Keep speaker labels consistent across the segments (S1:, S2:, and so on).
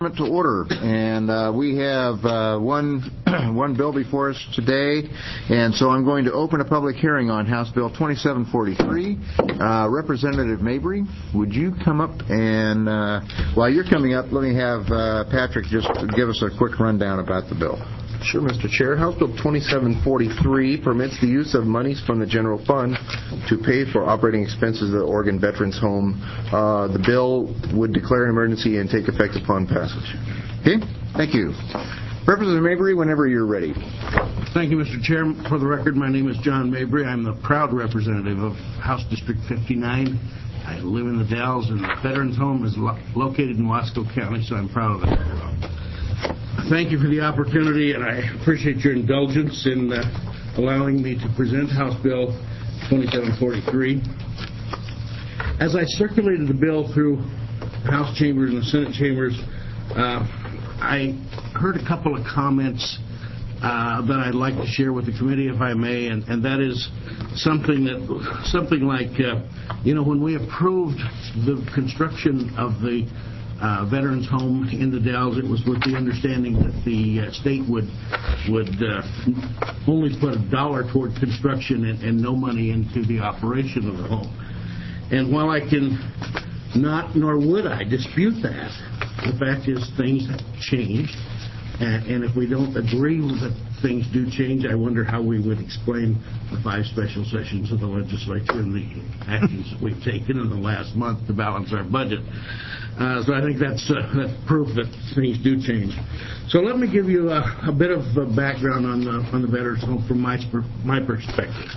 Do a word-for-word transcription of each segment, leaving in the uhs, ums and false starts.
S1: To order, and uh, we have uh, one one bill before us today, and so I'm going to open a public hearing on House Bill twenty-seven forty-three. Uh, Representative Mabry, would you come up and uh, while you're coming up, let me have uh, Patrick just give us a quick rundown about the bill.
S2: Sure, Mister Chair. House Bill twenty-seven forty-three permits the use of monies from the general fund to pay for operating expenses of the Oregon Veterans Home. Uh, the bill would declare an emergency and take effect upon passage.
S1: Okay, thank you. Representative Mabry, whenever you're ready.
S3: Thank you, Mister Chair. For the record, my name is John Mabry. I'm the proud representative of House District fifty-nine. I live in the Dalles, and the Veterans Home is lo- located in Wasco County, so I'm proud of that. Thank you for the opportunity, and I appreciate your indulgence in uh, allowing me to present House Bill twenty-seven forty-three. As I circulated the bill through the House chambers and the Senate chambers, uh, I heard a couple of comments uh, that I'd like to share with the committee, if I may, and, and that is something that something like, uh, you know, when we approved the construction of the Uh, Veterans Home in the Dalles, it was with the understanding that the uh, state would would uh, only put a dollar toward construction and, and no money into the operation of the home. And while I can not, nor would I, dispute that, the fact is things have changed. And, and if we don't agree that things do change, I wonder how we would explain the five special sessions of the legislature and the actions that we've taken in the last month to balance our budget. Uh, so I think that's, uh, that's proof that things do change. So let me give you a, a bit of a background on the, on the Veterans Home from my, my perspective.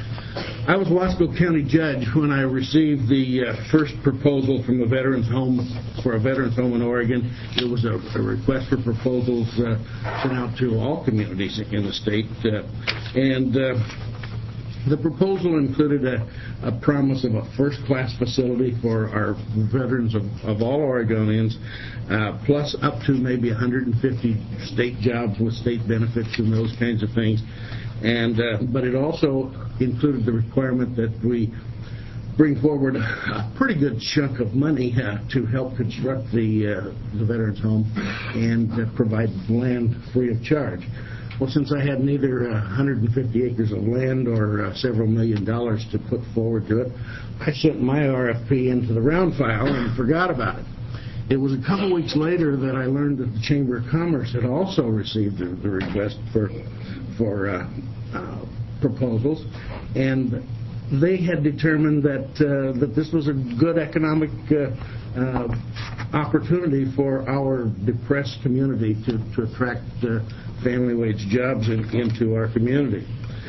S3: I was Wasco County judge when I received the uh, first proposal from the Veterans Home for a Veterans Home in Oregon. It was a, a request for proposals uh, sent out to all communities in the state, uh, and uh, the proposal included a, a promise of a first-class facility for our veterans of, of all Oregonians, uh, plus up to maybe one hundred fifty state jobs with state benefits and those kinds of things. And uh, but it also included the requirement that we bring forward a pretty good chunk of money uh, to help construct the uh, the Veterans Home and uh, provide land free of charge. Well, since I had neither uh, one hundred fifty acres of land or uh, several million dollars to put forward to it, I sent my R F P into the round file and forgot about it. It was a couple weeks later that I learned that the Chamber of Commerce had also received the, the request for for uh, uh, proposals, and they had determined that uh, that this was a good economic uh, uh, opportunity for our depressed community to, to attract uh, family wage jobs in, into our community.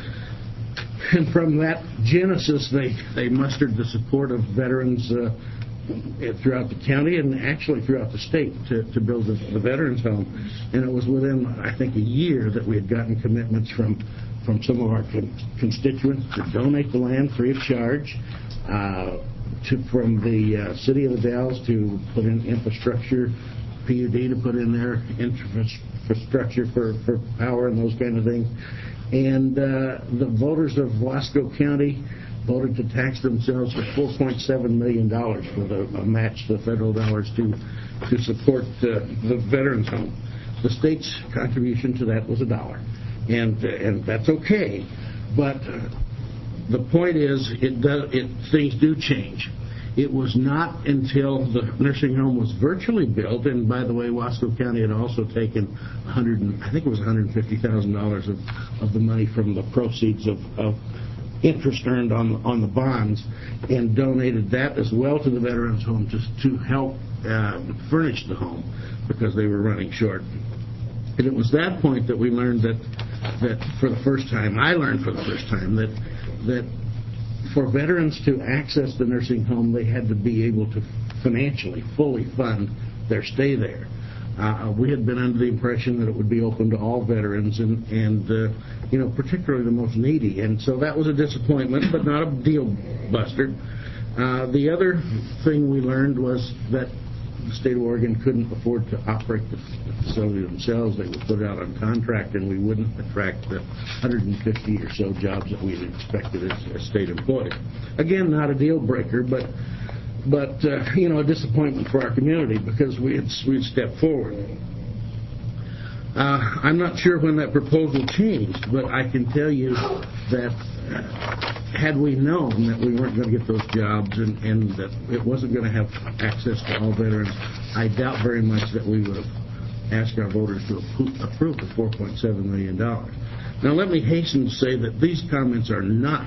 S3: And from that genesis, they, they mustered the support of veterans uh, throughout the county and actually throughout the state to, to build the, the Veterans Home. And it was within, I think, a year that we had gotten commitments from from some of our con- constituents to donate the land free of charge, uh, to from the uh, city of the Dalles to put in infrastructure, P U D to put in their infrastructure for, for power and those kind of things. And uh, the voters of Wasco County voted to tax themselves for four point seven million dollars with a, a match to the federal dollars to to support uh, the Veterans Home. The state's contribution to that was a dollar, and uh, and that's okay. But uh, the point is, it does it things do change. It was not until the nursing home was virtually built, and by the way, Wasco County had also taken one hundred, I think it was one hundred fifty thousand dollars of of the money from the proceeds of, of interest earned on on the bonds, and donated that as well to the Veterans Home just to help uh, furnish the home because they were running short. And it was that point that we learned that that for the first time, I learned for the first time that that for veterans to access the nursing home, they had to be able to financially fully fund their stay there. Uh, we had been under the impression that it would be open to all veterans and, and uh, you know, particularly the most needy. And so that was a disappointment, but not a deal buster. Uh, the other thing we learned was that the state of Oregon couldn't afford to operate the facility themselves. They would put it out on contract, and we wouldn't attract the one hundred fifty or so jobs that we had expected as, as state employees. Again, not a deal breaker, but but uh, you know, a disappointment for our community because we had we had stepped forward. Uh, I'm not sure when that proposal changed, but I can tell you that uh, had we known that we weren't going to get those jobs and, and that it wasn't going to have access to all veterans, I doubt very much that we would have asked our voters to approve the four point seven million dollars. Now, let me hasten to say that these comments are not,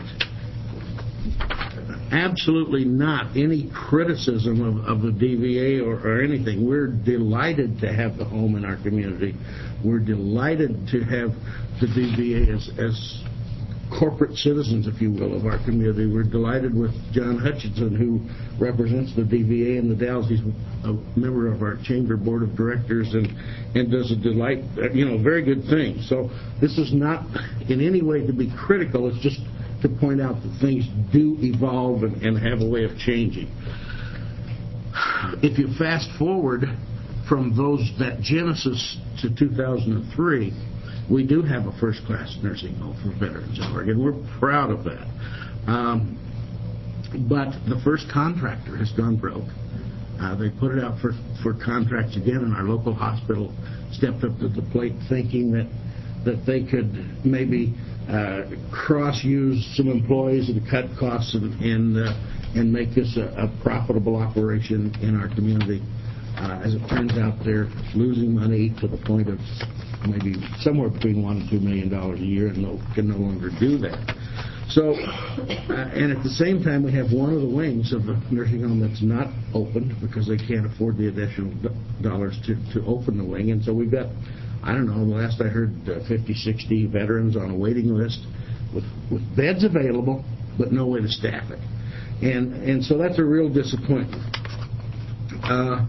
S3: absolutely not, any criticism of, of the D V A or, or anything. We're delighted to have the home in our community. We're delighted to have the D V A as, as corporate citizens, if you will, of our community. We're delighted with John Hutchinson, who represents the D V A in the Dalles. He's a member of our chamber board of directors and, and does a delight, you know, very good thing. So this is not in any way to be critical. It's just to point out that things do evolve and, and have a way of changing. If you fast forward from those that genesis to two thousand three, we do have a first-class nursing home for veterans in Oregon. We're proud of that. Um, but the first contractor has gone broke. Uh, they put it out for, for contracts again, and our local hospital stepped up to the plate thinking that, that they could maybe uh, cross-use some employees and cut costs and, and, uh, and make this a, a profitable operation in our community. Uh, as it turns out, they're losing money to the point of maybe somewhere between one and two million dollars a year, and no, can no longer do that. So, uh, and at the same time, we have one of the wings of the nursing home that's not opened because they can't afford the additional do- dollars to, to open the wing. And so we've got, I don't know, the last I heard, uh, fifty, sixty veterans on a waiting list with, with beds available, but no way to staff it. And and so that's a real disappointment. Uh,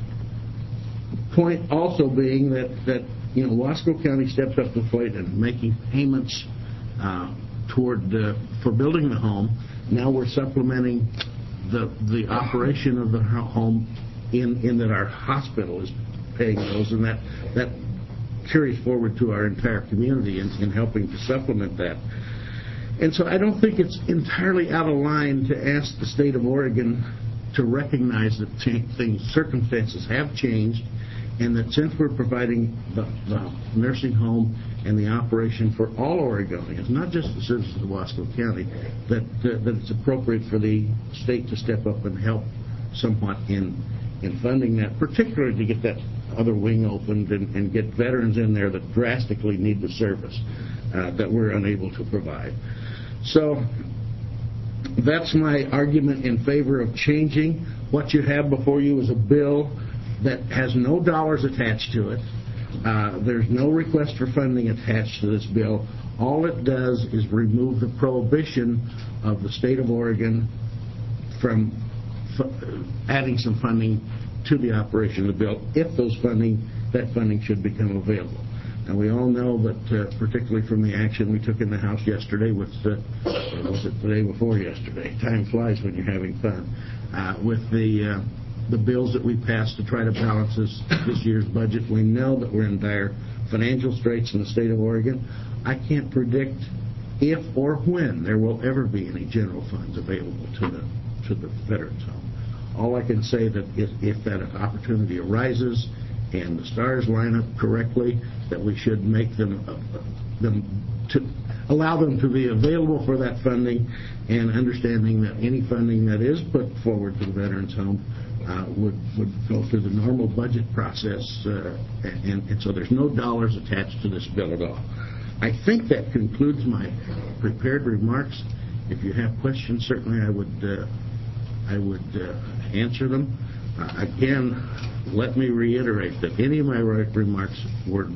S3: point also being that, that you know, Wasco County stepped up to the plate and making payments uh, toward uh, for building the home. Now we're supplementing the the operation of the home in, in that our hospital is paying those, and that that carries forward to our entire community in, in helping to supplement that. And so I don't think it's entirely out of line to ask the state of Oregon to recognize that cha- things, circumstances have changed, and that since we're providing the, the nursing home and the operation for all Oregonians, not just the citizens of Wasco County, that uh, that it's appropriate for the state to step up and help somewhat in in funding that, particularly to get that other wing opened and, and get veterans in there that drastically need the service uh, that we're unable to provide. So that's my argument in favor of changing. What you have before you is a bill that has no dollars attached to it. Uh, there's no request for funding attached to this bill. All it does is remove the prohibition of the state of Oregon from f- adding some funding to the operation of the bill if those funding, that funding should become available. Now, we all know that, uh, particularly from the action we took in the House yesterday with, uh, or was it the day before yesterday? Time flies when you're having fun. Uh, with the uh, the bills that we passed to try to balance this, this year's budget, we know that we're in dire financial straits in the state of Oregon. I can't predict if or when there will ever be any general funds available to the to the Veterans Home. All I can say that if, if that opportunity arises and the stars line up correctly, that we should make them uh, them to allow them to be available for that funding, and understanding that any funding that is put forward to the Veterans Home uh, would would go through the normal budget process, uh, and, and so there's no dollars attached to this bill at all. I think that concludes my prepared remarks. If you have questions, certainly I would uh, I would uh, answer them. Uh, again, let me reiterate that any of my remarks were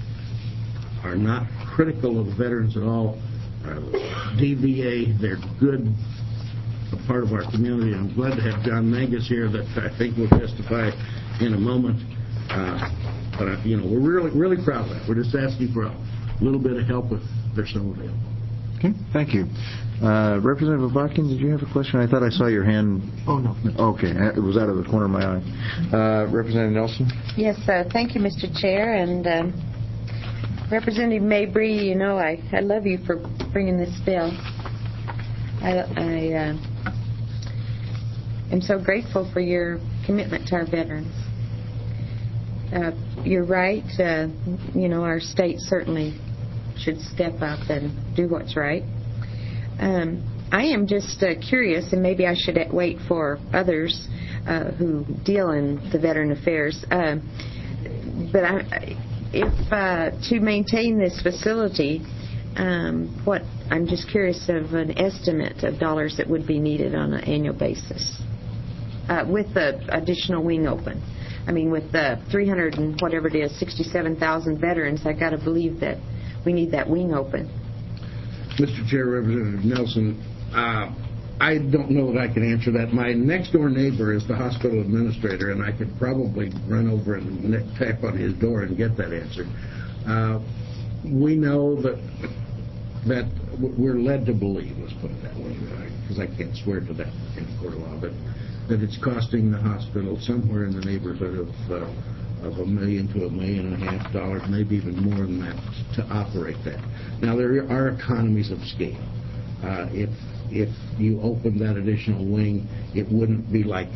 S3: are not critical of veterans at all. Uh, D V A, they're good, a part of our community. I'm glad to have John Mangus here that I think will testify in a moment. Uh, but, uh, you know, we're really, really proud of that. We're just asking for a little bit of help if there's some available.
S1: Okay, thank you. Uh, Representative Botkin, did you have a question? I thought I saw your hand.
S3: Oh, no.
S1: Okay, it was out of the corner of my eye. Uh, Representative Nelson?
S4: Yes, uh, thank you, Mister Chair. And um, Representative Mabry, you know, I, I love you for bringing this bill. I, I uh, am so grateful for your commitment to our veterans. Uh, you're right. Uh, you know, our state certainly should step up and do what's right. Um, I am just uh, curious, and maybe I should wait for others uh, who deal in the veteran affairs. Uh, but I, if uh, to maintain this facility, um, what I'm just curious of an estimate of dollars that would be needed on an annual basis uh, with the additional wing open. I mean, with the three hundred and whatever it is, sixty-seven thousand veterans, I got to believe that we need that wing open.
S3: Mister Chair, Representative Nelson, uh, I don't know that I can answer that. My next door neighbor is the hospital administrator, and I could probably run over and tap on his door and get that answer. Uh, we know that that we're led to believe, let's put it that way, because I can't swear to that in a court of law, but that it's costing the hospital somewhere in the neighborhood of uh, of a million to a million and a half dollars, maybe even more than that, to operate that. Now, there are economies of scale. Uh, if if you open that additional wing, it wouldn't be like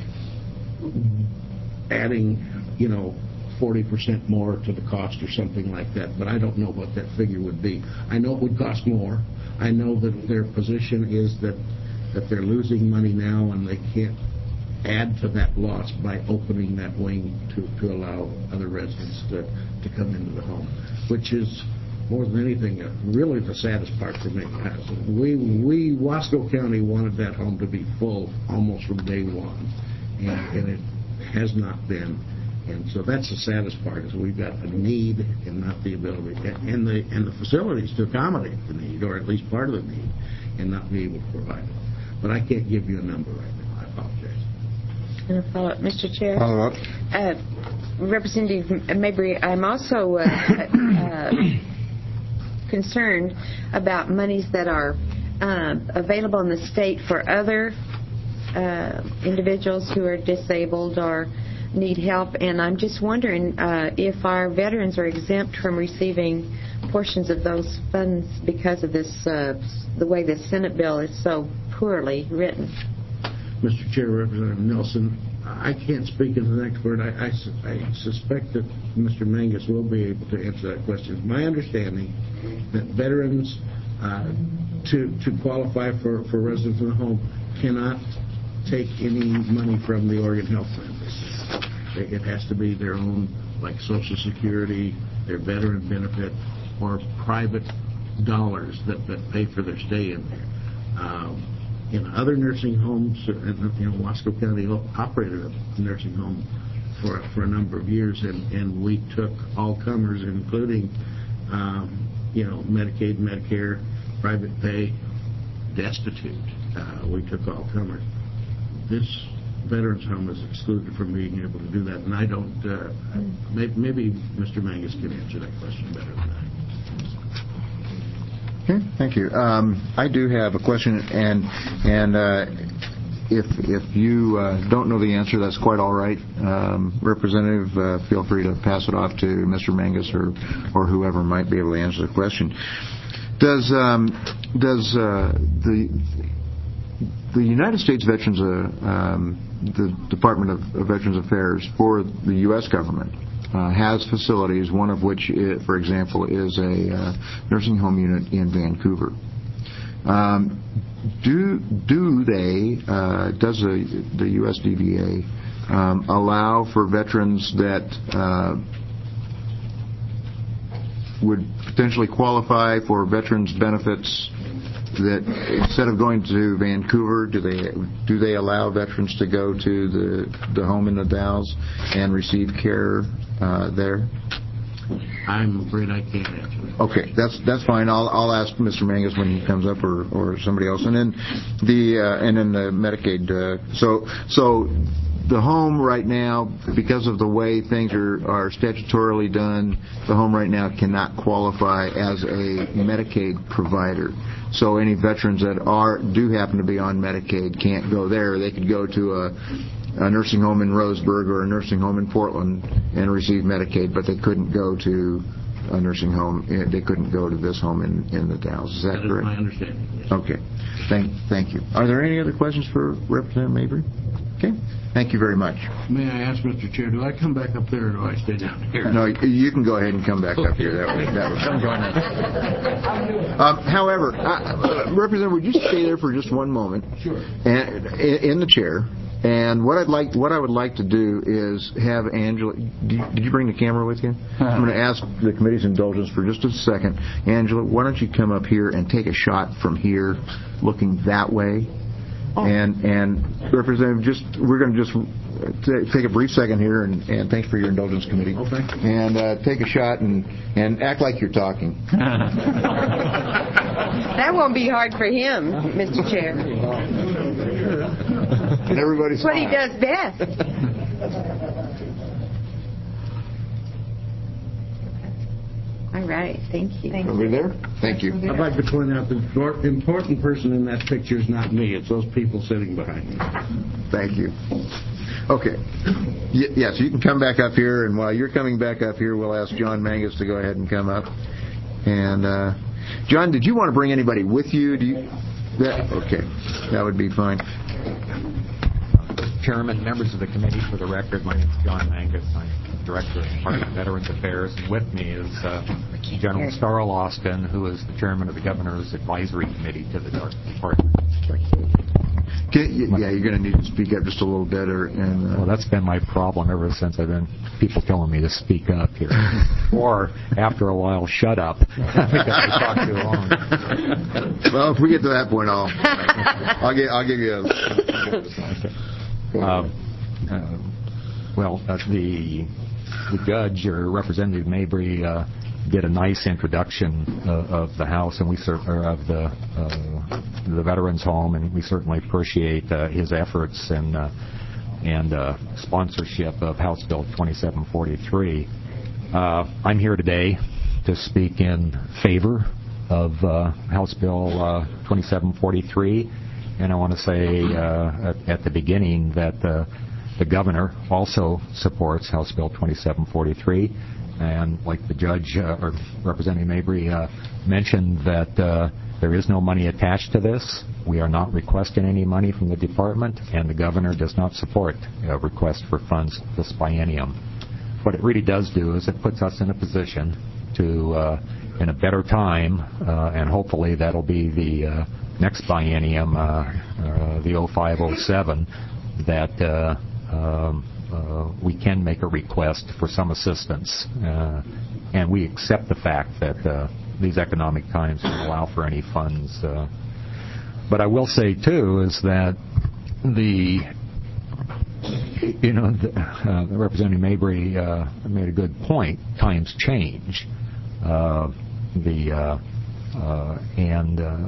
S3: adding, you know, forty percent more to the cost or something like that, but I don't know what that figure would be. I know it would cost more. I know that their position is that, that they're losing money now and they can't add to that loss by opening that wing to, to allow other residents to, to come into the home, which is more than anything uh, really the saddest part for me. We, we, Wasco County wanted that home to be full almost from day one, and, and it has not been. And so that's the saddest part, is we've got a need and not the ability, and the, and the facilities to accommodate the need, or at least part of the need, and not be able to provide it. But I can't give you a number right now. I apologize.
S4: And a follow-up, Mister Chair.
S2: Follow-up.
S4: Uh, Representative Mabry, I'm also uh, uh, concerned about monies that are uh, available in the state for other uh, individuals who are disabled or need help, and I'm just wondering uh, if our veterans are exempt from receiving portions of those funds because of this, uh, the way the Senate bill is so poorly written.
S3: Mister Chair, Representative Nelson, I can't speak as an expert. I, I, I suspect that Mister Mangus will be able to answer that question. It's my understanding that veterans, uh, to to qualify for, for residence in the home, cannot take any money from the Oregon Health Plan. It has to be their own, like Social Security, their veteran benefit, or private dollars that, that pay for their stay in there. Um, in other nursing homes, you know, Wasco County operated a nursing home for for a number of years, and, and we took all comers, including, um, you know, Medicaid, Medicare, private pay, destitute. Uh, we took all comers. This veterans home is excluded from being able to do that, and I don't. Uh, maybe, maybe Mister Mangus can answer that question better than I.
S1: Okay, thank you. Um, I do have a question, and and uh, if if you uh, don't know the answer, that's quite all right. Um, Representative, uh, feel free to pass it off to Mister Mangus or or whoever might be able to answer the question. Does um, does uh, the the United States Veterans uh, um, the Department of, of Veterans Affairs for the U S government Uh, has facilities, one of which, is, for example, is a uh, nursing home unit in Vancouver. Um, do do they, uh, does the, the U S D V A um, allow for veterans that uh, would potentially qualify for veterans benefits that instead of going to Vancouver, do they do they allow veterans to go to the the home in the Dalles and receive care uh, there?
S3: I'm afraid I can't answer that.
S1: Okay, that's that's fine. I'll I'll ask Mister Mangus when he comes up, or, or somebody else. And then the uh, and then the Medicaid. Uh, so so the home right now, because of the way things are are statutorily done, the home right now cannot qualify as a Medicaid provider. So any veterans that are do happen to be on Medicaid can't go there. They could go to a, a nursing home in Roseburg or a nursing home in Portland and receive Medicaid, but they couldn't go to a nursing home. They couldn't go to this home in, in the Dalles. Is that,
S3: that
S1: correct?
S3: That is my understanding. Yes.
S1: Okay. Thank thank you. Are there any other questions for Representative Mabry? Okay. Thank you very much.
S3: May I ask, Mister Chair, do I come back up there or do I stay down here?
S1: No, you can go ahead and come back up here. That was, that was come join us. Um, however, uh, Representative, would you stay there for just one moment?
S3: Sure.
S1: And, in the chair. And what I'd like, what I would like to do is have Angela. Did you, did you bring the camera with you? Uh-huh. I'm going to ask the committee's indulgence for just a second. Angela, why don't you come up here and take a shot from here, looking that way? Oh. And and Representative, just we're going to just t- take a brief second here, and, and thanks for your indulgence, committee.
S3: Oh, thank you.
S1: And uh, take a shot and and act like you're talking.
S4: That won't be hard for him, Mister Chair.
S1: And everybody's
S4: what he does best. All right, thank you.
S1: Over there? Thank you.
S3: I'd like to point out the important person in that picture is not me. It's those people sitting behind me.
S1: Thank you. Okay. Y- yes, you can come back up here, and while you're coming back up here, we'll ask John Mangus to go ahead and come up. And, uh, John, did you want to bring anybody with you? Do you? That, okay. That would be fine.
S5: Chairman, members of the committee, for the record, my name is John Mangus. I'm Director of Department of Veterans Affairs, and with me is uh, General Starl Austin, who is the Chairman of the Governor's Advisory Committee to the Department.
S1: Can, yeah, you're going to need to speak up just a little better. And uh,
S5: well, that's been my problem ever since I've been people telling me to speak up here, or after a while, shut up because I talk too long.
S1: Well, if we get to that point, I'll I'll, get, I'll give you a.
S5: Uh, uh, well, uh, the the judge or Representative Mabry uh, did a nice introduction uh, of the House and we cer- or of the uh, the Veterans Home, and we certainly appreciate uh, his efforts and uh, and uh, sponsorship of House Bill twenty-seven forty-three. Uh, I'm here today to speak in favor of uh, House Bill uh, twenty-seven forty-three. And I want to say uh, at, at the beginning that uh, the governor also supports House Bill twenty-seven forty-three. And like the judge uh, or Representative Mabry uh, mentioned, that uh, there is no money attached to this. We are not requesting any money from the department, and the governor does not support a request for funds this biennium. What it really does do is it puts us in a position to, uh, in a better time, uh, and hopefully that'll be the uh, next biennium, uh, uh, the oh five oh seven, that uh, um, uh, we can make a request for some assistance. Uh, and we accept the fact that uh, these economic times don't allow for any funds. Uh, but I will say, too, is that the, you know, the, uh, Representative Mabry uh, made a good point. Times change. Uh, the uh, uh, and uh,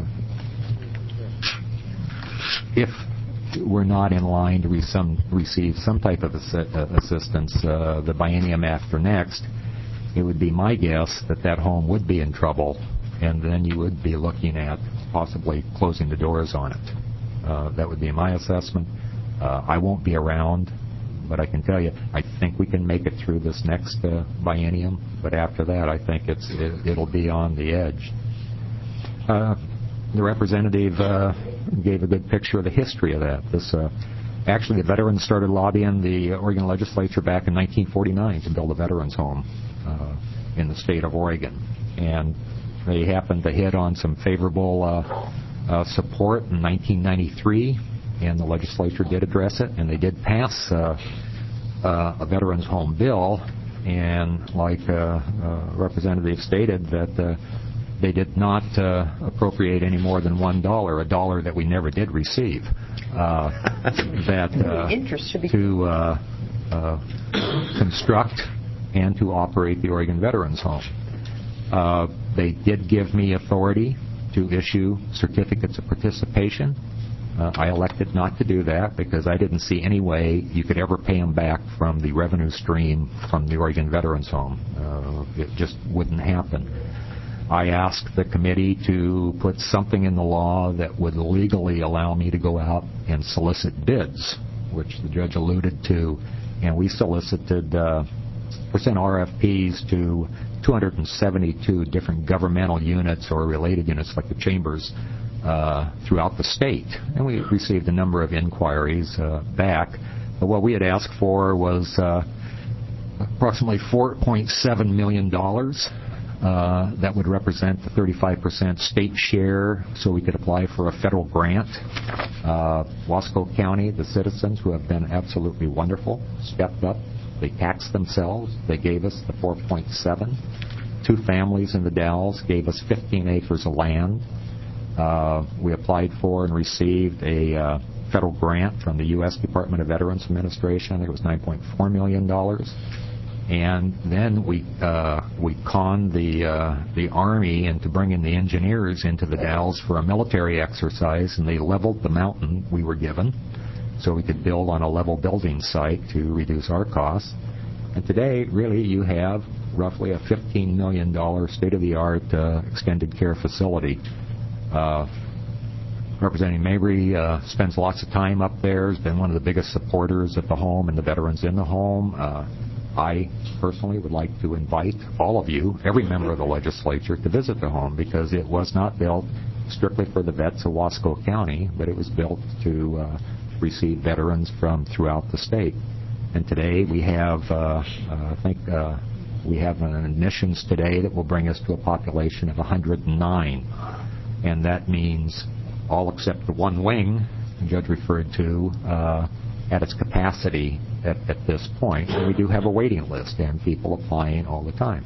S5: if we're not in line to re- some, receive some type of assi- uh, assistance uh, the biennium after next, it would be my guess that that home would be in trouble, and then you would be looking at possibly closing the doors on it. Uh, that would be my assessment. Uh, I won't be around, but I can tell you, I think we can make it through this next uh, biennium, but after that, I think it's it, it'll be on the edge. Uh, the representative uh, gave a good picture of the history of that. This uh, actually, the veterans started lobbying the Oregon legislature back in nineteen forty-nine to build a veterans home uh, in the state of Oregon, and they happened to hit on some favorable uh, uh, support in nineteen ninety-three, and the legislature did address it, and they did pass uh, uh, a veterans home bill, and like uh, uh, Representative stated, that uh, they did not uh, appropriate any more than one dollar, a dollar that we never did receive, uh, that uh,
S4: Interest should be
S5: to uh, uh, construct and to operate the Oregon Veterans Home. Uh, they did give me authority to issue certificates of participation. Uh, I elected not to do that because I didn't see any way you could ever pay them back from the revenue stream from the Oregon Veterans Home. Uh, it just wouldn't happen. I asked the committee to put something in the law that would legally allow me to go out and solicit bids, which the judge alluded to, and we solicited uh, sent R F Ps to two hundred seventy-two different governmental units or related units like the chambers uh, throughout the state. And we received a number of inquiries uh, back. But what we had asked for was uh, approximately four point seven million dollars. Uh, that would represent the thirty-five percent state share, so we could apply for a federal grant. Uh, Wasco County, the citizens, who have been absolutely wonderful, stepped up. They taxed themselves. They gave us the four point seven. Two families in the Dalles gave us fifteen acres of land. Uh, we applied for and received a uh, federal grant from the U S Department of Veterans Administration. I think it was nine point four million dollars. And then we uh, we conned the uh, the Army into bringing the engineers into the Dalles for a military exercise, and they leveled the mountain we were given so we could build on a level building site to reduce our costs. And today, really, you have roughly a fifteen million dollars state-of-the-art uh, extended care facility. Uh, Representative Mabry uh, spends lots of time up there, has been one of the biggest supporters of the home and the veterans in the home. Uh, I personally would like to invite all of you, every member of the legislature, to visit the home, because it was not built strictly for the vets of Wasco County, but it was built to uh, receive veterans from throughout the state. And today we have, uh, uh, I think, uh, we have an admissions today that will bring us to a population of one hundred nine. And that means all except the one wing the judge referred to uh, at its capacity at, at this point. And we do have a waiting list and people applying all the time.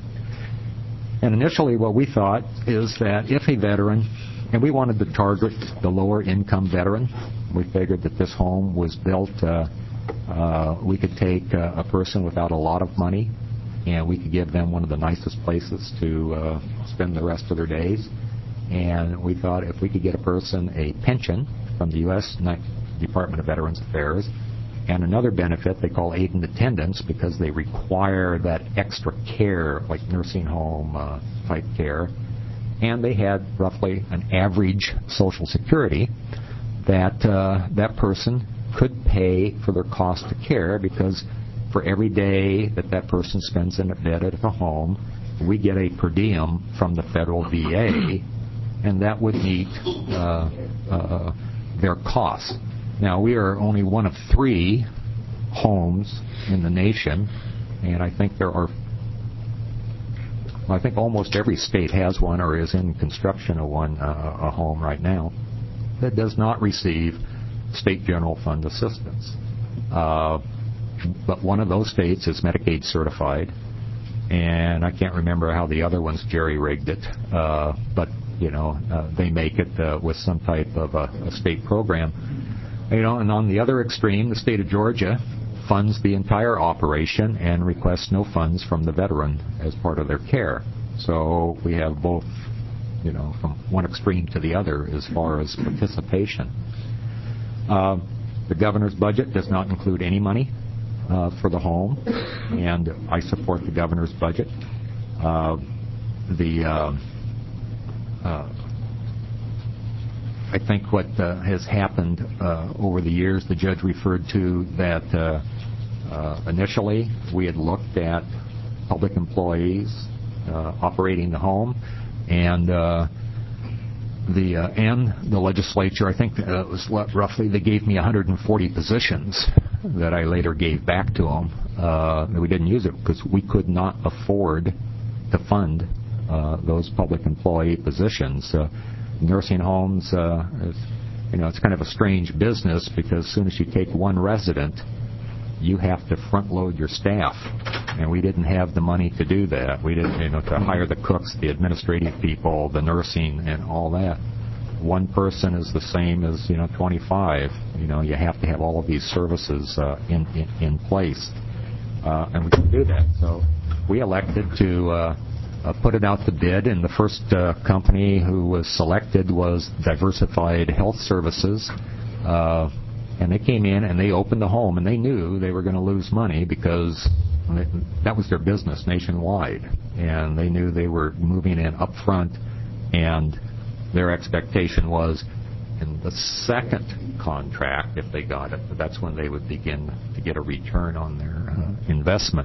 S5: And initially what we thought is that if a veteran, and we wanted to target the lower income veteran, we figured that this home was built, uh, uh, we could take uh, a person without a lot of money and we could give them one of the nicest places to uh, spend the rest of their days. And we thought if we could get a person a pension from the U S Department of Veterans Affairs and another benefit they call aid and attendance, because they require that extra care like nursing home uh, type care, and they had roughly an average Social Security, that uh, that person could pay for their cost of care, because for every day that that person spends in a bed at a home, we get a per diem from the federal V A, and that would meet uh, uh, their costs. Now, we are only one of three homes in the nation, and I think there are, I think almost every state has one or is in construction of one, uh, a home right now, that does not receive state general fund assistance. Uh, but one of those states is Medicaid certified, and I can't remember how the other ones jerry-rigged it, uh, but you know, uh, they make it uh, with some type of a, a state program. You know, and on the other extreme, the state of Georgia funds the entire operation and requests no funds from the veteran as part of their care. So we have both, you know, from one extreme to the other as far as participation. Uh, the governor's budget does not include any money uh, for the home, and I support the governor's budget. Uh, the uh, uh, I think what uh, has happened uh, over the years, the judge referred to that uh, uh, initially we had looked at public employees uh, operating the home, and uh, the uh, and the legislature, I think uh, it was roughly, they gave me one hundred forty positions that I later gave back to them. Uh, we didn't use it because we could not afford to fund uh, those public employee positions. Uh, Nursing homes, uh, you know, it's kind of a strange business, because as soon as you take one resident, you have to front load your staff, and we didn't have the money to do that. We didn't, you know, to hire the cooks, the administrative people, the nursing, and all that. One person is the same as, you know, twenty-five. You know, you have to have all of these services uh, in, in in place, uh, and we can do that. So we elected to Uh, Uh, put it out to bid, and the first uh, company who was selected was Diversified Health Services, uh, and they came in and they opened the home, and they knew they were going to lose money because they, that was their business nationwide, and they knew they were moving in up front, and their expectation was in the second contract, if they got it, that's when they would begin to get a return on their uh, investment.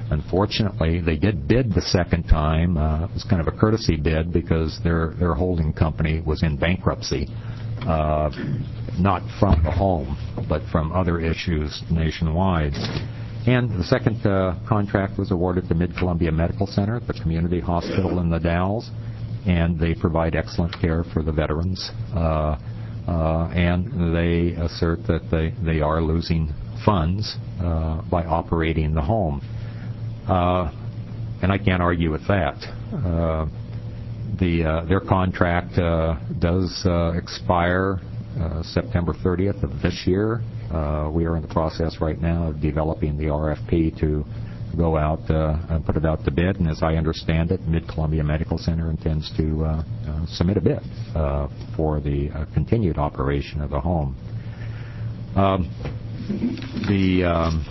S5: Unfortunately, they did bid the second time. Uh, it was kind of a courtesy bid because their their holding company was in bankruptcy, uh, not from the home, but from other issues nationwide. And the second uh, contract was awarded to Mid-Columbia Medical Center, the community hospital in the Dalles, and they provide excellent care for the veterans. Uh, uh, and they assert that they, they are losing funds uh, by operating the home. Uh, and I can't argue with that. Uh, the uh, their contract uh, does uh, expire uh, September thirtieth of this year. Uh, we are in the process right now of developing the R F P to go out uh, and put it out to bid. And as I understand it, Mid-Columbia Medical Center intends to uh, uh, submit a bid uh, for the uh, continued operation of the home. Um, the um,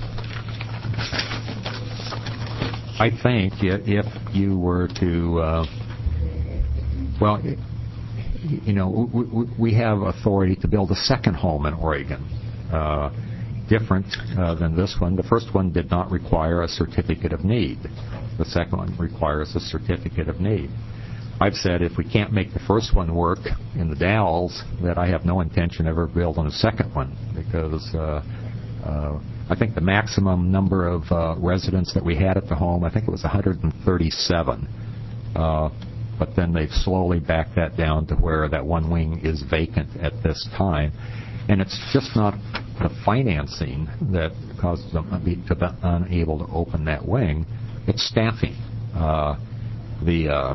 S5: I think if you were to, uh, well, you know, we have authority to build a second home in Oregon, uh, different uh, than this one. The first one did not require a certificate of need. The second one requires a certificate of need. I've said if we can't make the first one work in the Dalles, that I have no intention of ever building a second one, because uh, uh, I think the maximum number of uh, residents that we had at the home, I think it was one hundred thirty-seven. Uh, but then they've slowly backed that down to where that one wing is vacant at this time. And it's just not the financing that causes them to be unable to open that wing. It's staffing. Uh, the uh,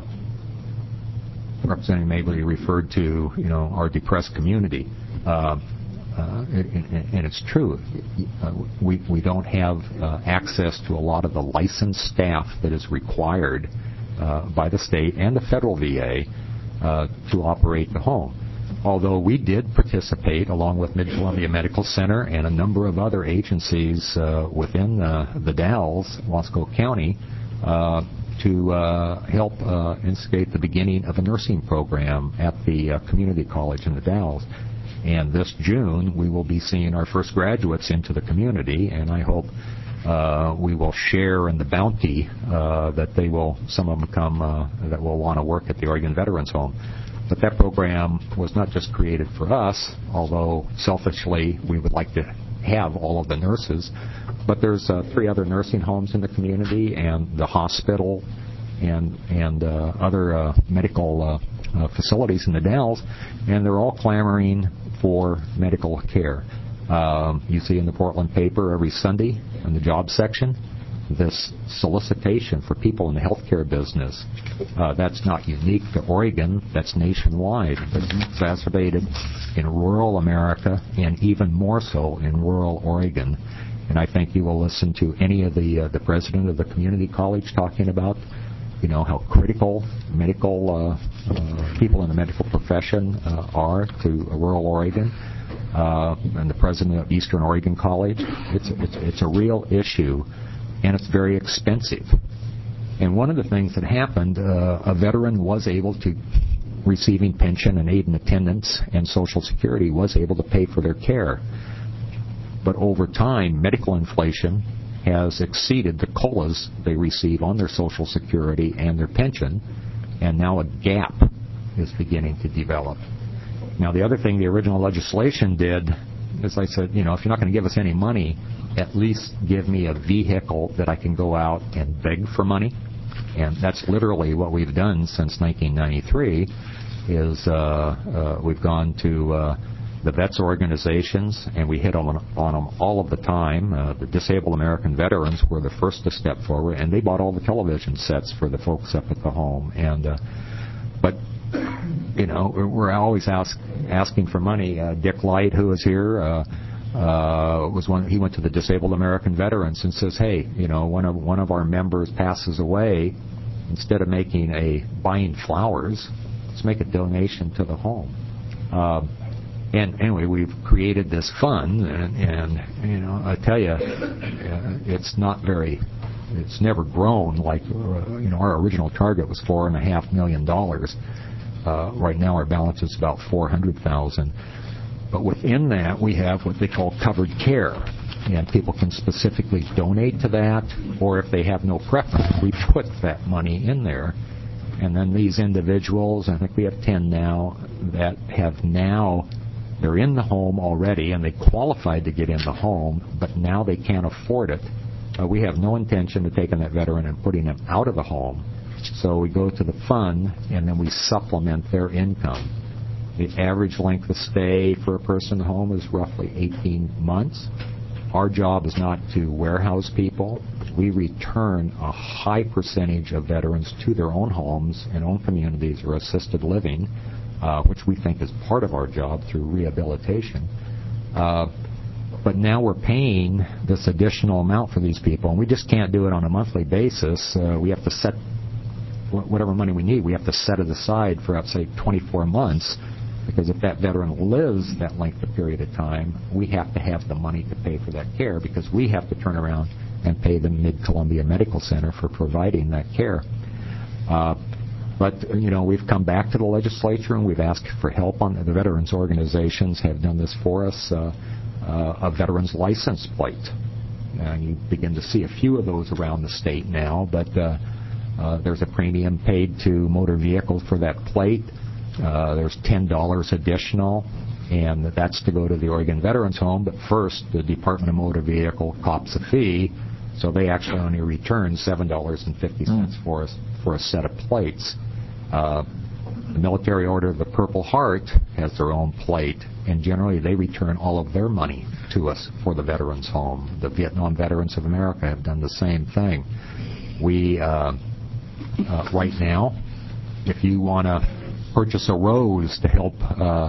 S5: Representative Mabry referred to, you know, our depressed community. Uh, Uh, and, and it's true. Uh, we, we don't have uh, access to a lot of the licensed staff that is required uh, by the state and the federal V A uh, to operate the home. Although we did participate, along with Mid-Columbia Medical Center and a number of other agencies uh, within uh, the Dalles, Wasco County, uh, to uh, help uh, instigate the beginning of a nursing program at the uh, community college in the Dalles. And this June, we will be seeing our first graduates into the community, and I hope uh, we will share in the bounty uh, that they will, some of them come, uh, that will want to work at the Oregon Veterans Home. But that program was not just created for us, although selfishly we would like to have all of the nurses, but there's uh, three other nursing homes in the community, and the hospital, and and uh, other uh, medical uh, uh, facilities in the Dalles, and they're all clamoring for medical care. Um, you see in the Portland paper every Sunday in the job section this solicitation for people in the healthcare business. Uh, that's not unique to Oregon. That's nationwide. It's exacerbated in rural America and even more so in rural Oregon. And I think you will listen to any of the uh, the president of the community college talking about, you know, how critical medical uh, uh, people in the medical profession uh, are to rural Oregon, uh, and the president of Eastern Oregon College. It's, it's it's a real issue, and it's very expensive. And one of the things that happened, uh, a veteran was able to, receiving pension and aid and attendance and Social Security, was able to pay for their care. But over time, medical inflation has exceeded the COLAs they receive on their Social Security and their pension, and now a gap is beginning to develop. Now, the other thing the original legislation did is I said, you know, if you're not going to give us any money, at least give me a vehicle that I can go out and beg for money. And that's literally what we've done since nineteen ninety-three, is uh, uh, we've gone to uh, the vets organizations, and we hit on, on them all of the time. Uh, the Disabled American Veterans were the first to step forward, and they bought all the television sets for the folks up at the home. And uh, but you know, we're always ask, asking for money. Uh, Dick Light, who is here, uh, uh, was one. He went to the Disabled American Veterans and says, "Hey, you know, one of one of our members passes away. Instead of making a buying flowers, let's make a donation to the home." Uh, And anyway, we've created this fund, and, and you know, I tell you, uh, it's not very, it's never grown. Like, uh, you know, our original target was four and a half million dollars. Uh, right now, our balance is about four hundred thousand. But within that, we have what they call covered care, and people can specifically donate to that, or if they have no preference, we put that money in there. And then these individuals, I think we have ten now, that have now, they're in the home already, and they qualified to get in the home, but now they can't afford it. Uh, we have no intention of taking that veteran and putting them out of the home. So we go to the fund, and then we supplement their income. The average length of stay for a person in the home is roughly eighteen months. Our job is not to warehouse people. We return a high percentage of veterans to their own homes and own communities or assisted living, uh, which we think is part of our job through rehabilitation. Uh, but now we're paying this additional amount for these people, and we just can't do it on a monthly basis. Uh, we have to set whatever money we need. We have to set it aside for, say, twenty-four months. Because if that veteran lives that length of period of time, we have to have the money to pay for that care, because we have to turn around and pay the Mid-Columbia Medical Center for providing that care. Uh, but, you know, we've come back to the legislature and we've asked for help on the veterans organizations have done this for us, uh, uh, a veterans license plate. And you begin to see a few of those around the state now, but uh, uh, there's a premium paid to motor vehicles for that plate. Uh, there's ten dollars additional, and that's to go to the Oregon Veterans Home. But first, the Department of Motor Vehicle cops a fee, so they actually only return seven dollars and fifty cents mm. for us for a set of plates. Uh, the Military Order of the Purple Heart has their own plate, and generally they return all of their money to us for the Veterans Home. The Vietnam Veterans of America have done the same thing. We, uh, uh, right now, if you want to purchase a rose to help uh,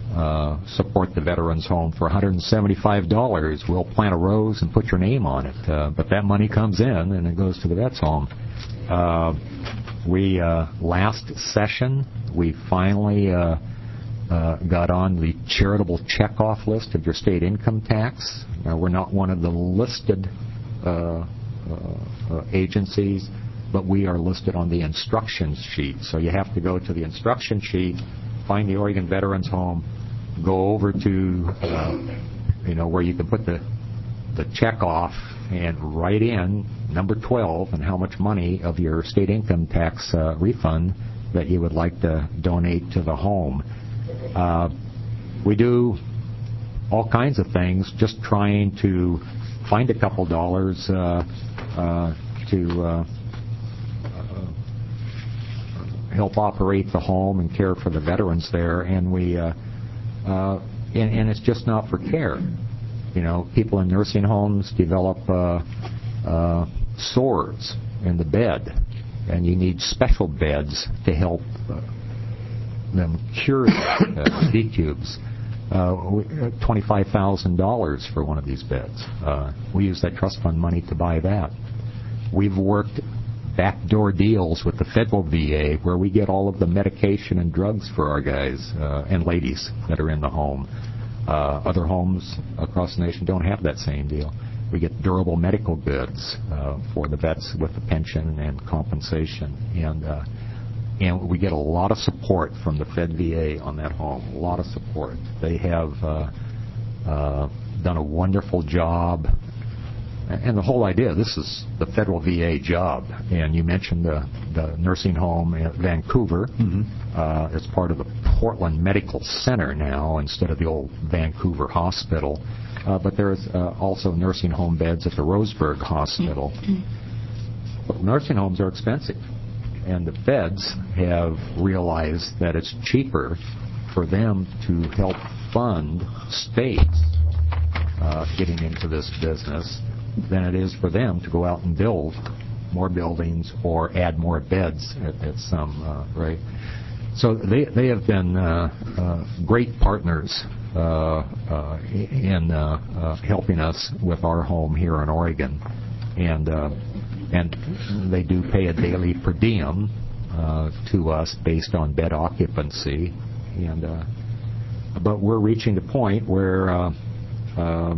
S5: uh, support the Veterans Home for one hundred seventy-five dollars. We'll plant a rose and put your name on it. Uh, but that money comes in and it goes to the Vets Home. Uh, we, uh, last session, we finally uh, uh, got on the charitable checkoff list of your state income tax. Uh, we're not one of the listed uh, uh, uh, agencies, but we are listed on the instructions sheet. So you have to go to the instruction sheet, find the Oregon Veterans Home, go over to, uh, you know, where you can put the the check off and write in number twelve and how much money of your state income tax uh, refund that you would like to donate to the home. Uh, we do all kinds of things, just trying to find a couple dollars uh, uh, to uh, help operate the home and care for the veterans there, and we uh, uh, and, and it's just not for care. You know, people in nursing homes develop uh, uh, sores in the bed, and you need special beds to help uh, them cure uh, D-tubes. Uh, twenty-five thousand dollars for one of these beds. Uh, we use that trust fund money to buy that. We've worked backdoor deals with the federal V A where we get all of the medication and drugs for our guys uh, and ladies that are in the home. Uh, other homes across the nation don't have that same deal. We get durable medical goods uh, for the vets with the pension and compensation, and uh, and we get a lot of support from the Fed V A on that home. A lot of support. They have uh, uh, done a wonderful job. And the whole idea, this is the federal V A job. And you mentioned the, the nursing home in Vancouver. Mm-hmm. Uh, it's part of the Portland Medical Center now instead of the old Vancouver Hospital. Uh, but there's uh, also nursing home beds at the Roseburg Hospital. Mm-hmm. But nursing homes are expensive. And the feds have realized that it's cheaper for them to help fund states uh, getting into this business than it is for them to go out and build more buildings or add more beds at, at some uh, rate. So they they have been uh, uh, great partners uh, uh, in uh, uh, helping us with our home here in Oregon, and uh, and they do pay a daily per diem uh, to us based on bed occupancy, and uh, but we're reaching the point where. Uh, uh,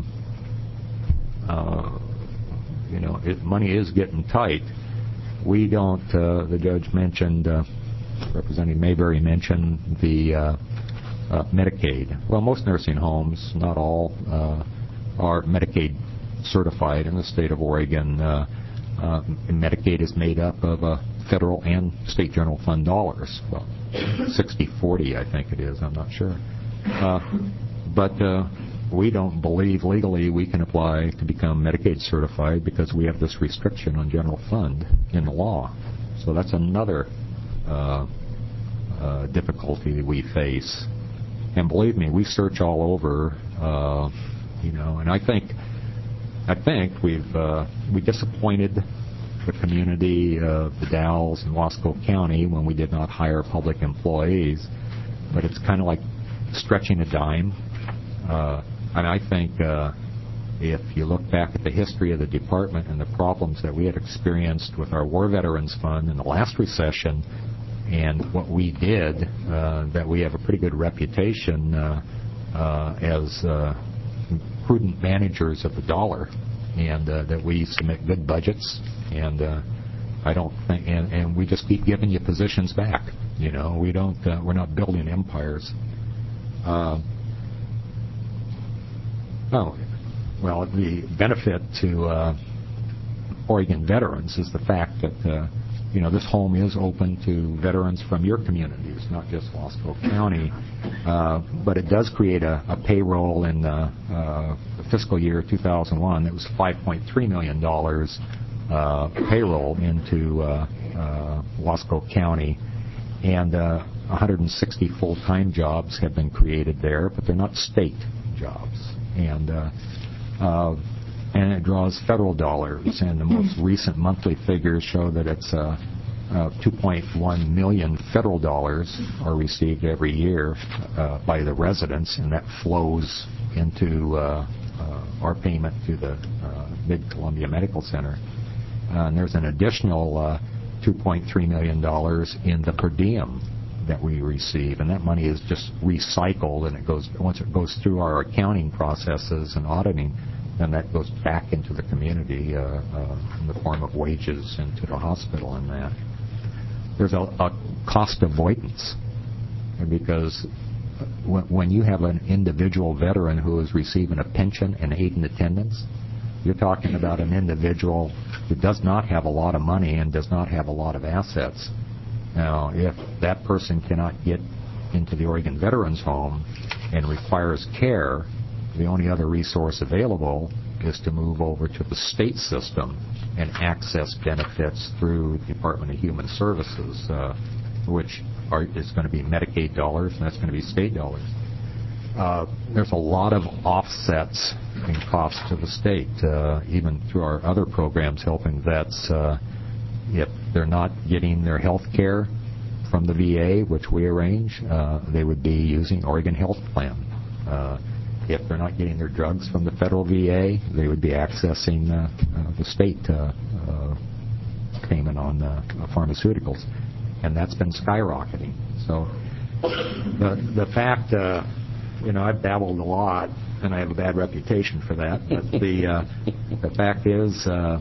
S5: Uh, you know, it, money is getting tight. We don't, uh, the judge mentioned, uh, Representative Mayberry mentioned the uh, uh, Medicaid. Well, most nursing homes, not all, uh, are Medicaid certified in the state of Oregon. Uh, uh, Medicaid is made up of uh, federal and state general fund dollars. Well, sixty forty, I think it is. I'm not sure. Uh, but uh, we don't believe legally we can apply to become Medicaid certified because we have this restriction on general fund in the law. So that's another uh, uh, difficulty we face. And believe me, we search all over, uh, you know, and I think I think we've uh, we disappointed the community of the Dalles and Wasco County when we did not hire public employees, but it's kind of like stretching a dime. Uh, and I think uh, if you look back at the history of the department and the problems that we had experienced with our War Veterans Fund in the last recession and what we did, uh, that we have a pretty good reputation uh, uh, as uh, prudent managers of the dollar, and uh, that we submit good budgets, and uh, I don't think, and, and we just keep giving you positions back. You know, we don't, uh, we're not building empires. Uh, oh, well, the benefit to uh, Oregon veterans is the fact that uh, you know, this home is open to veterans from your communities, not just Wasco County. Uh, but it does create a, a payroll in uh, uh, the fiscal year two thousand one that was five point three million dollars uh, payroll into uh, uh, Wasco County. And uh, one hundred sixty full-time jobs have been created there, but they're not state jobs. And uh, uh, and it draws federal dollars, and the most recent monthly figures show that it's uh, uh, two point one million federal dollars are received every year uh, by the residents, and that flows into uh, uh, our payment to the uh, Mid-Columbia Medical Center. Uh, and there's an additional uh, two point three million dollars in the per diem that we receive, and that money is just recycled, and it goes once it goes through our accounting processes and auditing, and that goes back into the community uh, uh, in the form of wages into the hospital and that. There's a, a cost avoidance, because when, when you have an individual veteran who is receiving a pension and aid and attendance, you're talking about an individual who does not have a lot of money and does not have a lot of assets. Now, if that person cannot get into the Oregon Veterans Home and requires care, the only other resource available is to move over to the state system and access benefits through the Department of Human Services, uh, which are, is going to be Medicaid dollars, and that's going to be state dollars. Uh, there's a lot of offsets in costs to the state, uh, even through our other programs helping vets. Uh, if they're not getting their health care from the V A, which we arrange, uh, they would be using Oregon Health Plan. Uh, If they're not getting their drugs from the federal V A, they would be accessing uh, uh, the state uh, uh, payment on uh, pharmaceuticals, and that's been skyrocketing. So the the fact, uh, you know, I've dabbled a lot, and I have a bad reputation for that. But the uh, the fact is, uh,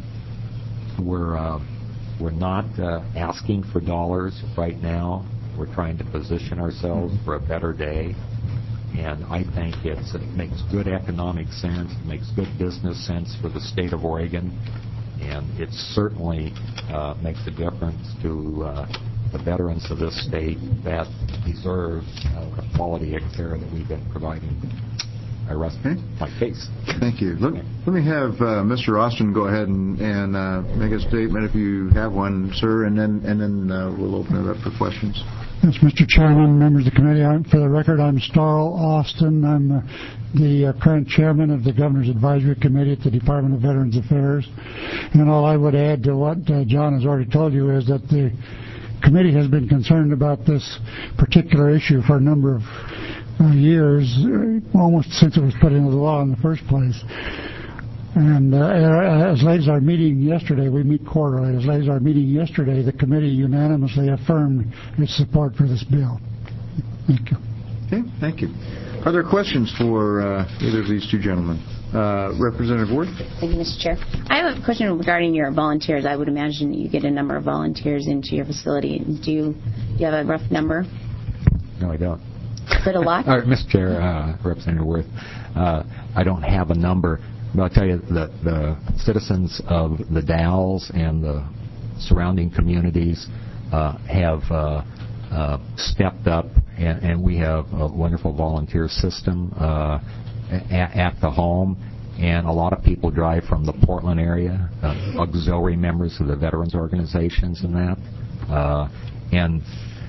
S5: we're uh, we're not uh, asking for dollars right now. We're trying to position ourselves for a better day. And I think it's, it makes good economic sense, it makes good business sense for the state of Oregon, and it certainly uh, makes a difference to uh, the veterans of this state that deserve uh, the quality of care that we've been providing. I rest okay. my case.
S1: Thank you. Let, let me have uh, Mister Austin go ahead and, and uh, make a statement if you have one, sir, and then and then uh, we'll open it up for questions.
S6: Yes, Mister Chairman, members of the committee, I'm, for the record, I'm Starl Austin. I'm uh, the uh, current chairman of the Governor's Advisory Committee at the Department of Veterans Affairs. And all I would add to what uh, John has already told you is that the committee has been concerned about this particular issue for a number of uh, years, uh, almost since it was put into the law in the first place. And uh, as late as our meeting yesterday, we meet quarterly, as late as our meeting yesterday, the committee unanimously affirmed its support for this bill. Thank you.
S1: Okay, thank you. Are there questions for uh, either of these two gentlemen? Uh, Representative Worth?
S7: Thank you, Mister Chair. I have a question regarding your volunteers. I would imagine you get a number of volunteers into your facility. Do you, do you have a rough number?
S5: No, I don't.
S7: Is it a lot?
S5: uh, Mister Chair, uh, Representative Worth, uh, I don't have a number. But I'll tell you that the citizens of the Dalles and the surrounding communities uh, have uh, uh, stepped up, and, and we have a wonderful volunteer system uh, at, at the home. And a lot of people drive from the Portland area, uh, auxiliary members of the veterans organizations and that. Uh, and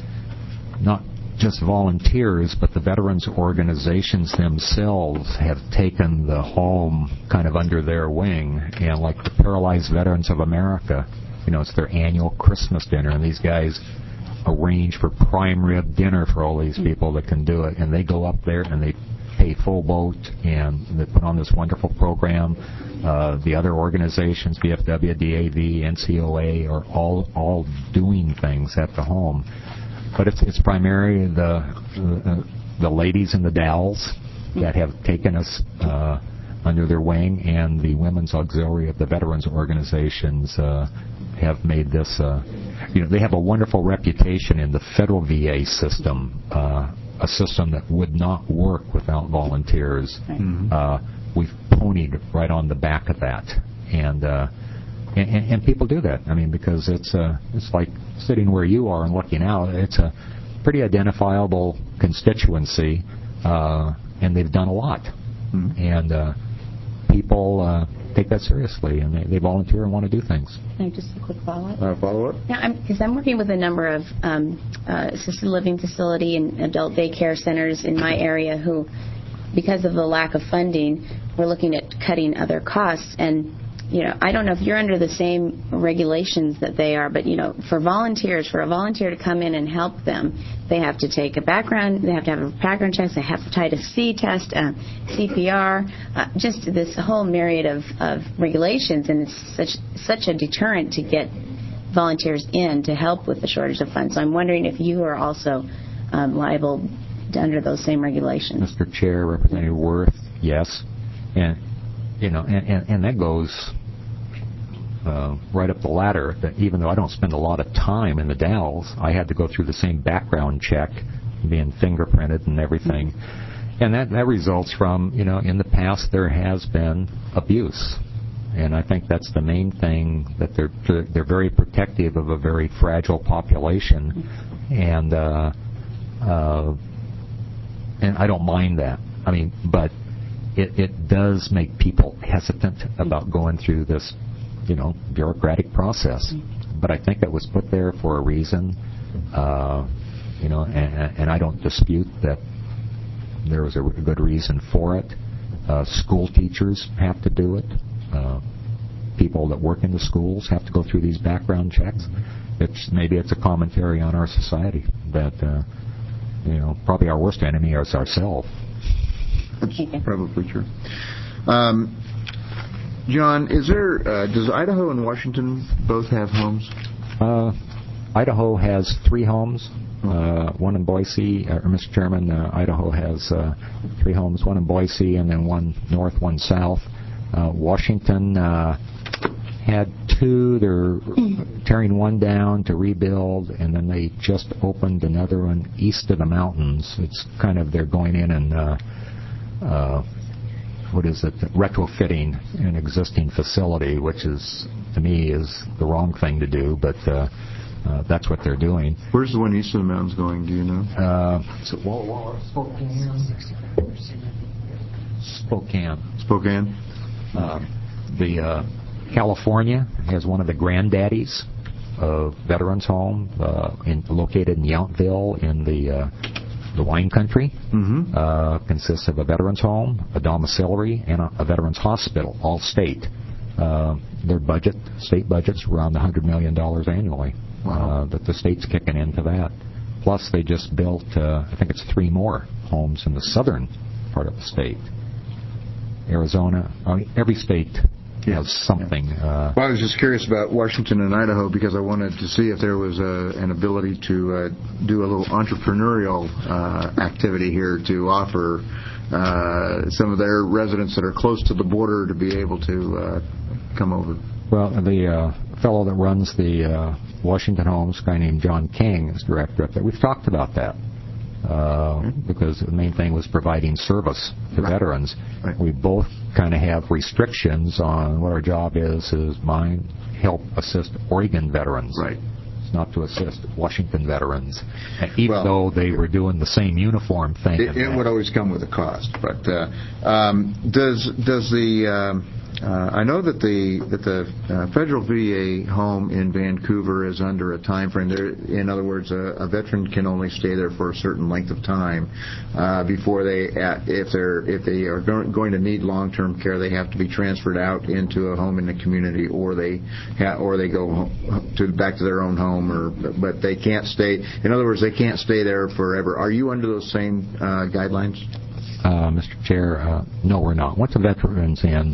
S5: not just volunteers, but the veterans organizations themselves have taken the home kind of under their wing. And like the Paralyzed Veterans of America, you know, it's their annual Christmas dinner, and these guys arrange for prime rib dinner for all these people that can do it. And they go up there and they pay full boat, and they put on this wonderful program. Uh, the other organizations, V F W, D A V, N C O A, are all all doing things at the home. But it's it's primarily the uh, the ladies in the Dalles that have taken us uh, under their wing, and the Women's Auxiliary of the Veterans Organizations uh, have made this. Uh, you know, they have a wonderful reputation in the federal V A system. Uh, a system that would not work without volunteers. Mm-hmm. Uh, we've ponied right on the back of that, and, uh, and and people do that. I mean, because it's uh, it's like sitting where you are and looking out. It's a pretty identifiable constituency, uh, and they've done a lot. Mm-hmm. And uh, people uh, take that seriously, and they, they volunteer and want to do things.
S7: Can I just a quick follow-up?
S2: Uh, follow-up?
S7: Yeah, because I'm, I'm working with a number of um, uh, assisted living facility and adult daycare centers in my area who, because of the lack of funding, we're looking at cutting other costs. And, you know, I don't know if you're under the same regulations that they are, but, you know, for volunteers, for a volunteer to come in and help them, they have to take a background, they have to have a background check, they have to hepatitis C test, uh, C P R, uh, just this whole myriad of, of regulations, and it's such such a deterrent to get volunteers in to help with the shortage of funds. So I'm wondering if you are also um, liable under those same regulations.
S5: Mister Chair, Representative Worth, yes. And, you know, and, and, and that goes uh, right up the ladder, that even though I don't spend a lot of time in the Dalles, I had to go through the same background check, being fingerprinted and everything. And that, that results from, you know, in the past there has been abuse. And I think that's the main thing, that they're they're very protective of a very fragile population. And uh, uh, and I don't mind that. I mean, but it, it does make people hesitant about going through this, you know, bureaucratic process. But I think it was put there for a reason, uh, you know, and, and I don't dispute that there was a good reason for it. Uh, school teachers have to do it. Uh, people that work in the schools have to go through these background checks. It's maybe it's a commentary on our society that uh, you know, probably our worst enemy is ourselves.
S1: That's probably true. Um, John, is there uh, does Idaho and Washington both have homes?
S5: Uh, Idaho has three homes. Uh, one in Boise, uh, Mister Chairman, uh, Idaho has uh, three homes, one in Boise and then one north, one south. Uh, Washington uh, had two. They're tearing one down to rebuild, and then they just opened another one east of the mountains. It's kind of, they're going in and, uh, uh, what is it, retrofitting an existing facility, which is, to me, is the wrong thing to do, but uh, uh, that's what they're doing.
S1: Where's the one east of the mountains going, do you know?
S5: Uh, so, well, well, Spokane. Spokane.
S1: Spokane?
S5: Uh, the uh, California has one of the granddaddies of Veterans Home, uh, in, located in Yountville in the uh, the wine country. Mm-hmm. Uh, consists of a Veterans Home, a domiciliary, and a, a Veterans Hospital, all state. Uh, their budget, state budget's around one hundred million dollars annually. Wow. Uh, that the state's kicking into that. Plus, they just built, uh, I think it's three more homes in the southern part of the state. Arizona, I mean, every state
S1: yeah.
S5: has something.
S1: Yeah.
S5: Uh,
S1: well, I was just curious about Washington and Idaho because I wanted to see if there was a, an ability to uh, do a little entrepreneurial uh, activity here to offer uh, some of their residents that are close to the border to be able to uh, come over.
S5: Well, the uh, fellow that runs the uh, Washington Homes, a guy named John King, is director up there. We've talked about that. uh, because the main thing was providing service to
S1: Right.
S5: veterans.
S1: Right.
S5: We both kind of have restrictions on what our job is. Is mine help assist Oregon veterans.
S1: Right.
S5: It's not to assist Washington veterans, and even
S1: Well,
S5: though they were doing the same uniform thing.
S1: It, it would always come with a cost, but uh, um, does does the um, uh, I know that the that the uh, federal V A home in Vancouver is under a time frame. There, in other words, a, a veteran can only stay there for a certain length of time uh, before they, uh, if they're if they are go- going to need long-term care, they have to be transferred out into a home in the community, or they ha- or they go home to back to their own home, or but they can't stay. In other words, they can't stay there forever. Are you under those same uh, guidelines?
S5: Uh, Mister Chair, uh, no, we're not. Once a veteran's in,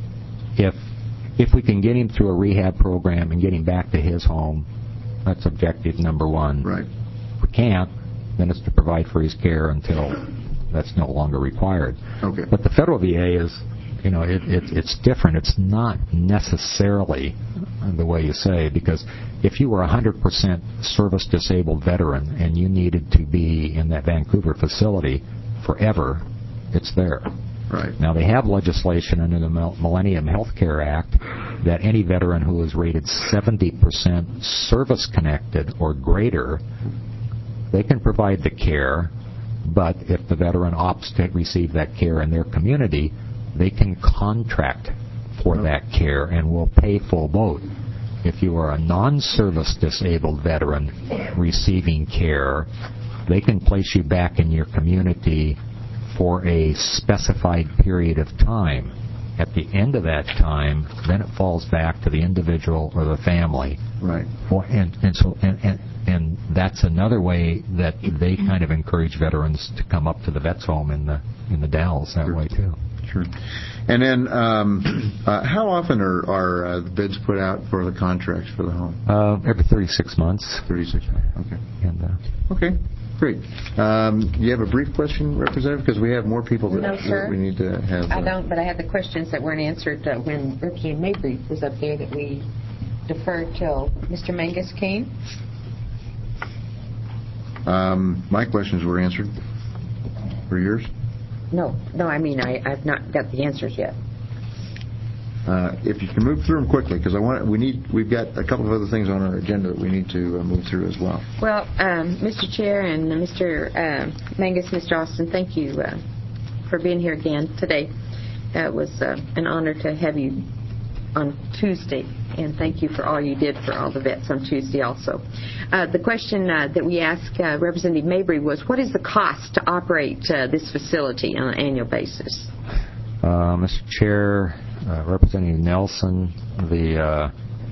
S5: if if we can get him through a rehab program and get him back to his home, that's objective number one.
S1: Right.
S5: If we can't, then it's to provide for his care until that's no longer required.
S1: Okay.
S5: But the federal V A is, you know, it, it, it's different. It's not necessarily the way you say, because if you were a one hundred percent service-disabled veteran and you needed to be in that Vancouver facility forever, it's there.
S1: Right.
S5: Now, they have legislation under the Millennium Health Care Act that any veteran who is rated seventy percent service-connected or greater, they can provide the care, but if the veteran opts to receive that care in their community, they can contract for that care and will pay full boat. If you are a non-service disabled veteran receiving care, they can place you back in your community for a specified period of time. At the end of that time, then it falls back to the individual or the family.
S1: Right.
S5: Or, and, and so and, and and that's another way that they kind of encourage veterans to come up to the vets home in the in the Dalles that
S1: Sure.
S5: way too.
S1: Sure. And then, um, uh, how often are, are uh, the bids put out for the contracts for the home?
S5: Uh, every thirty-six months.
S1: thirty-six. Okay.
S5: And uh,
S1: Okay. Great. Um, do you have a brief question, Representative? Because we have more people that,
S4: No, sir.
S1: that we need to have.
S4: I
S1: uh,
S4: don't, but I had the questions that weren't answered uh, when Representative Mabry was up there that we deferred till Mister Mangus came.
S1: Um, my questions were answered. Were yours?
S4: No, no, I mean, I, I've not got the answers yet.
S1: Uh, if you can move through them quickly, because I want we need we've got a couple of other things on our agenda that we need to uh, move through as well.
S4: Well, um, Mister Chair and uh, Mister Uh, Mangus, Mister Austin, thank you uh, for being here again today. Uh, it was uh, an honor to have you on Tuesday, and thank you for all you did for all the vets on Tuesday also. Uh, the question uh, that we asked uh, Representative Mabry was, what is the cost to operate uh, this facility on an annual basis?
S5: uh, Mister Chair, uh, Representative Nelson, the uh,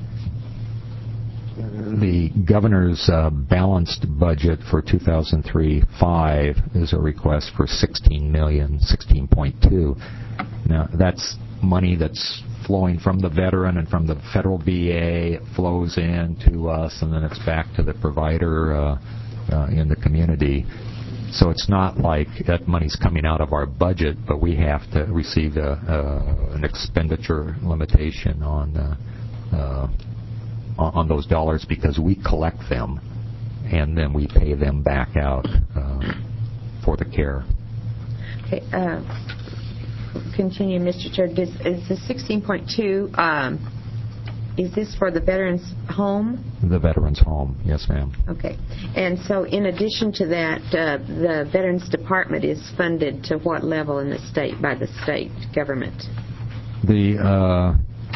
S5: the governor's uh, balanced budget for two thousand three five is a request for sixteen million dollars, sixteen point two. Now, that's money that's flowing from the veteran and from the federal V A. It flows in to us, and then it's back to the provider uh, uh, in the community. So it's not like that money's coming out of our budget, but we have to receive a, uh, an expenditure limitation on uh, uh, on those dollars because we collect them, and then we pay them back out uh, for the care.
S4: Okay, uh, continue, Mister Chair. Does, is the sixteen point two, um, is this for the veterans' home?
S5: The veterans' home, yes, ma'am.
S4: Okay. And so in addition to that, uh, the Veterans Department is funded to what level in the state, by the state government?
S5: The uh,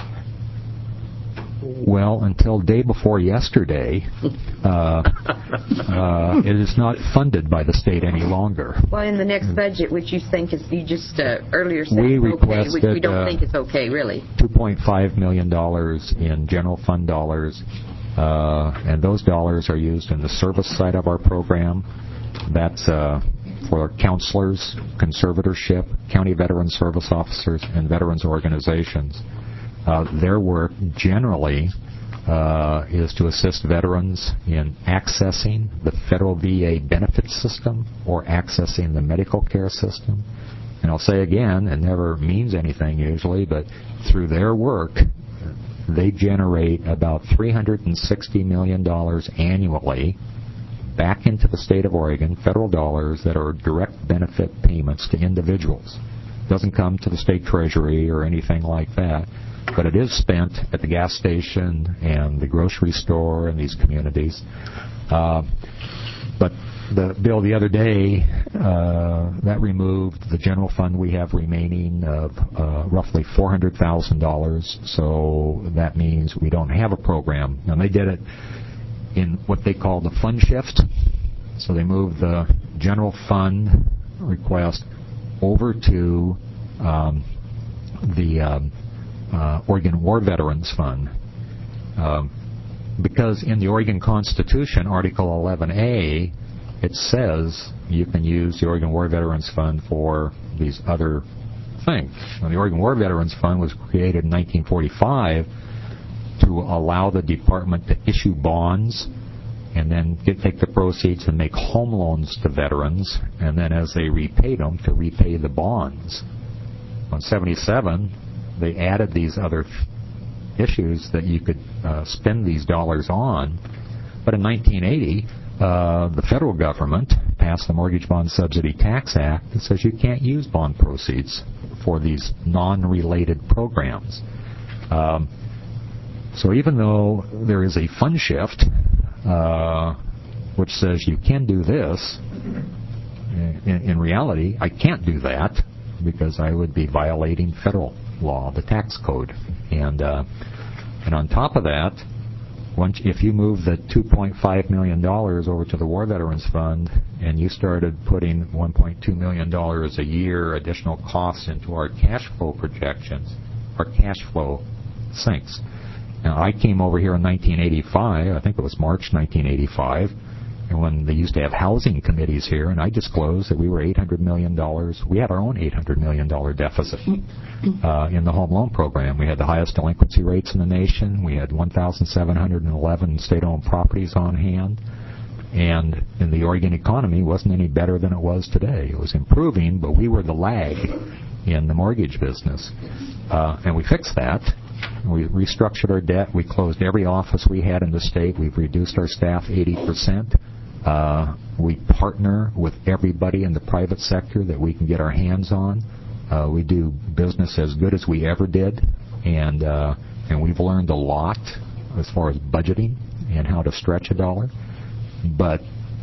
S5: well, until day before yesterday, uh, uh, it is not funded by the state any longer.
S4: Well, in the next budget, which you think is, you just uh, earlier said
S5: We
S4: is okay,
S5: requested,
S4: which we don't
S5: uh,
S4: think is okay, really.
S5: two point five million dollars in general fund dollars, uh, and those dollars are used in the service side of our program. That's uh, for counselors, conservatorship, county veteran service officers, and veterans organizations. Uh, their work generally uh, is to assist veterans in accessing the federal V A benefit system or accessing the medical care system. And I'll say again, it never means anything usually, but through their work, they generate about three hundred sixty million dollars annually back into the state of Oregon, federal dollars that are direct benefit payments to individuals. It doesn't come to the state treasury or anything like that, but it is spent at the gas station and the grocery store in these communities. Uh, but the bill the other day, uh, that removed the general fund we have remaining of uh, roughly four hundred thousand dollars, so that means we don't have a program. And they did it in what they call the fund shift. So they moved the general fund request over to um, the um, uh, Oregon War Veterans Fund. Um, because in the Oregon Constitution, Article eleven A, it says you can use the Oregon War Veterans Fund for these other things. Now, the Oregon War Veterans Fund was created in nineteen forty-five to allow the department to issue bonds and then get, take the proceeds and make home loans to veterans, and then as they repaid them, to repay the bonds. On seventy-seven, they added these other issues that you could uh, spend these dollars on. But in nineteen eighty, uh, the federal government passed the Mortgage Bond Subsidy Tax Act that says you can't use bond proceeds for these non-related programs. Um, so even though there is a fund shift uh, which says you can do this, in, in reality, I can't do that because I would be violating federal law, the tax code. And uh, and on top of that, once if you move the two point five million dollars over to the War Veterans Fund and you started putting one point two million dollars a year additional costs into our cash flow projections, our cash flow sinks. Now, I came over here in nineteen eighty-five, I think it was March nineteen eighty-five, and when they used to have housing committees here, and I disclosed that we were eight hundred million dollars, we had our own eight hundred million dollars deficit uh, in the home loan program. We had the highest delinquency rates in the nation. We had one thousand seven hundred eleven state-owned properties on hand. And in the Oregon economy, it wasn't any better than it was today. It was improving, but we were the lag in the mortgage business. Uh, and we fixed that. We restructured our debt. We closed every office we had in the state. We've reduced our staff eighty percent. Uh, we partner with everybody in the private sector that we can get our hands on. Uh, we do business as good as we ever did, and uh, and we've learned a lot as far as budgeting and how to stretch a dollar. But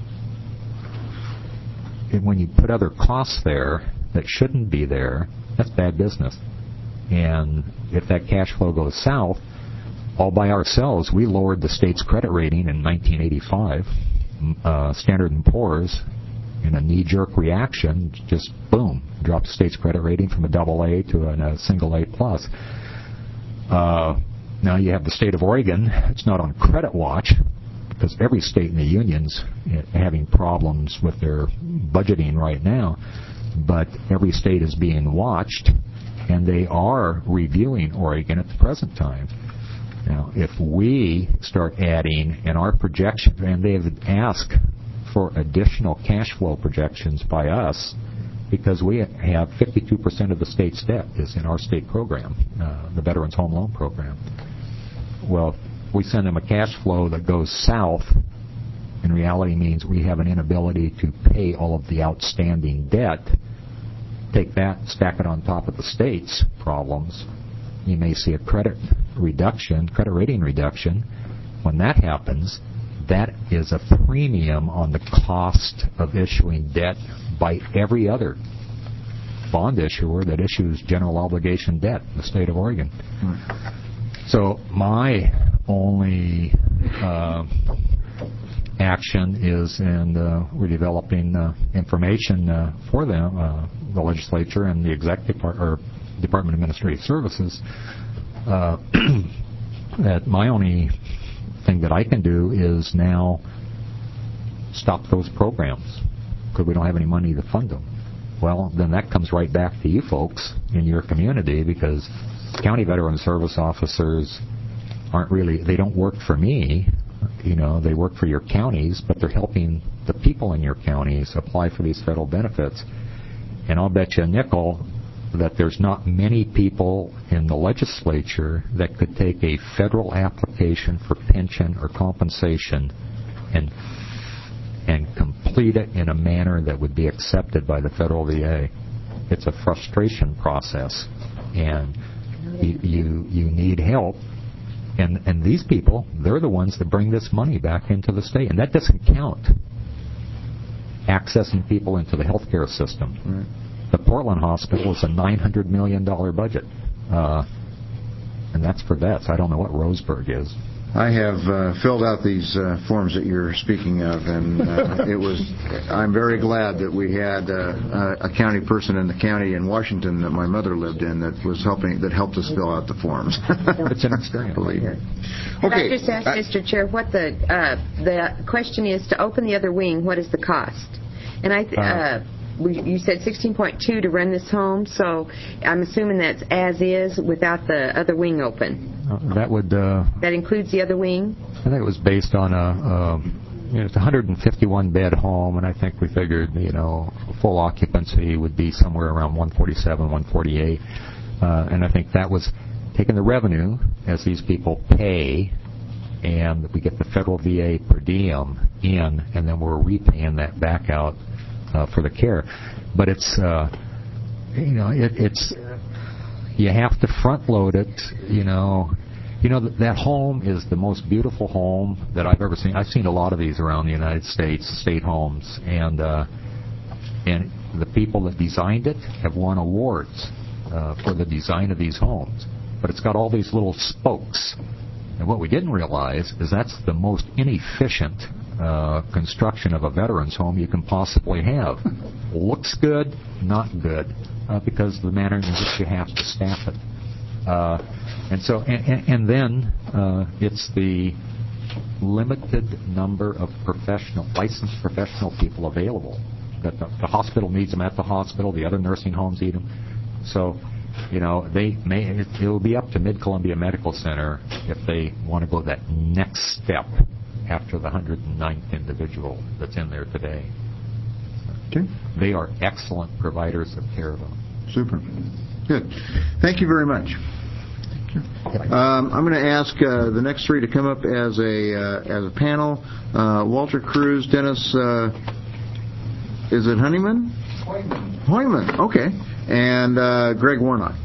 S5: when you put other costs there that shouldn't be there, that's bad business. And if that cash flow goes south, all by ourselves, we lowered the state's credit rating in nineteen eighty-five. Uh, Standard and Poor's, in a knee-jerk reaction, just boom, dropped the state's credit rating from a double A to a, a single A plus. Uh, now you have the state of Oregon. It's not on credit watch because every state in the union's having problems with their budgeting right now. But every state is being watched, and they are reviewing Oregon at the present time. Now, if we start adding in our projections, and they have asked for additional cash flow projections by us, because we have fifty-two percent of the state's debt is in our state program, uh, the Veterans Home Loan Program. Well, if we send them a cash flow that goes south, in reality means we have an inability to pay all of the outstanding debt. Take that, stack it on top of the state's problems, you may see a credit reduction, credit rating reduction. When that happens, that is a premium on the cost of issuing debt by every other bond issuer that issues general obligation debt in the state of Oregon. Hmm. So my only uh, action is, and uh, we're developing uh, information uh, for them, uh, the legislature and the executive part, or Department of Administrative Services, uh, that my only thing that I can do is now stop those programs because we don't have any money to fund them. Well, then that comes right back to you folks in your community, because county veteran service officers aren't really, they don't work for me. You know, they work for your counties, but they're helping the people in your counties apply for these federal benefits. And I'll bet you a nickel that there's not many people in the legislature that could take a federal application for pension or compensation and complete it in a manner that would be accepted by the federal V A. It's a frustration process, and you you, you need help. And and these people, they're the ones that bring this money back into the state, and that doesn't count accessing people into the healthcare system. Right. The Portland Hospital is a nine hundred million dollars budget, uh, and that's for vets. I don't know what Roseburg is.
S1: I have uh, filled out these uh, forms that you're speaking of, and uh, it was. I'm very glad that we had uh, a county person in the county in Washington that my mother lived in that was helping, that helped us fill out the forms.
S5: It's an experience.
S1: Believe me.
S4: Can
S1: Okay.
S4: I just ask, Mister Chair, what the uh, the question is to open the other wing? What is the cost? And I. Th- uh, We, you said sixteen point two to run this home, so I'm assuming that's as is without the other wing open.
S5: Uh, that would. Uh,
S4: that includes the other wing?
S5: I think it was based on a, a you know, it's a one hundred fifty-one bed home, and I think we figured, you know, full occupancy would be somewhere around one forty-seven, one forty-eight, uh, and I think that was taking the revenue as these people pay, and we get the federal V A per diem in, and then we're repaying that back out. Uh, for the care, but it's uh, you know it, it's you have to front load it. You know, you know that, that home is the most beautiful home that I've ever seen. I've seen a lot of these around the United States, state homes, and uh, and the people that designed it have won awards uh, for the design of these homes. But it's got all these little spokes, and what we didn't realize is that's the most inefficient Uh, construction of a veteran's home you can possibly have. Looks good, not good, uh, because of the manner in which you have to staff it. Uh, and so, and, and, and then uh, it's the limited number of professional, licensed professional people available. That the, the hospital needs them at the hospital. The other nursing homes need them. So, you know, they may. It, it will be up to Mid-Columbia Medical Center if they want to go that next step after the one hundred ninth individual that's in there today.
S1: Okay.
S5: They are excellent providers of care.
S1: Super. Good. Thank you very much. Um, I'm going to ask uh, the next three to come up as a uh, as a panel. Uh, Walter Cruz, Dennis, uh, is it Honeyman? Hoyman. Hoyman, okay. And uh, Greg Warnock.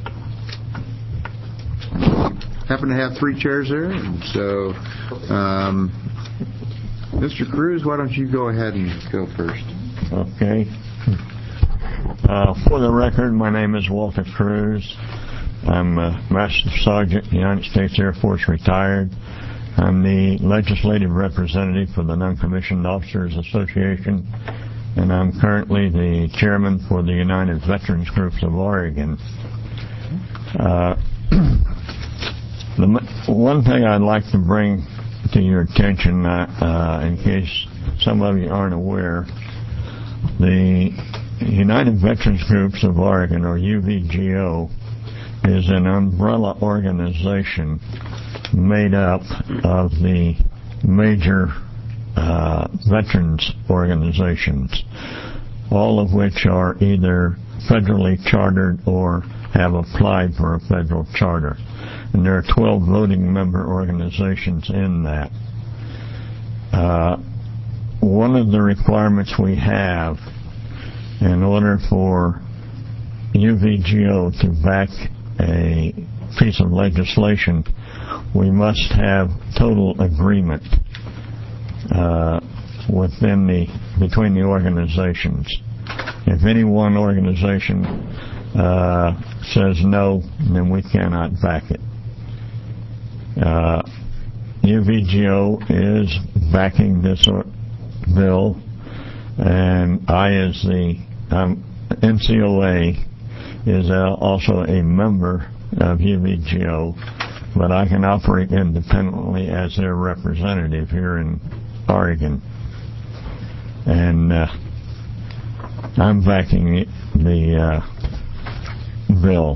S1: Happen to have three chairs there, and so um, Mister Cruz, why don't you go ahead and go first?
S8: Okay. Uh, for the record, my name is Walter Cruz. I'm a Master Sergeant, United States Air Force, retired. I'm the legislative representative for the Non-Commissioned Officers Association, and I'm currently the chairman for the United Veterans Groups of Oregon. Uh, The one thing I'd like to bring to your attention, uh, uh, in case some of you aren't aware, the United Veterans Groups of Oregon, or U V G O, is an umbrella organization made up of the major uh, veterans organizations, all of which are either federally chartered or have applied for a federal charter. And there are twelve voting member organizations in that. Uh, one of the requirements we have in order for U V G O to back a piece of legislation, we must have total agreement uh, within the between the organizations. If any one organization uh, says no, then we cannot back it. Uh, U V G O is backing this or- bill, and I, as the um, N C O A, is uh, also a member of U V G O, but I can operate independently as their representative here in Oregon, and uh, I'm backing the, the uh, bill.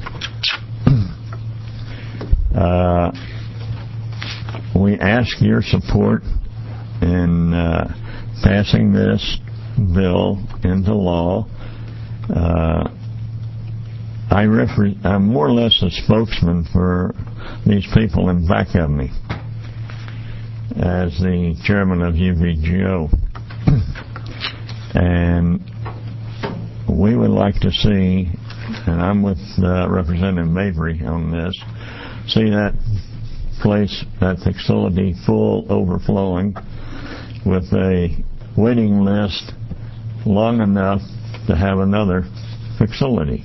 S8: uh, We ask your support in uh, passing this bill into law. Uh, I refer- I'm more or less a spokesman for these people in back of me as the chairman of U V G O. And we would like to see, and I'm with uh, Representative Mabry on this, see that place, that facility full, overflowing, with a waiting list long enough to have another facility.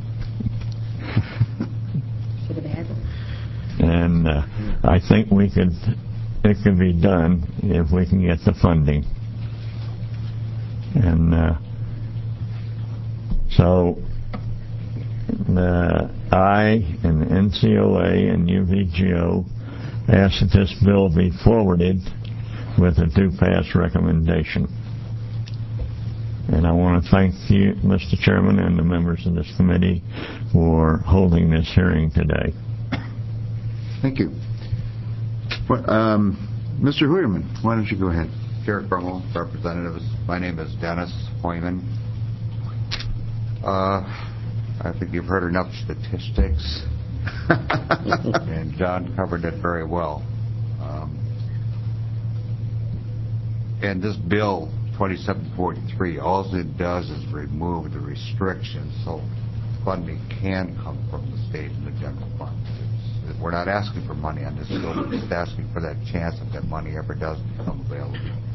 S4: Should have had it.
S8: And uh, I think we could, it could be done if we can get the funding. And uh, so uh, I and the N C O A and U V G O ask that this bill be forwarded with a do-pass recommendation. And I want to thank you, Mister Chairman, and the members of this committee for holding this hearing today.
S1: Thank you. Well, um, Mister Hooterman, why don't you go ahead?
S9: Sheriff Brummel, representatives. My name is Dennis Hoyman. Uh, I think you've heard enough statistics, and John covered it very well. Um, and this bill, twenty-seven forty-three, all it does is remove the restrictions so funding can come from the state and the general fund. It's, we're not asking for money on this bill, we're just asking for that chance if that money ever does become available.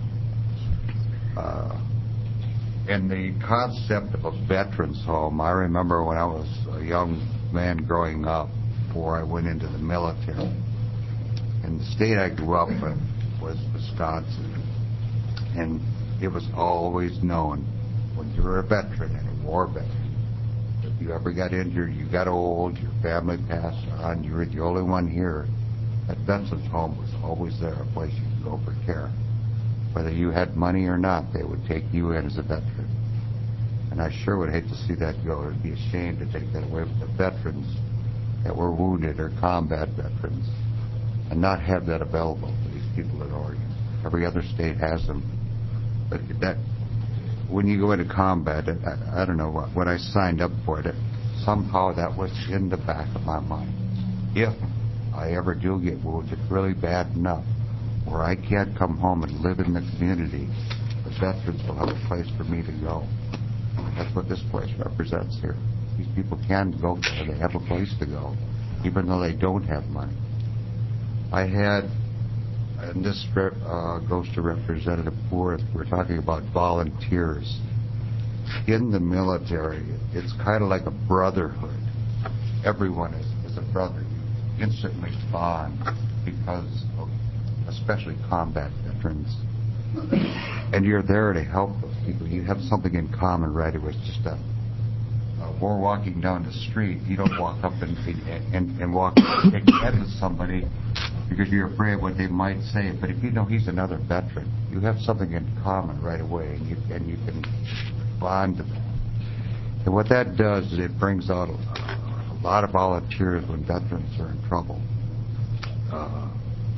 S9: Uh, and the concept of a veterans home, I remember when I was a young man growing up before I went into the military. And the state I grew up in was Wisconsin. And it was always known when you were a veteran and a war veteran, if you ever got injured, you got old, your family passed on, you were the only one here, that veterans home was always there, a place you could go for care. Whether you had money or not, they would take you in as a veteran. And I sure would hate to see that go. It would be a shame to take that away from the veterans that were wounded or combat veterans and not have that available to these people in Oregon. Every other state has them. But that, when you go into combat, I, I don't know, what, when I signed up for it, somehow that was in the back of my mind. If I ever do get wounded really bad enough, where I can't come home and live in the community, the veterans will have a place for me to go. That's what this place represents here. These people can go there. They have a place to go, even though they don't have money. I had, and this uh, goes to Representative Poore, we're talking about volunteers. In the military, it's kind of like a brotherhood. Everyone is, is a brother. You instantly bond because of especially combat veterans. And you're there to help those people. You have something in common right away. It's just a, uh, we're walking down the street. You don't walk up and and, and walk and take head with somebody because you're afraid of what they might say. But if you know he's another veteran, you have something in common right away, and you and you can bond to them. And what that does is it brings out a, a lot of volunteers when veterans are in trouble. Uh,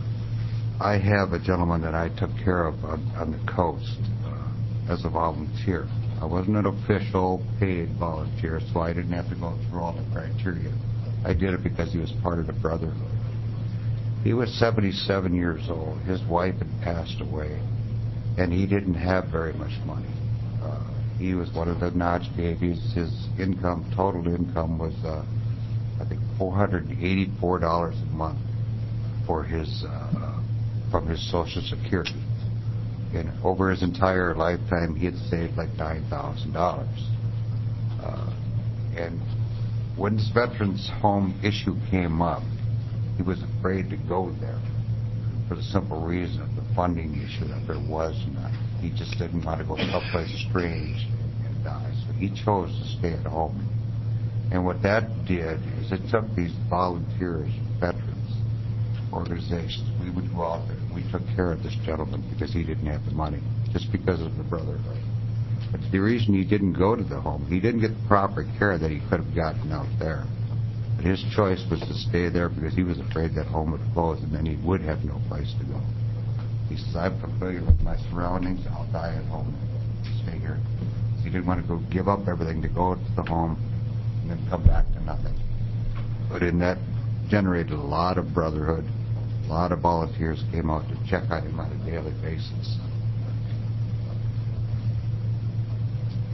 S9: I have a gentleman that I took care of on, on the coast uh, as a volunteer. I wasn't an official paid volunteer, so I didn't have to go through all the criteria. I did it because he was part of the brotherhood. He was seventy-seven years old. His wife had passed away, and he didn't have very much money. Uh, he was one of the Notch babies. His income, total income, was uh, I think four hundred eighty-four dollars a month for his uh, from his Social Security. And over his entire lifetime, he had saved like nine thousand dollars. Uh, and when this veterans home issue came up, he was afraid to go there for the simple reason of the funding issue that there was none. He just didn't want to go someplace strange and die. So he chose to stay at home. And what that did is it took these volunteers, veterans, organizations. We would go out there and we took care of this gentleman because he didn't have the money, just because of the brotherhood. But the reason he didn't go to the home, he didn't get the proper care that he could have gotten out there. But his choice was to stay there because he was afraid that home would close and then he would have no place to go. He says, I'm familiar with my surroundings, I'll die at home, stay here. So he didn't want to go give up everything to go to the home and then come back to nothing. But in that generated a lot of brotherhood. A lot of volunteers came out to check on him on a daily basis.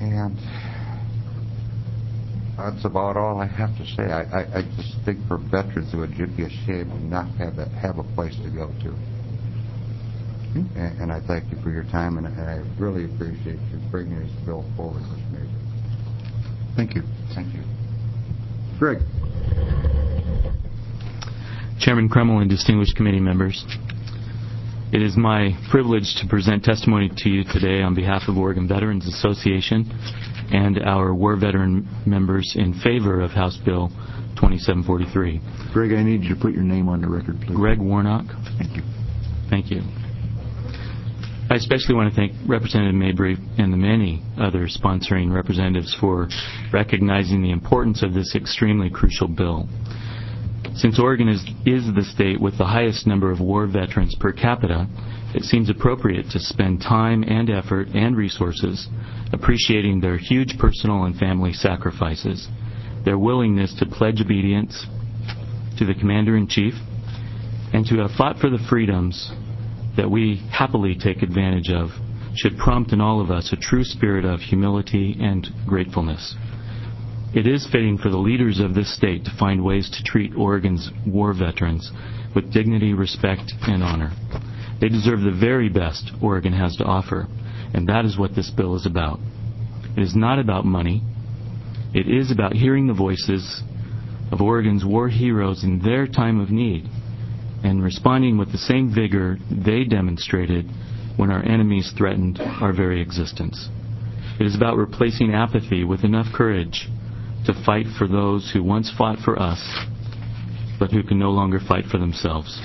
S9: And that's about all I have to say. I, I, I just think for veterans it would just be a shame to not have a, have a place to go to. Mm-hmm. And, and I thank you for your time, and, and I really appreciate you bringing this bill forward with me.
S1: Thank you.
S9: Thank you.
S1: Greg.
S10: Chairman Kreml and distinguished committee members, it is my privilege to present testimony to you today on behalf of Oregon Veterans Association and our war veteran members in favor of House Bill twenty-seven forty-three.
S1: Greg, I need you to put your name on the record, please.
S10: Greg Warnock.
S1: Thank you.
S10: Thank you. I especially want to thank Representative Mabry and the many other sponsoring representatives for recognizing the importance of this extremely crucial bill. Since Oregon is, is the state with the highest number of war veterans per capita, it seems appropriate to spend time and effort and resources appreciating their huge personal and family sacrifices, their willingness to pledge obedience to the Commander-in-Chief, and to have fought for the freedoms that we happily take advantage of should prompt in all of us a true spirit of humility and gratefulness. It is fitting for the leaders of this state to find ways to treat Oregon's war veterans with dignity, respect, and honor. They deserve the very best Oregon has to offer, and that is what this bill is about. It is not about money. It is about hearing the voices of Oregon's war heroes in their time of need and responding with the same vigor they demonstrated when our enemies threatened our very existence. It is about replacing apathy with enough courage to fight for those who once fought for us, but who can no longer fight for themselves.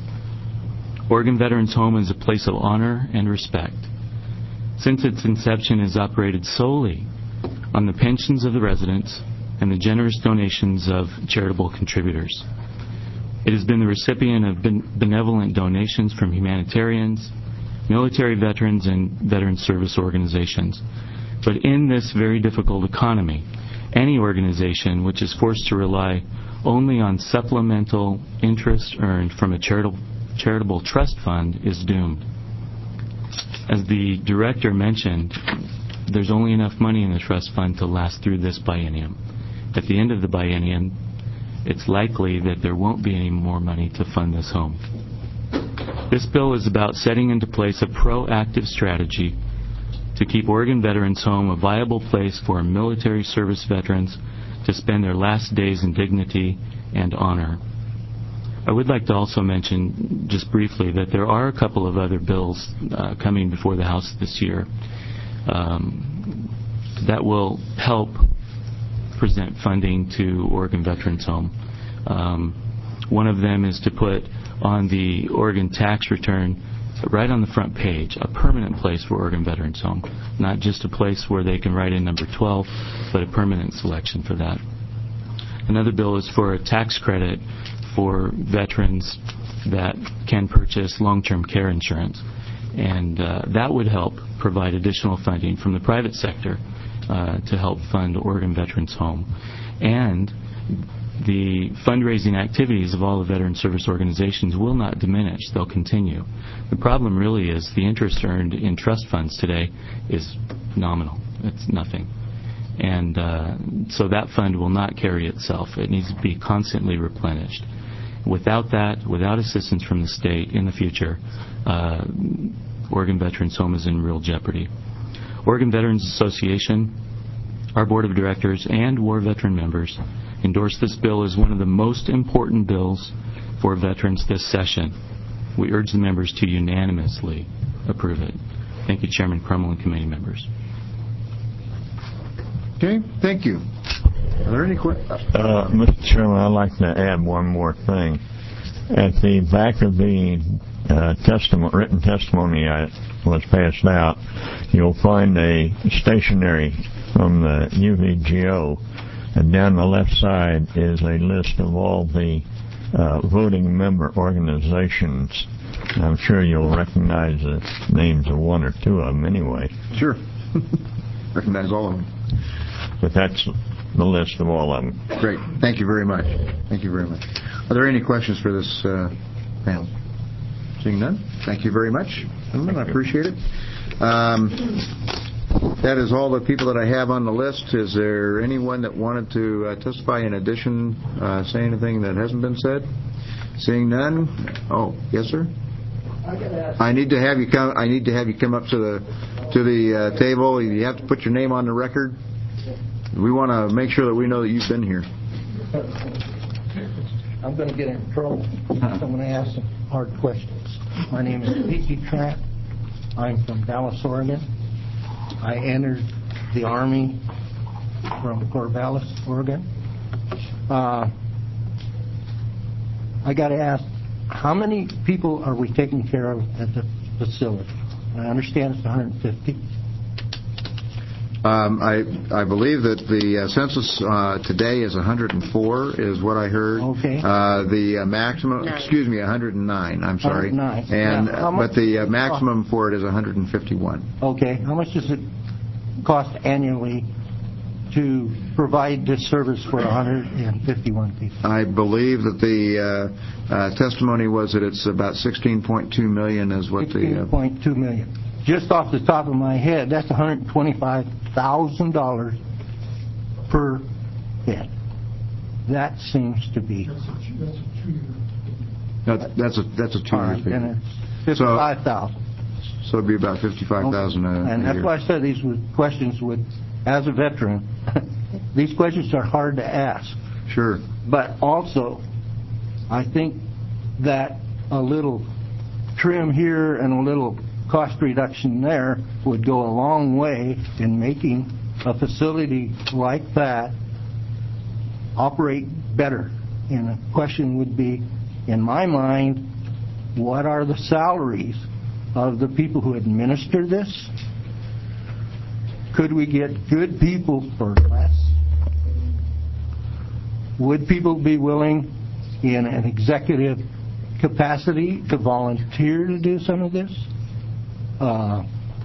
S10: Oregon Veterans Home is a place of honor and respect. Since its inception, it has operated solely on the pensions of the residents and the generous donations of charitable contributors. It has been the recipient of benevolent donations from humanitarians, military veterans, and veteran service organizations. But in this very difficult economy, any organization which is forced to rely only on supplemental interest earned from a charitable, charitable trust fund is doomed. As the director mentioned, there's only enough money in the trust fund to last through this biennium. At the end of the biennium, it's likely that there won't be any more money to fund this home. This bill is about setting into place a proactive strategy to keep Oregon Veterans Home a viable place for military service veterans to spend their last days in dignity and honor. I would like to also mention, just briefly, that there are a couple of other bills uh, coming before the House this year um, that will help present funding to Oregon Veterans Home. Um, one of them is to put on the Oregon tax return, right on the front page, a permanent place for Oregon Veterans Home. Not just a place where they can write in number twelve, but a permanent selection for that. Another bill is for a tax credit for veterans that can purchase long-term care insurance. And uh, that would help provide additional funding from the private sector uh, to help fund Oregon Veterans Home. And the fundraising activities of all the veteran service organizations will not diminish. They'll continue. The problem really is the interest earned in trust funds today is nominal. It's nothing. And uh, so that fund will not carry itself. It needs to be constantly replenished. Without that, without assistance from the state in the future, uh, Oregon Veterans Home is in real jeopardy. Oregon Veterans Association, our board of directors, and war veteran members endorse this bill as one of the most important bills for veterans this session. We urge the members to unanimously approve it. Thank you, Chairman Kreml and committee members.
S1: Okay, thank you. Are there any questions?
S8: Uh, Mister Chairman, I'd like to add one more thing. At the back of the uh, testimony, written testimony that was passed out, you'll find a stationery from the U V G O, and down the left side is a list of all the uh, voting member organizations. I'm sure you'll recognize the names of one or two of them anyway.
S1: Sure. Recognize all of them.
S8: But that's the list of all of them.
S1: Great. Thank you very much. Thank you very much. Are there any questions for this uh, panel? Seeing none, thank you very much, gentlemen. I appreciate it. Um, That is all the people that I have on the list. Is there anyone that wanted to uh, testify in addition, uh, say anything that hasn't been said? Seeing none. Oh, yes, sir. I need to have you come. I need to have you come up to the to the uh, table. You have to put your name on the record. We want to make sure that we know that you've been here.
S11: I'm going to get in trouble. I'm going to ask some hard questions. My name is P T Trapp. I'm from Dallas, Oregon. I entered the Army from Corvallis, Oregon. Uh, I got to ask, how many people are we taking care of at the facility? I understand it's one hundred fifty.
S1: Um, I I believe that the uh, census uh, today is one hundred four, is what I heard.
S11: Okay.
S1: Uh, the uh, maximum,
S4: Nine.
S1: excuse me, one hundred nine. I'm sorry.
S11: one hundred nine.
S1: And
S11: Yeah. How
S1: uh,
S11: much
S1: but the
S11: does
S1: uh,
S11: it
S1: maximum for it is one hundred fifty-one.
S11: Okay. How much does it cost annually to provide this service for one hundred fifty-one people?
S1: I believe that the uh, uh, testimony was that it's about sixteen point two million is what the.
S11: sixteen point two million. Just off the top of my head, that's one hundred twenty-five thousand dollars per bed. That seems to be.
S1: That, that's a that's a two
S11: All
S1: year
S11: right,
S1: figure.
S11: then it's fifty-five thousand.
S1: So it'd be about fifty-five thousand a,
S11: And
S1: a
S11: that's
S1: year.
S11: why I said these would, questions would, as a veteran, these questions are hard to ask.
S1: Sure.
S11: But also, I think that a little trim here and a little cost reduction there would go a long way in making a facility like that operate better. And the question would be, in my mind, what are the salaries of the people who administer this? Could we get good people for less? Would people be willing in an executive capacity to volunteer to do some of this? Uh,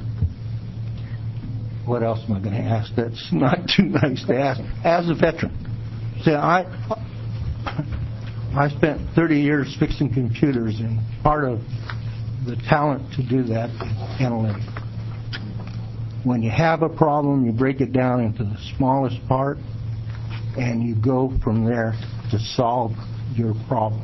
S11: what else am I going to ask that's not too nice to ask? As a veteran, see, I I spent thirty years fixing computers, and part of the talent to do that is analytics. When you have a problem, you break it down into the smallest part, and you go from there to solve your problem.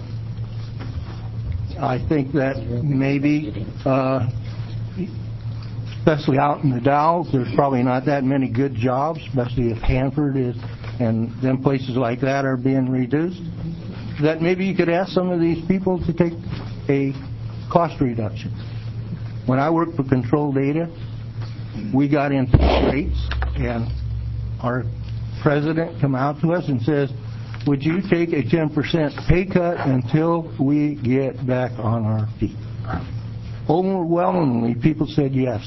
S11: I think that maybe, uh, especially out in the Dalles, there's probably not that many good jobs, especially if Hanford is, and then places like that are being reduced, that maybe you could ask some of these people to take a cost reduction. When I worked for Control Data, we got into rates, and our president come out to us and says, would you take a ten percent pay cut until we get back on our feet? Overwhelmingly, people said yes.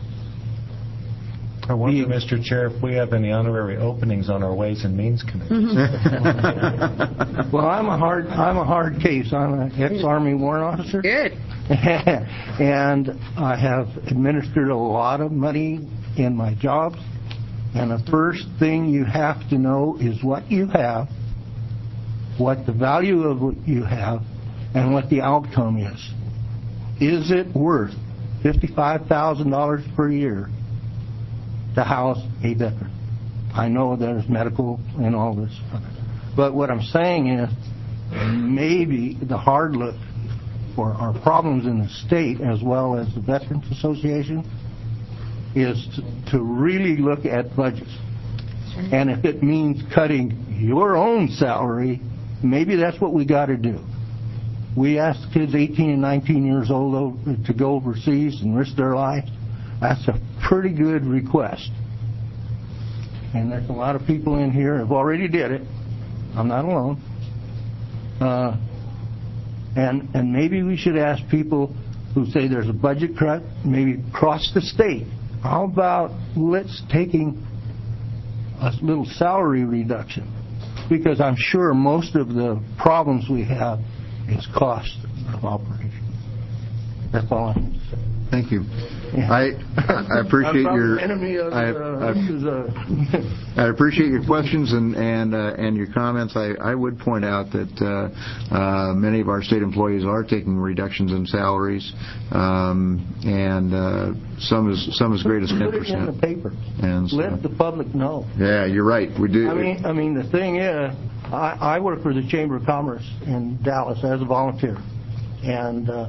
S12: I wonder, Mister Chair, if we have any honorary openings on our Ways and Means Committee.
S11: Well, I'm a hard I'm a hard case. I'm an ex-Army warrant officer.
S4: Good.
S11: And I have administered a lot of money in my jobs. And the first thing you have to know is what you have, what the value of what you have, and what the outcome is. Is it worth fifty-five thousand dollars per year to house a veteran? I know there's medical and all this. But what I'm saying is maybe the hard look for our problems in the state as well as the Veterans Association is to, to really look at budgets. And if it means cutting your own salary, maybe that's what we got to do. We ask kids eighteen and nineteen years old to go overseas and risk their lives. That's a pretty good request. And there's a lot of people in here who have already did it. I'm not alone. Uh, and and maybe we should ask people who say there's a budget cut, maybe across the state. How about let's taking a little salary reduction? Because I'm sure most of the problems we have is cost of operation. That's all I have to say.
S1: Thank you. I I appreciate
S11: I'm
S1: your
S11: enemy of,
S1: I,
S11: uh,
S1: I,
S11: this is a
S1: I appreciate your questions and and uh, and your comments. I, I would point out that uh, uh, many of our state employees are taking reductions in salaries, um, and uh, some as some as great as ten
S11: put it in the
S1: percent.
S11: paper.
S1: And so,
S11: Let the public know.
S1: yeah, you're right. We do.
S11: I mean, I mean, the thing is, I, I work for the Chamber of Commerce in Dallas as a volunteer, and uh,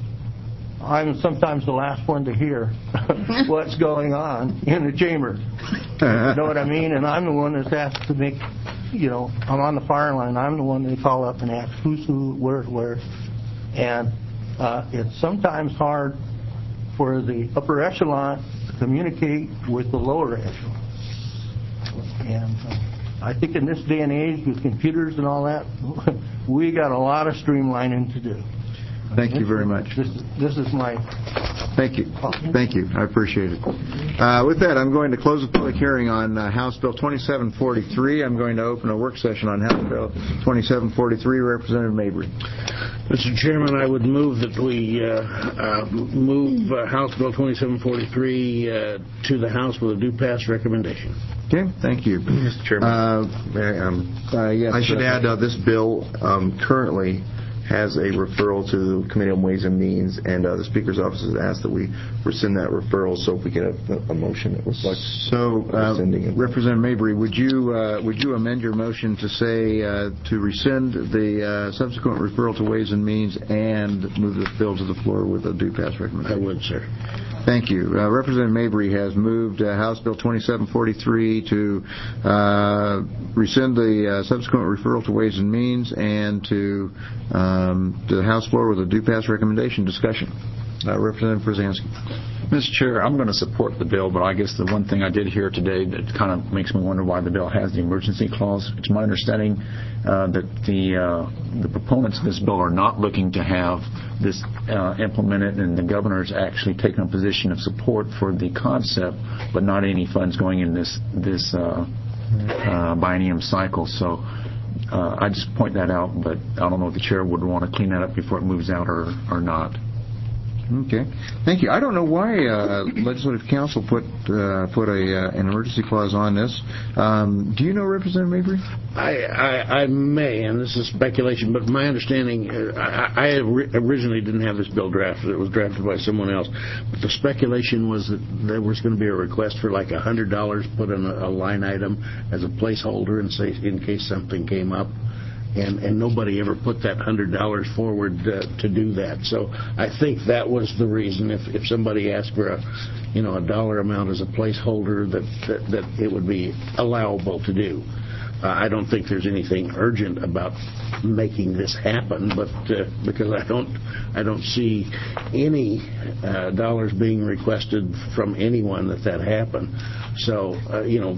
S11: I'm sometimes the last one to hear what's going on in the chamber. You know what I mean? And I'm the one that's asked to make, you know, I'm on the fire line. I'm the one they call up and ask who's who, where's where. And uh, it's sometimes hard for the upper echelon to communicate with the lower echelon. And uh, I think in this day and age with computers and all that, we got a lot of streamlining to do.
S1: Thank you very much.
S11: This is, this is my...
S1: Thank you. Thank you. I appreciate it. Uh, with that, I'm going to close the public hearing on uh, House Bill twenty-seven forty-three. I'm going to open a work session on House Bill twenty-seven forty-three. Representative Mabry.
S3: Mister Chairman, I would move that we uh, uh, move uh, House Bill twenty-seven forty-three uh, to the House with a due pass recommendation.
S1: Okay, thank you.
S2: Mister Chairman,
S1: uh,
S2: may I, um,
S1: uh, yes,
S2: I should
S1: uh,
S2: add uh, this bill um, currently has a referral to the Committee on Ways and Means, and uh, the Speaker's office has asked that we rescind that referral. So if we get a, a motion that reflects
S1: so, uh,
S2: rescinding it.
S1: Representative Mabry, would you uh, would you amend your motion to say uh, to rescind the uh, subsequent referral to Ways and Means and move the bill to the floor with a due pass recommendation?
S3: I would, sir.
S1: Thank you. Uh, Representative Mabry has moved uh, House Bill twenty-seven forty-three to uh, rescind the uh, subsequent referral to Ways and Means and to, um, to the House floor with a due pass recommendation. Discussion. Uh, Representative Brzezinski.
S13: Mister Chair, I'm going to support the bill, but I guess the one thing I did hear today that kind of makes me wonder why the bill has the emergency clause. It's my understanding uh, that the uh, the proponents of this bill are not looking to have this uh, implemented, and the governor's actually taken a position of support for the concept, but not any funds going in this this uh, uh, biennium cycle. So uh, I just point that out, but I don't know if the chair would want to clean that up before it moves out or or not.
S1: Okay, thank you. I don't know why uh, Legislative Council put uh, put a uh, an emergency clause on this. Um, do you know, Representative Mabry?
S3: I, I, I may, and this is speculation, but my understanding, uh, I, I originally didn't have this bill drafted. It was drafted by someone else. But the speculation was that there was going to be a request for like one hundred dollars put in a, a line item as a placeholder in, say, in case something came up. And, and nobody ever put that one hundred dollars forward uh, to do that. So I think that was the reason. If, if somebody asked for a, you know, a dollar amount as a placeholder, that, that, that it would be allowable to do. Uh, I don't think there's anything urgent about making this happen, but uh, because I don't, I don't see any uh, dollars being requested from anyone that that happened. So, uh, you know,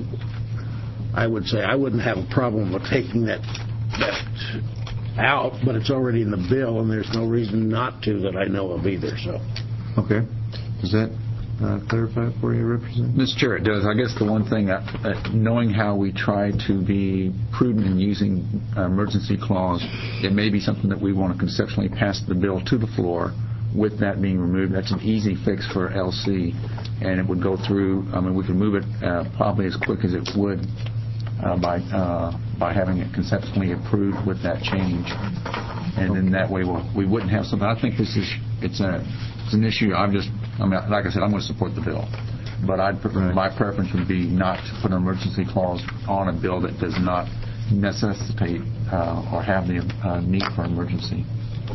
S3: I would say I wouldn't have a problem with taking that that out, but it's already in the bill, and there's no reason not to that I know of either. So,
S1: okay, does that uh, clarify for you, Representative?
S13: Mister Chair, it does. I guess the one thing, uh, uh, knowing how we try to be prudent in using uh, emergency clause, it may be something that we want to conceptually pass the bill to the floor with that being removed. That's an easy fix for L C, and it would go through. I mean, we could move it uh, probably as quick as it would uh, by. Uh, by having it conceptually approved with that change, and in that way we'll, we wouldn't have something. I think this is it's a it's an issue. I'm just I mean, like I said, I'm going to support the bill, but I'd prefer, my preference would be not to put an emergency clause on a bill that does not necessitate uh, or have the uh, need for emergency.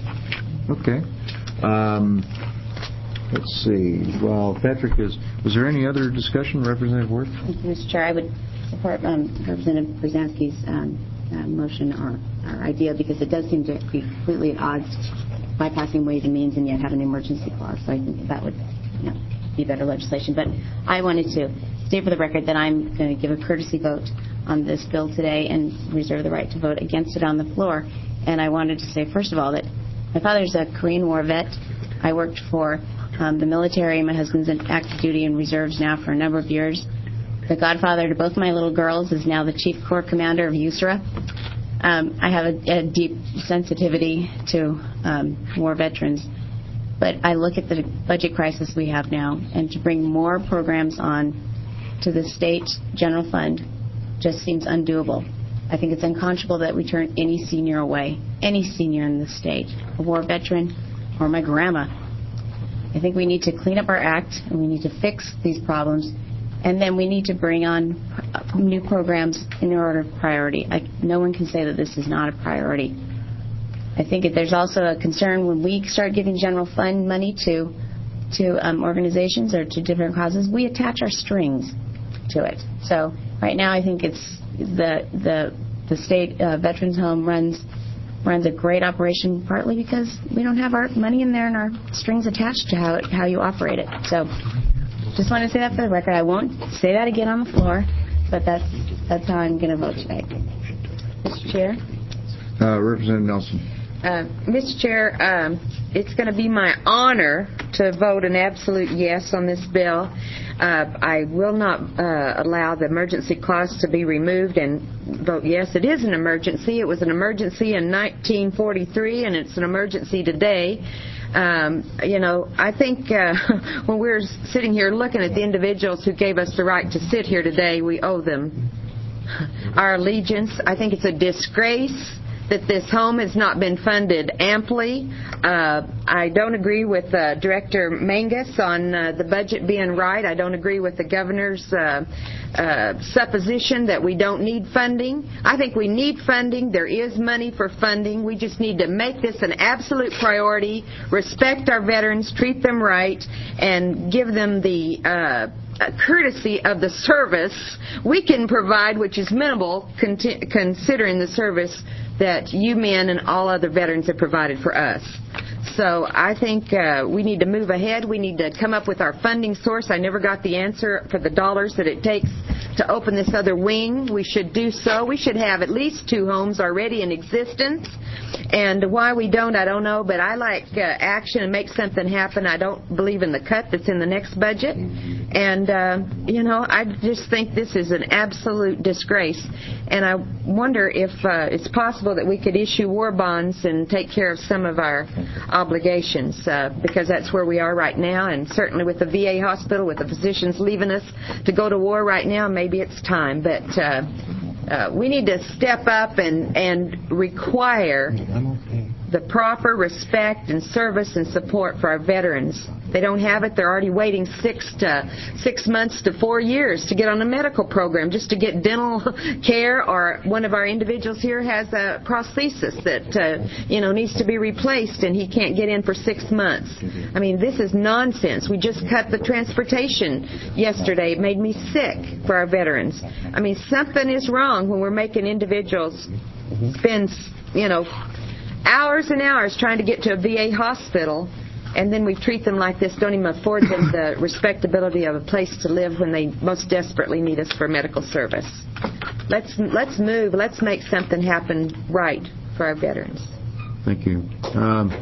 S1: Okay. Um, let's see. Well, Patrick, is was there any other discussion, Representative Worth?
S7: Thank you, Mister Chair. I would support um, Representative Brzezinski's um, uh, motion or, or idea, because it does seem to be completely at odds bypassing Ways and Means and yet have an emergency clause. So I think that would, you know, be better legislation. But I wanted to state for the record that I'm going to give a courtesy vote on this bill today and reserve the right to vote against it on the floor. And I wanted to say, first of all, that my father's a Korean War vet. I worked for um, the military. My husband's in active duty and reserves now for a number of years. The godfather to both my little girls is now the Chief Corps Commander of U S R A. Um, I have a, a deep sensitivity to um, war veterans. But I look at the budget crisis we have now, and to bring more programs on to the state general fund just seems undoable. I think it's unconscionable that we turn any senior away, any senior in the state, a war veteran or my grandma. I think we need to clean up our act, and we need to fix these problems, and then we need to bring on new programs in order of priority. I, no one can say that this is not a priority. I think that there's also a concern when we start giving general fund money to to um, organizations or to different causes, we attach our strings to it. So right now, I think it's the the the state uh, Veterans Home runs runs a great operation, partly because we don't have our money in there and our strings attached to how it, how you operate it. So just want to say that for the record. I won't say that again on the floor, but that's that's how I'm going to vote tonight. Mister Chair.
S1: Uh, Representative Nelson.
S4: Uh, Mister Chair, um, it's going to be my honor to vote an absolute yes on this bill. Uh, I will not uh, allow the emergency clause to be removed and vote yes. It is an emergency. It was an emergency in nineteen forty-three, and it's an emergency today. Um, you know, I think uh, when we're sitting here looking at the individuals who gave us the right to sit here today, we owe them our allegiance. I think it's a disgrace that this home has not been funded amply. Uh, I don't agree with uh, Director Mangus on uh, the budget being right. I don't agree with the governor's uh, uh, supposition that we don't need funding. I think we need funding. There is money for funding. We just need to make this an absolute priority, respect our veterans, treat them right, and give them the uh, courtesy of the service we can provide, which is minimal conti- considering the service that you men and all other veterans have provided for us. So I think uh, we need to move ahead. We need to come up with our funding source. I never got the answer for the dollars that it takes to open this other wing. We should do so. We should have at least two homes already in existence. And why we don't, I don't know, but I like uh, action and make something happen. I don't believe in the cut that's in the next budget. And, uh, you know, I just think this is an absolute disgrace. And I wonder if uh, it's possible that we could issue war bonds and take care of some of our obligations, uh, because that's where we are right now. And certainly with the V A hospital, with the physicians leaving us to go to war right now, maybe it's time. But uh, uh, we need to step up and, and require the proper respect and service and support for our veterans. They don't have it. They're already waiting six to six months to four years to get on a medical program just to get dental care. Or one of our individuals here has a prosthesis that uh, you know needs to be replaced, and he can't get in for six months. I mean, this is nonsense. We just cut the transportation yesterday. It made me sick for our veterans. I mean, something is wrong when we're making individuals spend, you know, hours and hours trying to get to a V A hospital, and then we treat them like this, don't even afford them the respectability of a place to live when they most desperately need us for medical service. Let's let's move. Let's make something happen right for our veterans.
S1: Thank you. Um,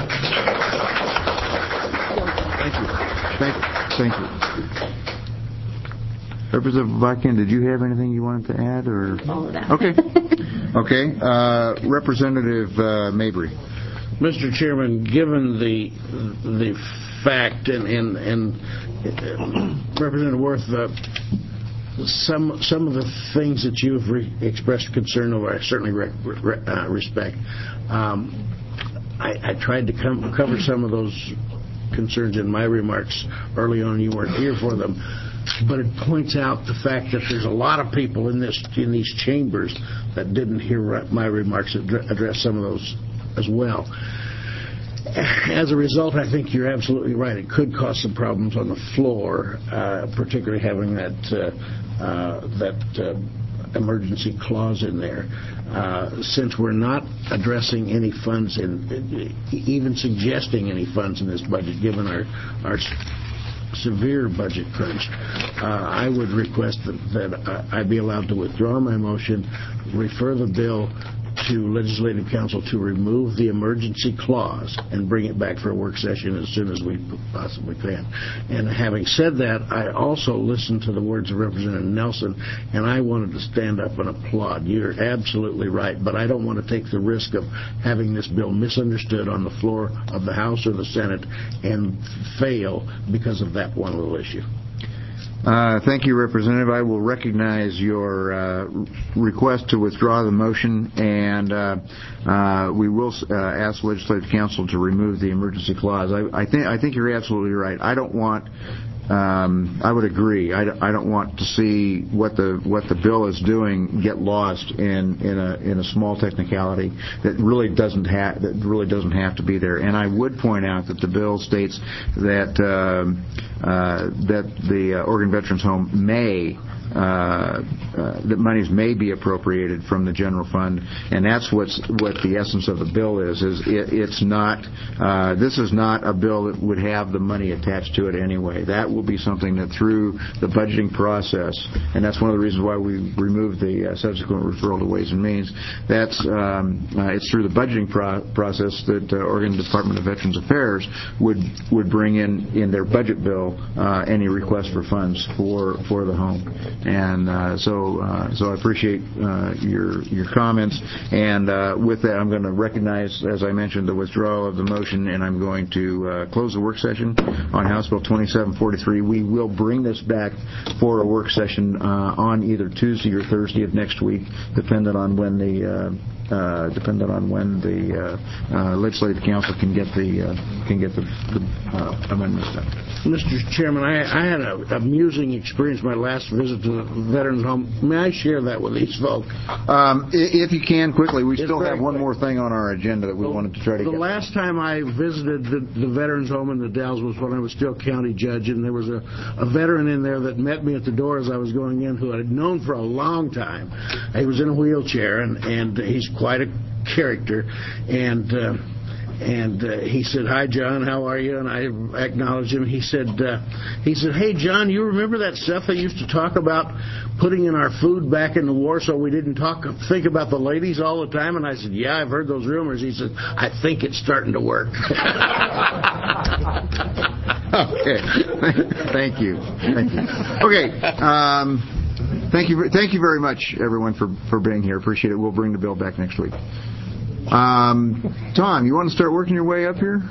S1: thank you. Thank you. Thank you. Representative Blackton, did you have anything you wanted to add, or?
S7: All of that.
S1: Okay. Okay. Uh, Representative uh, Mabry.
S3: Mister Chairman, given the the fact and and, and uh, Representative Worth, uh, some some of the things that you've re- expressed concern over, I certainly re- re- uh, respect. Um, I, I tried to com- cover some of those concerns in my remarks early on. You weren't here for them. But it points out the fact that there's a lot of people in this in these chambers that didn't hear my remarks address some of those as well. As a result, I think you're absolutely right. It could cause some problems on the floor, uh, particularly having that uh, uh, that uh, emergency clause in there. Uh, since we're not addressing any funds, in, even suggesting any funds in this budget, given our our severe budget crunch, uh, I would request that, that uh, I be allowed to withdraw my motion, refer the bill to Legislative Council to remove the emergency clause and bring it back for a work session as soon as we possibly can. And having said that, I also listened to the words of Representative Nelson, and I wanted to stand up and applaud. You're absolutely right, but I don't want to take the risk of having this bill misunderstood on the floor of the House or the Senate and fail because of that one little issue.
S1: Uh, thank you, Representative. I will recognize your uh, request to withdraw the motion, and uh, uh, we will uh, ask Legislative Council to remove the emergency clause. I, I think I think you're absolutely right. I don't want. Um, I would agree. I, I don't want to see what the what the bill is doing get lost in, in a in a small technicality that really doesn't have that really doesn't have to be there. And I would point out that the bill states that um, uh, that the uh, Oregon Veterans Home may. Uh, uh, that monies may be appropriated from the general fund, and that's what's what the essence of the bill is. Is it, it's not. Uh, this is not a bill that would have the money attached to it anyway. That will be something that through the budgeting process, and that's one of the reasons why we removed the uh, subsequent referral to Ways and Means. That's um, uh, it's through the budgeting pro- process that uh, Oregon Department of Veterans Affairs would would bring in in their budget bill uh, any request for funds for for the home. And uh, so, uh, so I appreciate uh, your your comments. And uh, with that, I'm going to recognize, as I mentioned, the withdrawal of the motion, and I'm going to uh, close the work session on House Bill twenty-seven forty-three. We will bring this back for a work session uh, on either Tuesday or Thursday of next week, dependent on when the uh, uh, dependent on when the uh, uh, Legislative Council can get the uh, can get the, the uh, amendments done.
S3: Mister Chairman, I, I had an amusing experience my last visit to the Veterans Home. May I share that with these folks?
S1: Um, if you can, quickly. We
S3: It's
S1: still have one
S3: quick.
S1: more thing on our agenda that we wanted to try to
S3: The
S1: get.
S3: last time I visited the, the Veterans Home in the Dells was when I was still county judge, and there was a, a veteran in there that met me at the door as I was going in who I had known for a long time. He was in a wheelchair, and, and he's quite a character. And... Uh, And uh, he said, "Hi, John, how are you?" And I acknowledged him. He said, uh, "He said, hey, John, you remember that stuff they used to talk about putting in our food back in the war so we didn't talk think about the ladies all the time?" And I said, "Yeah, I've heard those rumors." He said, "I think it's starting to work."
S1: Okay. Thank you. Thank you. Okay. Um, thank you. Thank you very much, everyone, for for being here. Appreciate it. We'll bring the bill back next week. Um, Tom, you want to start working your way up here?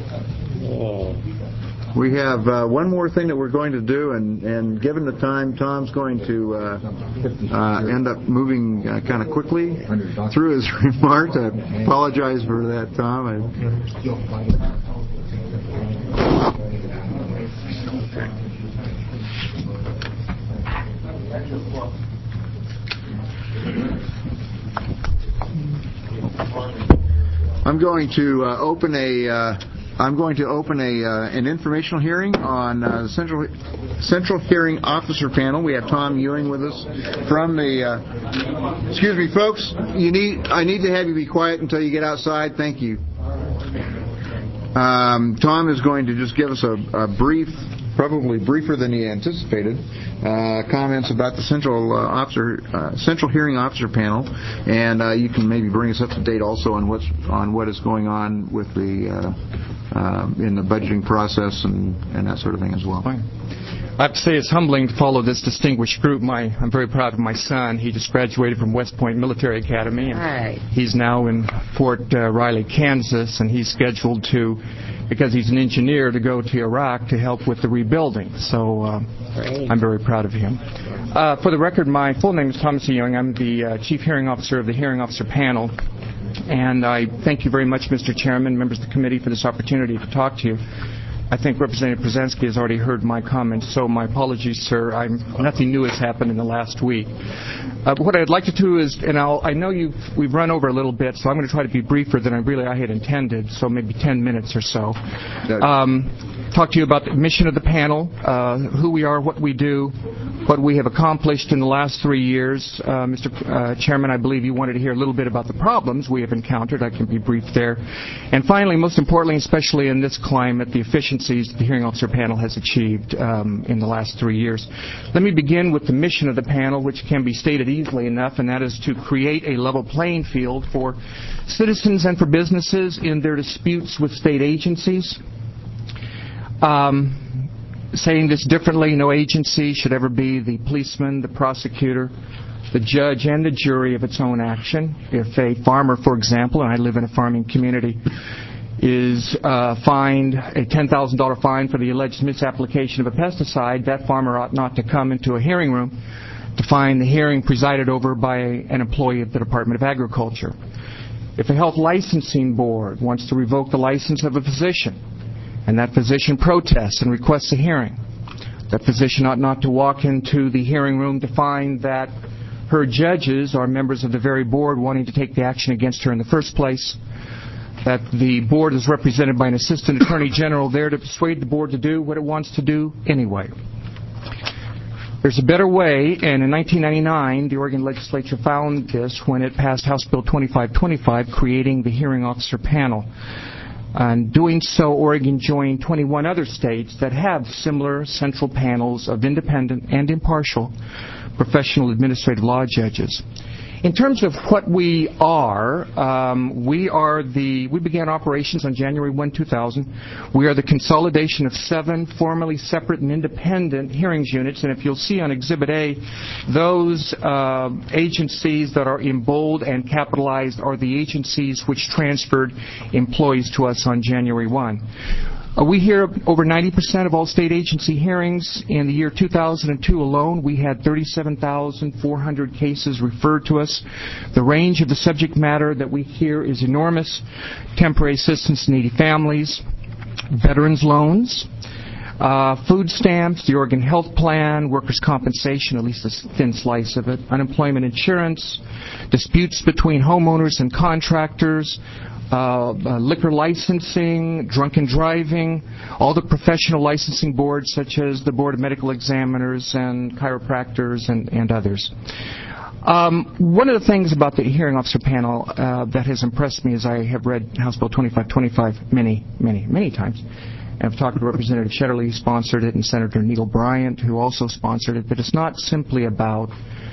S1: We have uh, one more thing that we're going to do, and, and given the time, Tom's going to uh, uh, end up moving uh, kind of quickly through his remarks. I apologize for that, Tom. I, I'm going to uh, open a. Uh, I'm going to open a uh, an informational hearing on uh, the Central Central Hearing Officer Panel. We have Tom Ewing with us from the. Uh, excuse me, folks. You need. I need to have you be quiet until you get outside. Thank you. Um, Tom is going to just give us a, a brief, probably briefer than he anticipated, uh, comments about the Central uh, Officer uh, Central Hearing Officer Panel, and uh, you can maybe bring us up to date also on what's on what is going on with the uh, uh, in the budgeting process and, and that sort of thing as well.
S14: Fine. I have to say it's humbling to follow this distinguished group. My, I'm very proud of my son. He just graduated from West Point Military Academy, and
S4: Hi.
S14: he's now in Fort uh, Riley, Kansas, and he's scheduled to, because he's an engineer, to go to Iraq to help with the rebuilding. So uh, I'm very proud of him. Uh, for the record, my full name is Thomas E. Young. I'm the uh, Chief Hearing Officer of the Hearing Officer Panel, and I thank you very much, Mister Chairman, members of the committee, for this opportunity to talk to you. I think Representative Brzezinski has already heard my comments, so my apologies, sir. I'm, nothing new has happened in the last week. Uh, what I'd like to do is, and I'll, I know you've, we've run over a little bit, so I'm going to try to be briefer than I really I had intended, so maybe ten minutes or so. Um, talk to you about the mission of the panel, uh, who we are, what we do, what we have accomplished in the last three years. Uh, Mister Uh, Chairman, I believe you wanted to hear a little bit about the problems we have encountered. I can be brief there. And finally, most importantly, especially in this climate, the efficiencies the hearing officer panel has achieved um, in the last three years. Let me begin with the mission of the panel, which can be stated easily enough, and that is to create a level playing field for citizens and for businesses in their disputes with state agencies. Um, saying this differently, no agency should ever be the policeman, the prosecutor, the judge, and the jury of its own action. If a farmer, for example, and I live in a farming community, is uh, fined a ten thousand dollars fine for the alleged misapplication of a pesticide, that farmer ought not to come into a hearing room to find the hearing presided over by an employee of the Department of Agriculture. If a health licensing board wants to revoke the license of a physician, and that physician protests and requests a hearing, that physician ought not to walk into the hearing room to find that her judges are members of the very board wanting to take the action against her in the first place, that the board is represented by an assistant attorney general there to persuade the board to do what it wants to do anyway. There's a better way, and in nineteen ninety-nine, the Oregon legislature found this when it passed House Bill twenty-five twenty-five, creating the hearing officer panel. And doing so, Oregon joined twenty-one other states that have similar central panels of independent and impartial professional administrative law judges. In terms of what we are, um, we are the, we began operations on January first, two thousand. We are the consolidation of seven formerly separate and independent hearings units, and if you'll see on Exhibit A, those uh, agencies that are in bold and capitalized are the agencies which transferred employees to us on January first. Uh, we hear over ninety percent of all state agency hearings. In the year two thousand two alone, we had thirty-seven thousand four hundred cases referred to us. The range of the subject matter that we hear is enormous. Temporary assistance to needy families, veterans loans, uh, food stamps, the Oregon Health Plan, workers' compensation, at least a thin slice of it, unemployment insurance, disputes between homeowners and contractors, Uh, uh, liquor licensing, drunken driving, all the professional licensing boards such as the Board of Medical Examiners and chiropractors and, and others. Um, one of the things about the hearing officer panel uh, that has impressed me is I have read House Bill twenty-five twenty-five many, many, many times. I've talked to Representative Shetterly, who sponsored it, and Senator Neil Bryant, who also sponsored it, but it's not simply about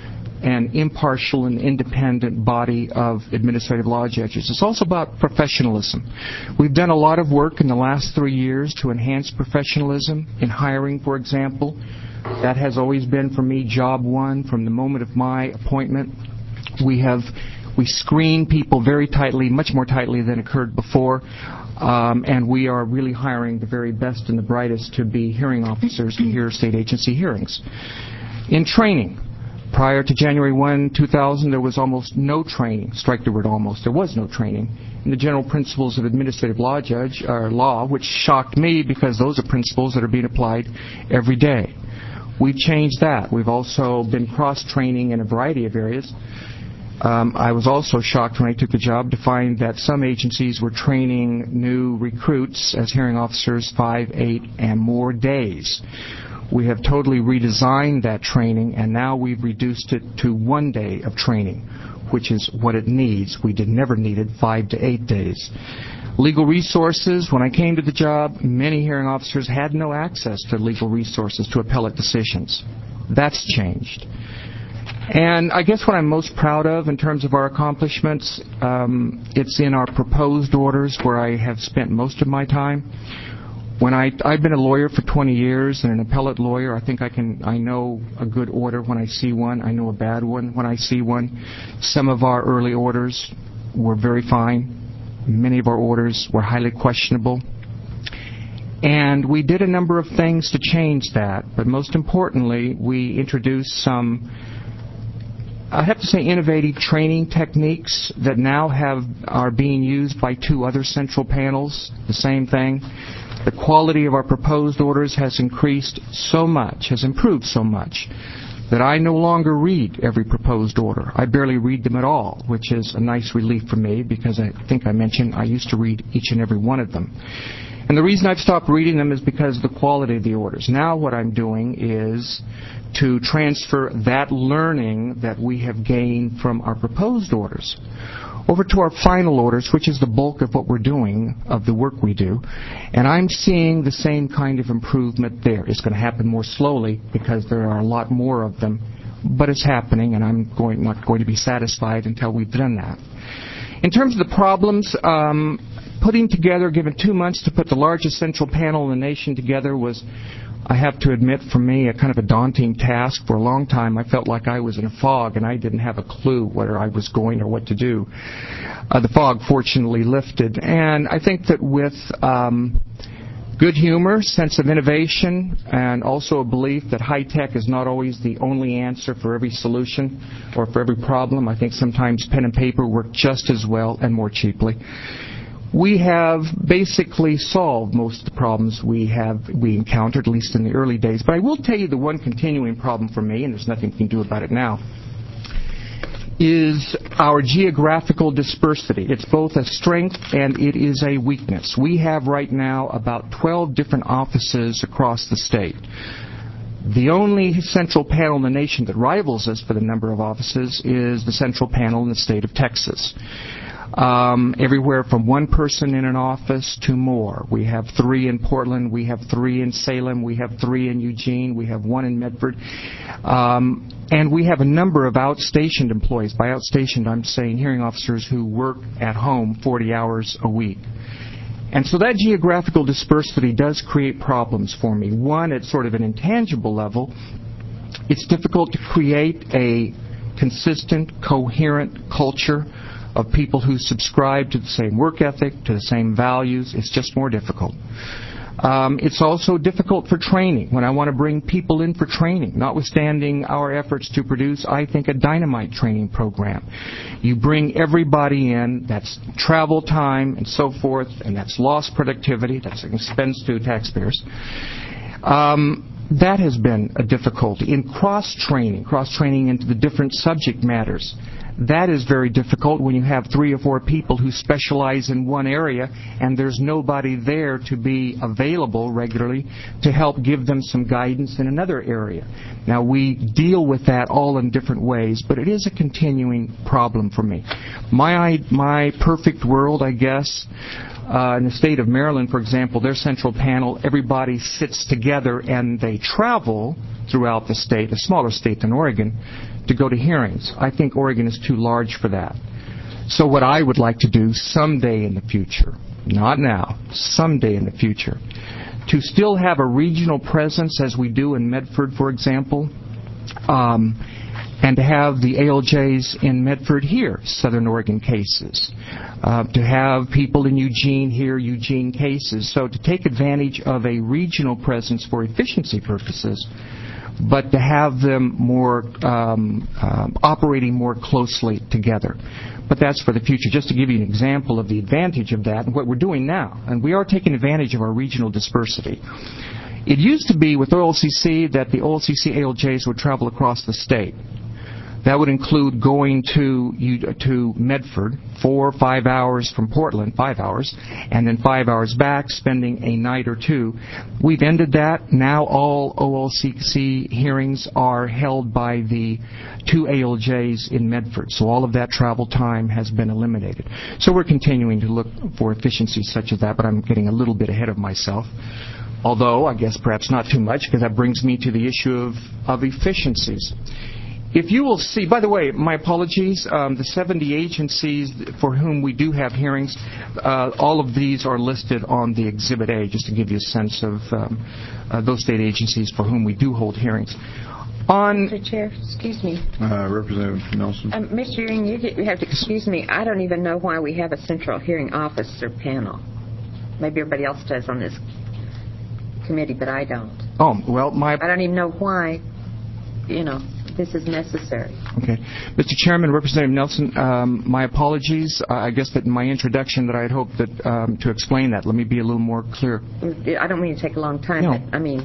S14: an impartial and independent body of administrative law judges. It's also about professionalism. We've done a lot of work in the last three years to enhance professionalism in hiring, for example. That has always been, for me, job one from the moment of my appointment. We have we screen people very tightly, much more tightly than occurred before, um, and we are really hiring the very best and the brightest to be hearing officers to hear state agency hearings. In training, prior to January first, two thousand, there was almost no training. Strike the word almost. There was no training in the general principles of administrative law judge or law, which shocked me because those are principles that are being applied every day. We've changed that. We've also been cross-training in a variety of areas. Um, I was also shocked when I took the job to find that some agencies were training new recruits as hearing officers five, eight, and more days. We have totally redesigned that training, and now we've reduced it to one day of training, which is what it needs. We did never needed five to eight days. Legal resources. When I came to the job, many hearing officers had no access to legal resources, to appellate decisions. That's changed. And I guess what I'm most proud of in terms of our accomplishments, um, it's in our proposed orders where I have spent most of my time. When I, I've been a lawyer for twenty years and an appellate lawyer, I think I can, I know a good order when I see one. I know a bad one when I see one. Some of our early orders were very fine. Many of our orders were highly questionable. And we did a number of things to change that. But most importantly, we introduced some, I have to say, innovative training techniques that now have are being used by two other central panels. The same thing. The quality of our proposed orders has increased so much, has improved so much, that I no longer read every proposed order. I barely read them at all, which is a nice relief for me because I think I mentioned I used to read each and every one of them. And the reason I've stopped reading them is because of the quality of the orders. Now what I'm doing is to transfer that learning that we have gained from our proposed orders over to our final orders, which is the bulk of what we're doing, of the work we do. And I'm seeing the same kind of improvement there. It's going to happen more slowly because there are a lot more of them, but it's happening, and I'm going, not going to be satisfied until we've done that. In terms of the problems, um, putting together, given two months to put the largest central panel in the nation together was, I have to admit, for me, a kind of a daunting task. For a long time, I felt like I was in a fog, and I didn't have a clue where I was going or what to do. Uh, the fog, fortunately, lifted. And I think that with um, good humor, sense of innovation, and also a belief that high-tech is not always the only answer for every solution or for every problem, I think sometimes pen and paper work just as well and more cheaply. We have basically solved most of the problems we have we encountered, at least in the early days. But I will tell you the one continuing problem for me, and there's nothing you can do about it now, is our geographical dispersity. It's both a strength and it is a weakness. We have right now about twelve different offices across the state. The only central panel in the nation that rivals us for the number of offices is the central panel in the state of Texas. Um, everywhere from one person in an office to more. We have three in Portland, we have three in Salem, we have three in Eugene, we have one in Medford. Um, and we have a number of outstationed employees. By outstationed, I'm saying hearing officers who work at home forty hours a week. And so that geographical dispersity does create problems for me. One, at sort of an intangible level, it's difficult to create a consistent, coherent culture of people who subscribe to the same work ethic, to the same values. It's just more difficult. Um, it's also difficult for training. When I want to bring people in for training, notwithstanding our efforts to produce, I think, a dynamite training program. You bring everybody in, that's travel time and so forth, and that's lost productivity, that's an expense to taxpayers. Um, that has been a difficulty. In cross-training, cross-training into the different subject matters, that is very difficult when you have three or four people who specialize in one area and there's nobody there to be available regularly to help give them some guidance in another area. Now, we deal with that all in different ways, but it is a continuing problem for me. My, my perfect world, I guess, Uh, in the state of Maryland, for example, their central panel, everybody sits together and they travel throughout the state, a smaller state than Oregon, to go to hearings. I think Oregon is too large for that. So what I would like to do someday in the future, not now, someday in the future, to still have a regional presence as we do in Medford, for example, um, and to have the A L Js in Medford hear Southern Oregon cases, uh, to have people in Eugene hear Eugene cases. So to take advantage of a regional presence for efficiency purposes, but to have them more um, um, operating more closely together. But that's for the future. Just to give you an example of the advantage of that and what we're doing now. And we are taking advantage of our regional dispersity. It used to be with O L C C that the O L C C A L Js would travel across the state. That would include going to to Medford, four or five hours from Portland, five hours, and then five hours back, spending a night or two. We've ended that. Now all O L C C hearings are held by the two A L Js in Medford. So all of that travel time has been eliminated. So we're continuing to look for efficiencies such as that, but I'm getting a little bit ahead of myself. Although, I guess perhaps not too much, because that brings me to the issue of, of efficiencies. If you will see, by the way, my apologies, um, the seventy agencies for whom we do have hearings, uh, all of these are listed on the Exhibit A, just to give you a sense of um, uh, those state agencies for whom we do hold hearings. On
S4: Mister Chair, excuse me.
S2: Uh, Representative Nelson.
S4: Um, Mister Ewing, you have to excuse me. I don't even know why we have a central hearing officer panel. Maybe everybody else does on this committee, but I don't.
S14: Oh, well, my...
S4: I don't even know why, you know, this is necessary.
S14: Okay. Mister Chairman, Representative Nelson, um, my apologies. Uh, I guess that in my introduction that I had hoped that um, to explain that. Let me be a little more clear.
S4: I don't mean to take a long time,
S14: No.
S4: but, I mean...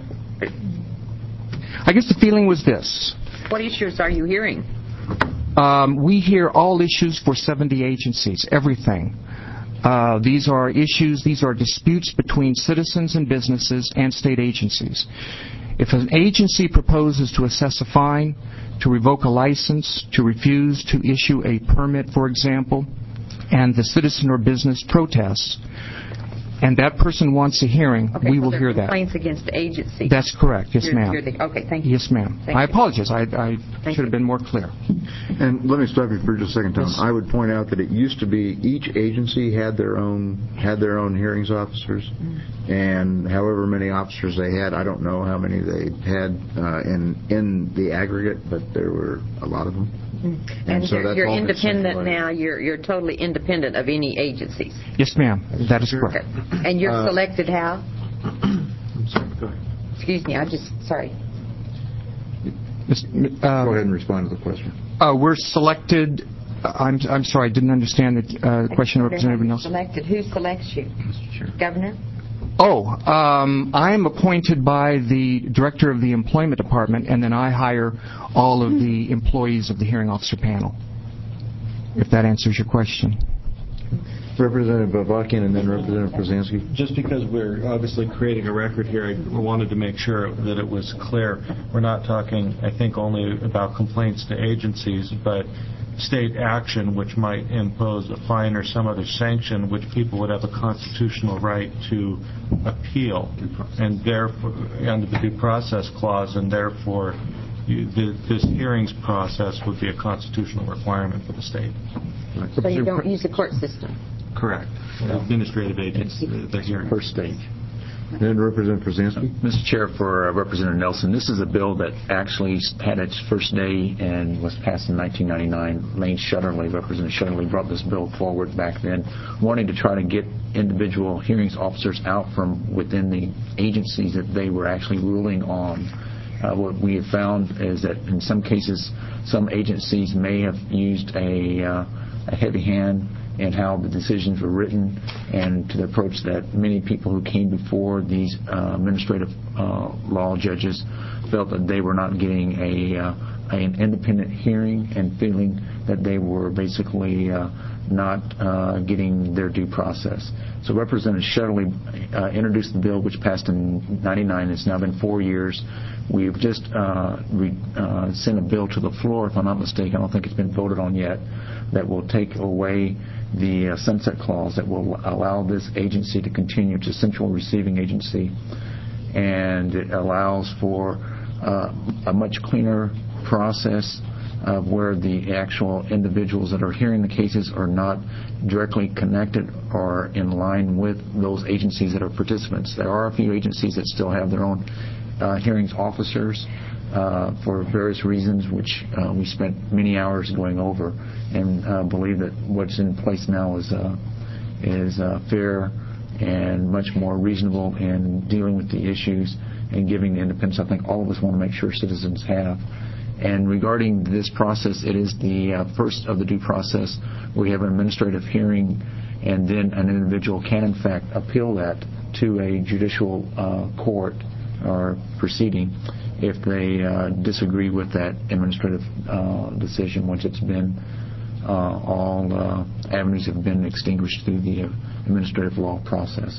S14: I guess the feeling was this.
S4: What issues are you hearing?
S14: Um, we hear all issues for seventy agencies, everything. Uh, these are issues, these are disputes between citizens and businesses and state agencies. If an agency proposes to assess a fine, to revoke a license, to refuse to issue a permit, for example, and the citizen or business protests, and that person wants a hearing,
S4: Okay,
S14: we
S4: so
S14: will
S4: they're
S14: hear that.
S4: complaints against the agency.
S14: That's correct. Yes,
S4: You're-
S14: ma'am.
S4: you're the- okay, thank you.
S14: Yes, ma'am.
S4: Thank
S14: I
S4: you.
S14: apologize. I, I
S4: Thank
S14: should have been more clear.
S1: And let me stop you for just a second, Tom.
S14: Yes.
S1: I would point out that it used to be each agency had their own had their own hearings officers, and however many officers they had, I don't know how many they had uh, in in the aggregate, but there were a lot of them.
S4: And,
S1: And so
S4: you're,
S1: that's
S4: you're
S1: all been
S4: independent
S1: centralized.
S4: now. You're you're totally independent of any agencies.
S14: Yes, ma'am. That is correct.
S4: Okay. And you're
S1: Uh,
S4: selected how?
S1: I'm sorry. Go ahead.
S4: Excuse me. I just sorry.
S14: Miss- uh,
S1: Go ahead and respond to the question.
S14: Uh, we're selected. I'm I'm sorry, I didn't understand the uh, question, Representative Nelson.
S4: Selected. Who selects you? Governor.
S14: Oh, um, I'm appointed by the director of the employment department, and then I hire all of the employees of the hearing officer panel. If that answers your question.
S1: Representative Bavakian and then Representative Brzezinski.
S12: Just because we're obviously creating a record here, I wanted to make sure that it was clear. We're not talking, I think, only about complaints to agencies, but state action which might impose a fine or some other sanction which people would have a constitutional right to appeal, and therefore under the due process clause, and therefore you, the, this hearings process would be a constitutional requirement for the state.
S4: So you don't use the court system.
S12: Correct. Administrative agents, the, the hearing.
S13: Per stage.
S1: And then Representative Brzezinski.
S13: Mister Chair, for uh, Representative Nelson, this is a bill that actually had its first day and was passed in nineteen ninety-nine. Lane Shutterly, Representative Shutterly, brought this bill forward back then, wanting to try to get individual hearings officers out from within the agencies that they were actually ruling on. Uh, what we have found is that in some cases, some agencies may have used a, uh, a heavy hand in how the decisions were written, and to the approach that many people who came before these uh, administrative uh, law judges felt that they were not getting a uh, an independent hearing and feeling that they were basically uh, not uh, getting their due process. So Representative Shutterly uh, introduced the bill, which passed in ninety-nine. It's now been four years. We've just uh, re- uh, sent a bill to the floor, if I'm not mistaken. I don't think it's been voted on yet, that will take away the uh, sunset clause that will allow this agency to continue. It's a central receiving agency, and it allows for uh, a much cleaner process of where the actual individuals that are hearing the cases are not directly connected or in line with those agencies that are participants. There are a few agencies that still have their own uh, hearings officers uh, for various reasons, which uh, we spent many hours going over, and uh, believe that what's in place now is uh, is uh, fair and much more reasonable in dealing with the issues and giving the independence I think all of us want to make sure citizens have. And regarding this process, it is the uh, first of the due process. We have an administrative hearing, and then an individual can, in fact, appeal that to a judicial uh, court or proceeding if they uh, disagree with that administrative uh, decision once it's been uh, all uh, avenues have been extinguished through the uh, administrative law process.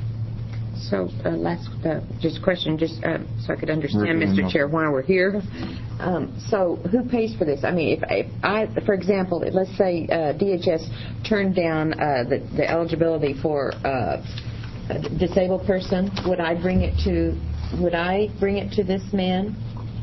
S4: So, uh, last, uh, just a question, just uh, so I could understand, Mister Chair, why we're here. Um, so, who pays for this? I mean, if, if I, for example, let's say uh, D H S turned down uh, the, the eligibility for uh, a disabled person, would I bring it to? Would I bring it to this man?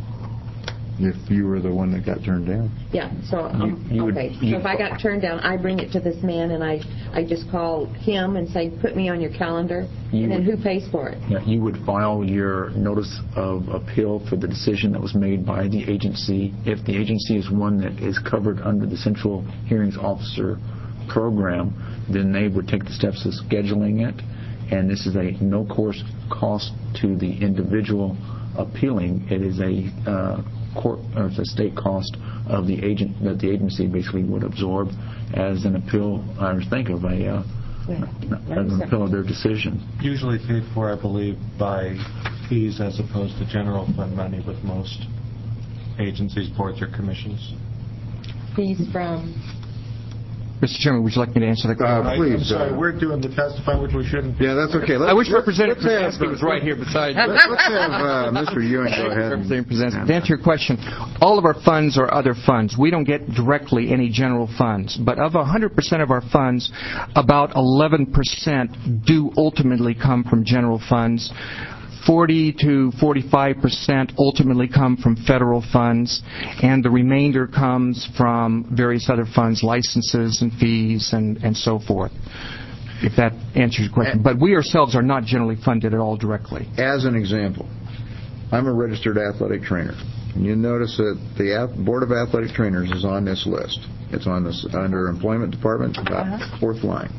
S1: If you were the one that got turned down.
S4: Yeah. So, um,
S13: You- you would-
S4: okay.
S13: you-
S4: So if I got turned down, I bring it to this man, and I, I just call him and say, put me on your calendar,
S13: You
S4: and then
S13: would-
S4: who pays for it?
S13: Yeah, you would file your notice of appeal for the decision that was made by the agency. If the agency is one that is covered under the Central Hearings Officer program, then they would take the steps of scheduling it. And this is a no course cost to the individual appealing. It is a uh, court or it's a state cost of the agent that the agency basically would absorb as an appeal. I was thinking of a uh, as an appeal of their decision.
S12: Usually paid for, I believe, by fees as opposed to general fund money with most agencies, boards, or commissions.
S4: Fees from?
S14: Mister Chairman, would you like me to answer the question?
S2: Uh, please.
S12: I'm sorry,
S2: uh,
S12: we're doing the testifying, which we shouldn't.
S2: Yeah, that's okay. Let's,
S14: I wish
S2: let's,
S14: Representative
S2: let's have,
S14: Krasinski was right here beside me.
S2: Let's, let's have uh, Mister Ewing go ahead. And,
S14: Representative Krasinski. To answer your question, all of our funds are other funds. We don't get directly any general funds. But of one hundred percent of our funds, about eleven percent do ultimately come from general funds. forty to forty-five percent ultimately come from federal funds, and the remainder comes from various other funds, licenses and fees and, and so forth, if that answers your question. But we ourselves are not generally funded at all directly.
S1: As an example, I'm a registered athletic trainer. And you notice that the Board of Athletic Trainers is on this list. It's on this under Employment Department, about uh-huh. fourth line.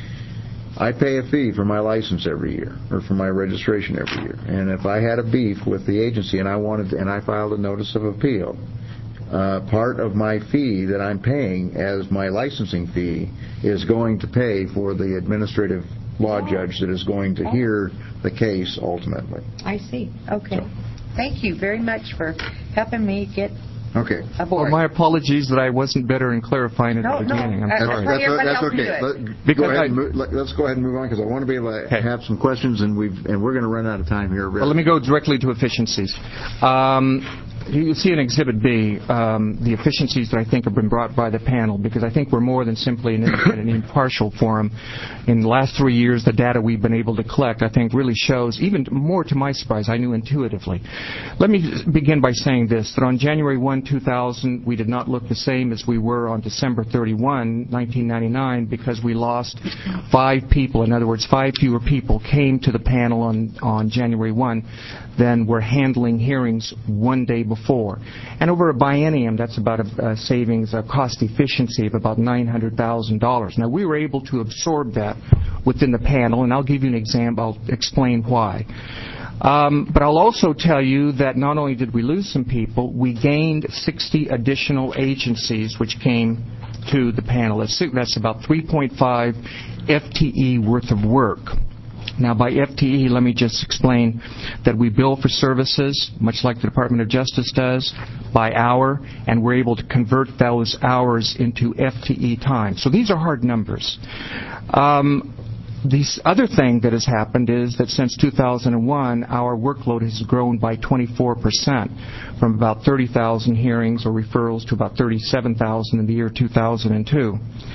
S1: I pay a fee for my license every year, or for my registration every year. And if I had a beef with the agency and I wanted, to, and I filed a notice of appeal, uh, part of my fee that I'm paying as my licensing fee is going to pay for the administrative law judge that is going to hear the case ultimately.
S4: I see. Okay. So. Thank you very much for helping me get.
S1: Okay.
S14: Well, my apologies that I wasn't better in clarifying at
S4: no,
S14: the beginning.
S4: No,
S14: I'm sorry.
S1: That's, that's okay. Let, go ahead and move, let, let's go ahead and move on because I want to be able to okay. have some questions, and we've and we're going to run out of time here.
S14: Well, let me go directly to efficiencies. Um, you see in Exhibit B um, the efficiencies that I think have been brought by the panel, because I think we're more than simply an independent and impartial forum. In the last three years, the data we've been able to collect, I think, really shows, even more to my surprise, I knew intuitively. Let me begin by saying this, that on January first, two thousand, we did not look the same as we were on December thirty-first, nineteen ninety-nine, because we lost five people. In other words, five fewer people came to the panel on, on January first than were handling hearings one day before. And over a biennium, that's about a, a savings, a cost efficiency of about nine hundred thousand dollars. Now, we were able to absorb that within the panel, and I'll give you an example. I'll explain why. Um, but I'll also tell you that not only did we lose some people, we gained sixty additional agencies which came to the panel. That's, that's about three point five F T E worth of work. Now, by F T E, let me just explain that we bill for services, much like the Department of Justice does, by hour, and we're able to convert those hours into F T E time. So these are hard numbers. Um, the other thing that has happened is that since two thousand one, our workload has grown by twenty-four percent, from about thirty thousand hearings or referrals to about thirty-seven thousand in the year two thousand two.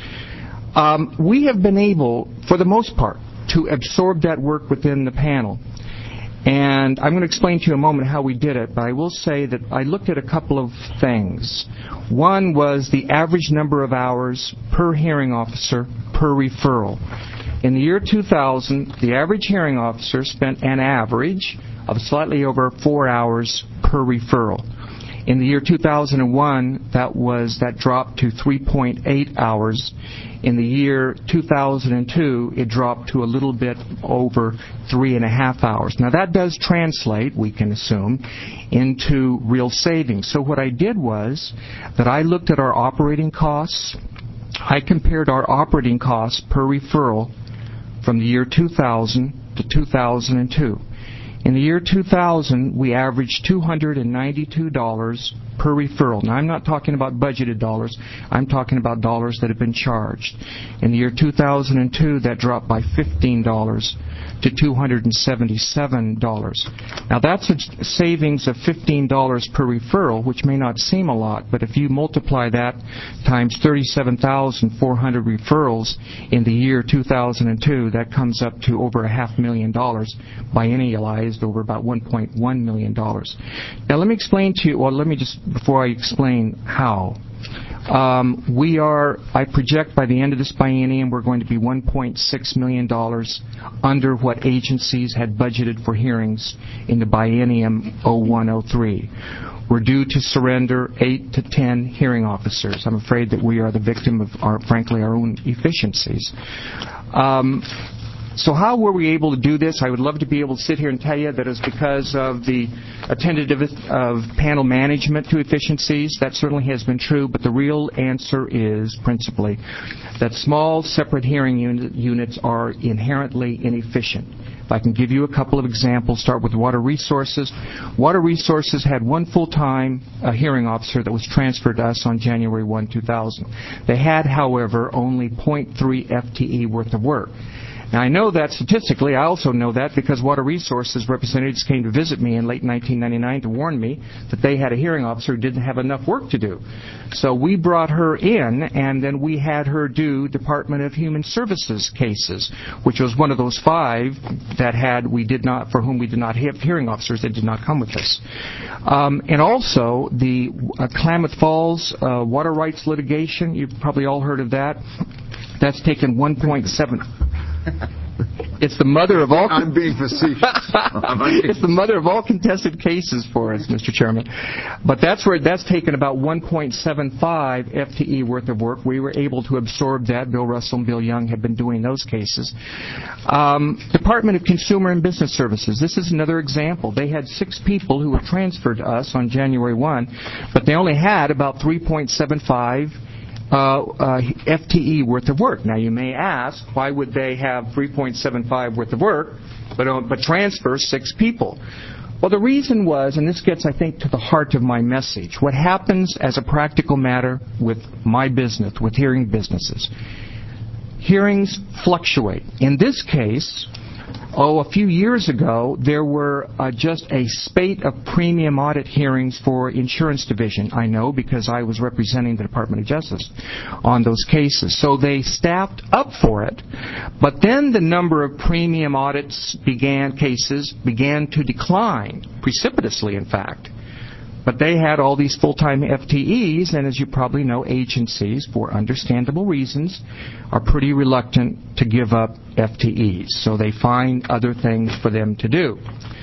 S14: Um, we have been able, for the most part, to absorb that work within the panel. And I'm going to explain to you in a moment how we did it, but I will say that I looked at a couple of things. One was the average number of hours per hearing officer per referral. In the year two thousand, the average hearing officer spent an average of slightly over four hours per referral. In the year two thousand one, that was that dropped to three point eight hours. In the year two thousand two, it dropped to a little bit over three and a half hours. Now that does translate, we can assume, into real savings. So what I did was that I looked at our operating costs. I compared our operating costs per referral from the year two thousand to two thousand two. In the year two thousand, we averaged two hundred ninety-two dollars per referral. Now, I'm not talking about budgeted dollars. I'm talking about dollars that have been charged. In the year two thousand two, that dropped by fifteen dollars to two hundred seventy-seven dollars. Now, that's a savings of fifteen dollars per referral, which may not seem a lot, but if you multiply that times thirty-seven thousand four hundred referrals in the year two thousand two, that comes up to over a half million dollars, biennialized over about one point one million dollars. Now, let me explain to you, or let me just, before I explain how. Um, we are, I project by the end of this biennium, we're going to be one point six million dollars under what agencies had budgeted for hearings in the biennium oh one oh three. We're due to surrender eight to ten hearing officers. I'm afraid that we are the victim of, our, frankly, our own efficiencies. Um, So how were we able to do this? I would love to be able to sit here and tell you that it's because of the attentiveness of panel management to efficiencies. That certainly has been true, but the real answer is principally that small separate hearing unit, units are inherently inefficient. If I can give you a couple of examples, start with Water Resources. Water Resources had one full-time uh, hearing officer that was transferred to us on January first, two thousand. They had, however, only zero point three F T E worth of work. Now, I know that statistically. I also know that because Water Resources representatives came to visit me in late nineteen ninety-nine to warn me that they had a hearing officer who didn't have enough work to do. So we brought her in, and then we had her do Department of Human Services cases, which was one of those five that had we did not for whom we did not have hearing officers that did not come with us. Um, and also the uh, Klamath Falls uh, water rights litigation. You've probably all heard of that. That's taken one point seven. It's the mother of all.
S1: I'm being facetious.
S14: It's the mother of all contested cases for us, Mister Chairman. But that's where that's taken about one point seven five F T E worth of work. We were able to absorb that. Bill Russell and Bill Young have been doing those cases. Um, Department of Consumer and Business Services. This is another example. They had six people who were transferred to us on January first, but they only had about three point seven five Uh, uh, F T E worth of work. Now, you may ask, why would they have three point seven five worth of work, but, uh, but transfer six people? Well, the reason was, and this gets, I think, to the heart of my message, what happens as a practical matter with my business, with hearing businesses. Hearings fluctuate. In this case, oh, a few years ago, there were uh, just a spate of premium audit hearings for Insurance Division. I know because I was representing the Department of Justice on those cases. So they staffed up for it. But then the number of premium audits began, cases began to decline, precipitously, in fact. But they had all these full-time F T Es, and as you probably know, agencies, for understandable reasons, are pretty reluctant to give up F T Es. So they find other things for them to do.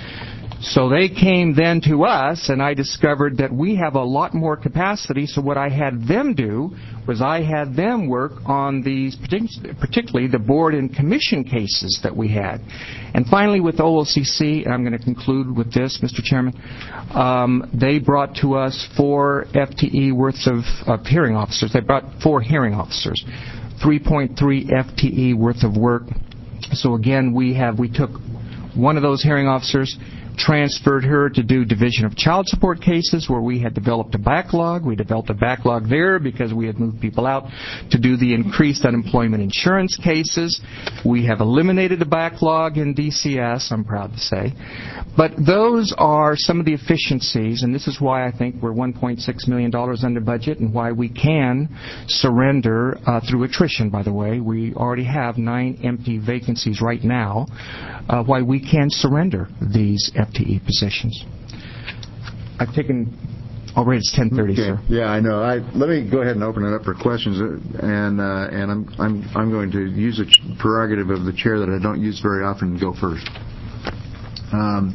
S14: So they came then to us, and I discovered that we have a lot more capacity. So what I had them do was I had them work on these, particularly the board and commission cases that we had. And finally, with O L C C, and I'm going to conclude with this, Mister Chairman, um, they brought to us four F T E worths of, of hearing officers. They brought four hearing officers, three point three F T E worth of work. So again, we have we took one of those hearing officers, transferred her to do Division of Child Support cases where we had developed a backlog. We developed a backlog there because we had moved people out to do the increased unemployment insurance cases. We have eliminated the backlog in D C S, I'm proud to say. But those are some of the efficiencies, and this is why I think we're one point six million dollars under budget and why we can surrender uh, through attrition, by the way. We already have nine empty vacancies right now, uh, why we can surrender these F T E positions. I've taken already. It's ten thirty,
S1: okay.
S14: Sir.
S1: Yeah, I know. I, let me go ahead and open it up for questions, and uh, and I'm I'm I'm going to use a prerogative of the chair that I don't use very often and go first. Um,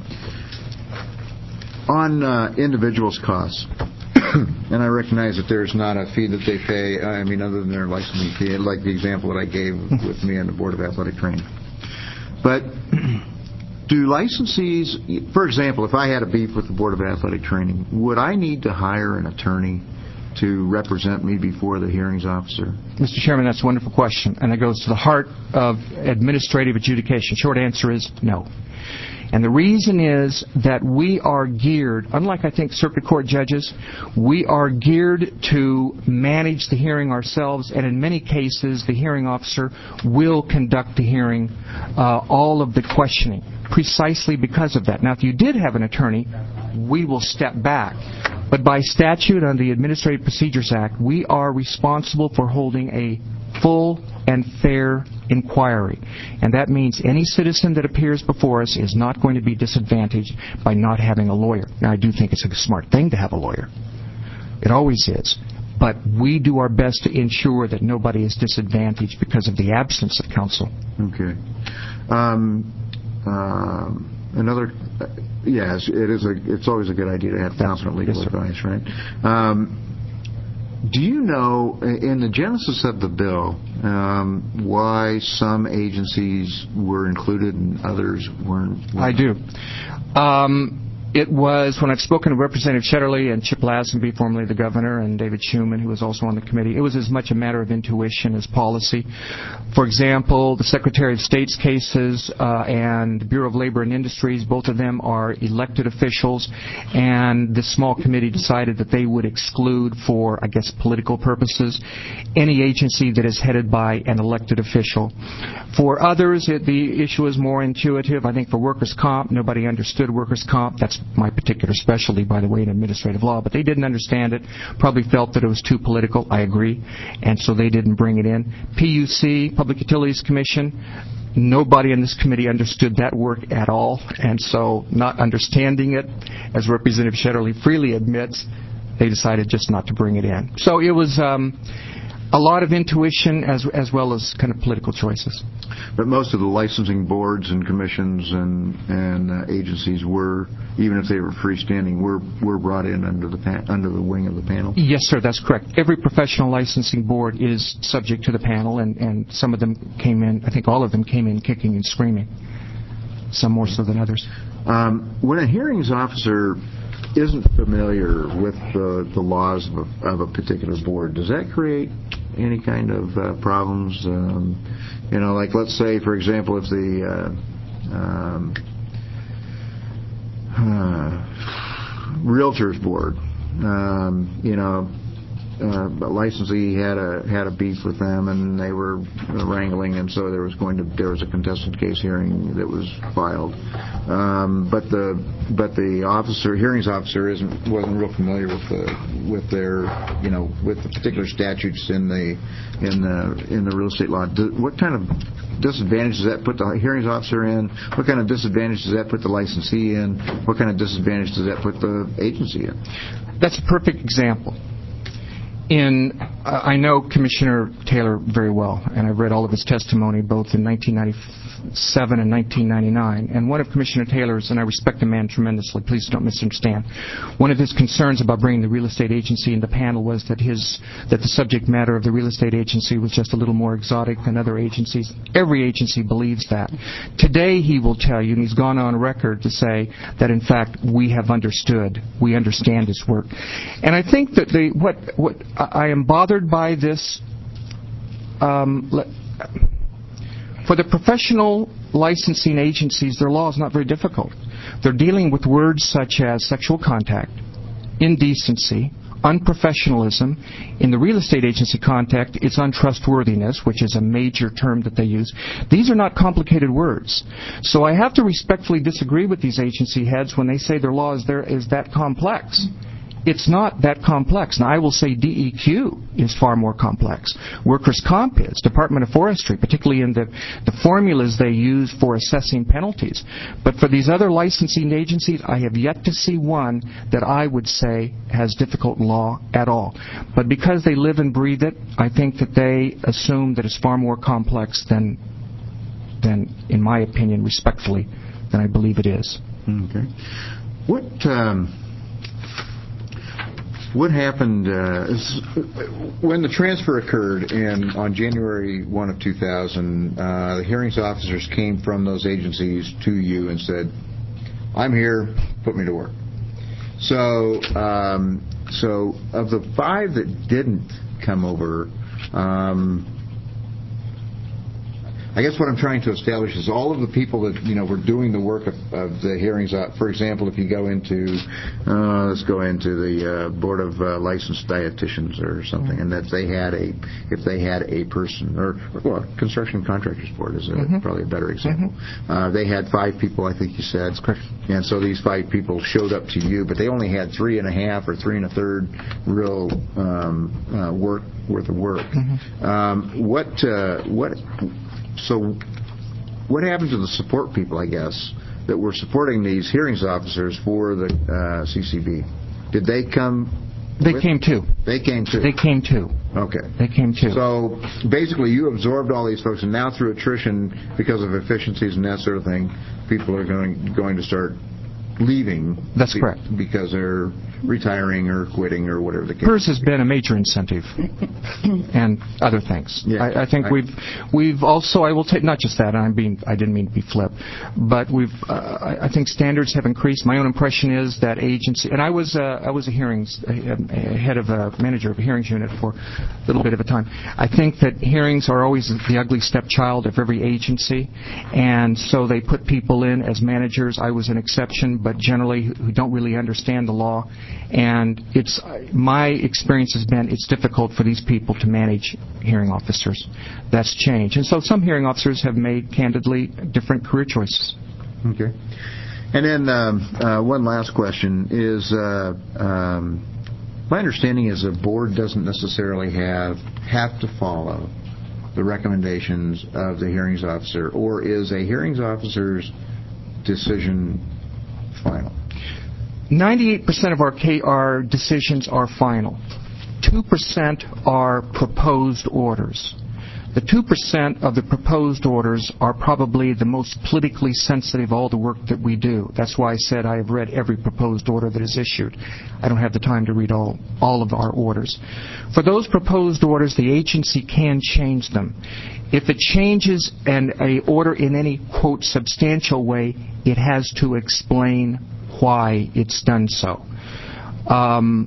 S1: on uh, individuals' costs, and I recognize that there's not a fee that they pay. I mean, other than their licensing fee, like the example that I gave with me on the Board of Athletic Training, but. Do licensees, for example, if I had a beef with the Board of Athletic Training, would I need to hire an attorney to represent me before the hearings officer?
S14: Mister Chairman, that's a wonderful question, and it goes to the heart of administrative adjudication. Short answer is no. And the reason is that we are geared, unlike I think circuit court judges, we are geared to manage the hearing ourselves, and in many cases the hearing officer will conduct the hearing, uh, all of the questioning, precisely because of that. Now, if you did have an attorney, we will step back. But by statute under the Administrative Procedures Act, we are responsible for holding a full and fair inquiry. And that means any citizen that appears before us is not going to be disadvantaged by not having a lawyer. Now, I do think it's a smart thing to have a lawyer. It always is. But we do our best to ensure that nobody is disadvantaged because of the absence of counsel.
S1: Okay. Um, um, another... Uh, yes, it is. A, it's always a good idea to have counsel and legal
S14: yes,
S1: advice, right? Um, do you know, in the genesis of the bill, um, why some agencies were included and others weren't? weren't?
S14: I do. Um, It was, when I've spoken to Representative Shetterly and Chip Lazenby, formerly the governor, and David Schuman, who was also on the committee, it was as much a matter of intuition as policy. For example, the Secretary of State's cases uh, and the Bureau of Labor and Industries, both of them are elected officials, and this small committee decided that they would exclude, for, I guess, political purposes, any agency that is headed by an elected official. For others, it, the issue is more intuitive. I think for workers' comp, nobody understood workers' comp. That's my particular specialty, by the way, in administrative law, but they didn't understand it, probably felt that it was too political. I agree, and so they didn't bring it in. P U C, Public Utilities Commission, nobody in this committee understood that work at all, and so not understanding it, as Representative Shetterly freely admits, they decided just not to bring it in. So it was um, a lot of intuition as as well as kind of political choices.
S1: But most of the licensing boards and commissions and and uh, agencies were, even if they were freestanding, were were brought in under the pa- under the wing of the panel.
S14: Yes, sir, that's correct. Every professional licensing board is subject to the panel, and and some of them came in. I think all of them came in kicking and screaming. Some more so than others.
S1: Um, when a hearings officer isn't familiar with the, the laws of a, of a particular board, does that create any kind of uh, problems? Um, you know, like let's say, for example, if the uh, um, uh, Realtors Board, um, you know, uh, a licensee had a had a beef with them, and they were wrangling, and so there was going to there was a contested case hearing that was filed. Um, but the but the officer, hearings officer, isn't wasn't real familiar with the with their you know with the particular statutes in the in the in the real estate law. Do, what kind of disadvantage does that put the hearings officer in? What kind of disadvantage does that put the licensee in? What kind of disadvantage does that put the agency in?
S14: That's a perfect example. In, uh, I know Commissioner Taylor very well, and I've read all of his testimony both in nineteen ninety-seven and nineteen ninety-nine. And one of Commissioner Taylor's, and I respect the man tremendously, please don't misunderstand, one of his concerns about bringing the real estate agency into panel was that his that the subject matter of the real estate agency was just a little more exotic than other agencies. Every agency believes that. Today he will tell you, and he's gone on record to say that in fact we have understood, we understand his work. And I think that the what what I am bothered by this. Um, for the professional licensing agencies, their law is not very difficult. They're dealing with words such as sexual contact, indecency, unprofessionalism. In the real estate agency context, it's untrustworthiness, which is a major term that they use. These are not complicated words. So I have to respectfully disagree with these agency heads when they say their law is, there, is that complex. It's not that complex. Now, I will say D E Q is far more complex. Workers' comp is. Department of Forestry, particularly in the, the formulas they use for assessing penalties. But for these other licensing agencies, I have yet to see one that I would say has difficult law at all. But because they live and breathe it, I think that they assume that it's far more complex than, than in my opinion, respectfully, than I believe it is.
S1: Okay. What... Um What happened uh, when the transfer occurred in on January first of two thousand? Uh, the hearings officers came from those agencies to you and said, "I'm here. Put me to work." So, um, so of the five that didn't come over, um, I guess what I'm trying to establish is all of the people that, you know, were doing the work of, of the hearings. Uh, for example, if you go into, uh, let's go into the uh, Board of uh, Licensed Dietitians or something, and that they had a, if they had a person, or well, Construction Contractors Board is a, mm-hmm. probably a better example. Mm-hmm. Uh, they had five people, I think you said. That's correct. And so these five people showed up to you, but they only had three and a half or three and a third real um, uh, work worth of work. Mm-hmm. Um, what uh, what So what happened to the support people, I guess, that were supporting these hearings officers for the uh, C C B? Did they come?
S14: They
S1: with?
S14: came too.
S1: They came too.
S14: They came too.
S1: Okay.
S14: They came too.
S1: So basically you absorbed all these folks, and now through attrition, because of efficiencies and that sort of thing, people are going going to start leaving.
S14: That's
S1: be-
S14: correct.
S1: Because they're retiring or quitting or whatever the case.
S14: PERS has been a major incentive, and other things.
S1: Yeah.
S14: I, I think
S1: I-
S14: we've we've also I will take not just that. I'm being I didn't mean to be flip, but we've uh, I, I think standards have increased. My own impression is that agency, and I was uh, I was a hearings a, a head of a manager of a hearings unit for a little bit of a time. I think that hearings are always the ugly stepchild of every agency, and so they put people in as managers. I was an exception, but generally who don't really understand the law. And it's my experience has been it's difficult for these people to manage hearing officers. That's changed. And so some hearing officers have made, candidly, different career choices.
S1: Okay. And then um, uh, one last question is, uh, um, my understanding is the board doesn't necessarily have have to follow the recommendations of the hearings officer, or is a hearings officer's decision final?
S14: ninety-eight percent of our, K- our decisions are final. two percent are proposed orders. The two percent of the proposed orders are probably the most politically sensitive of all the work that we do. That's why I said I have read every proposed order that is issued. I don't have the time to read all, all of our orders. For those proposed orders, the agency can change them. If it changes an a order in any, quote, substantial way, it has to explain why it's done so. Um,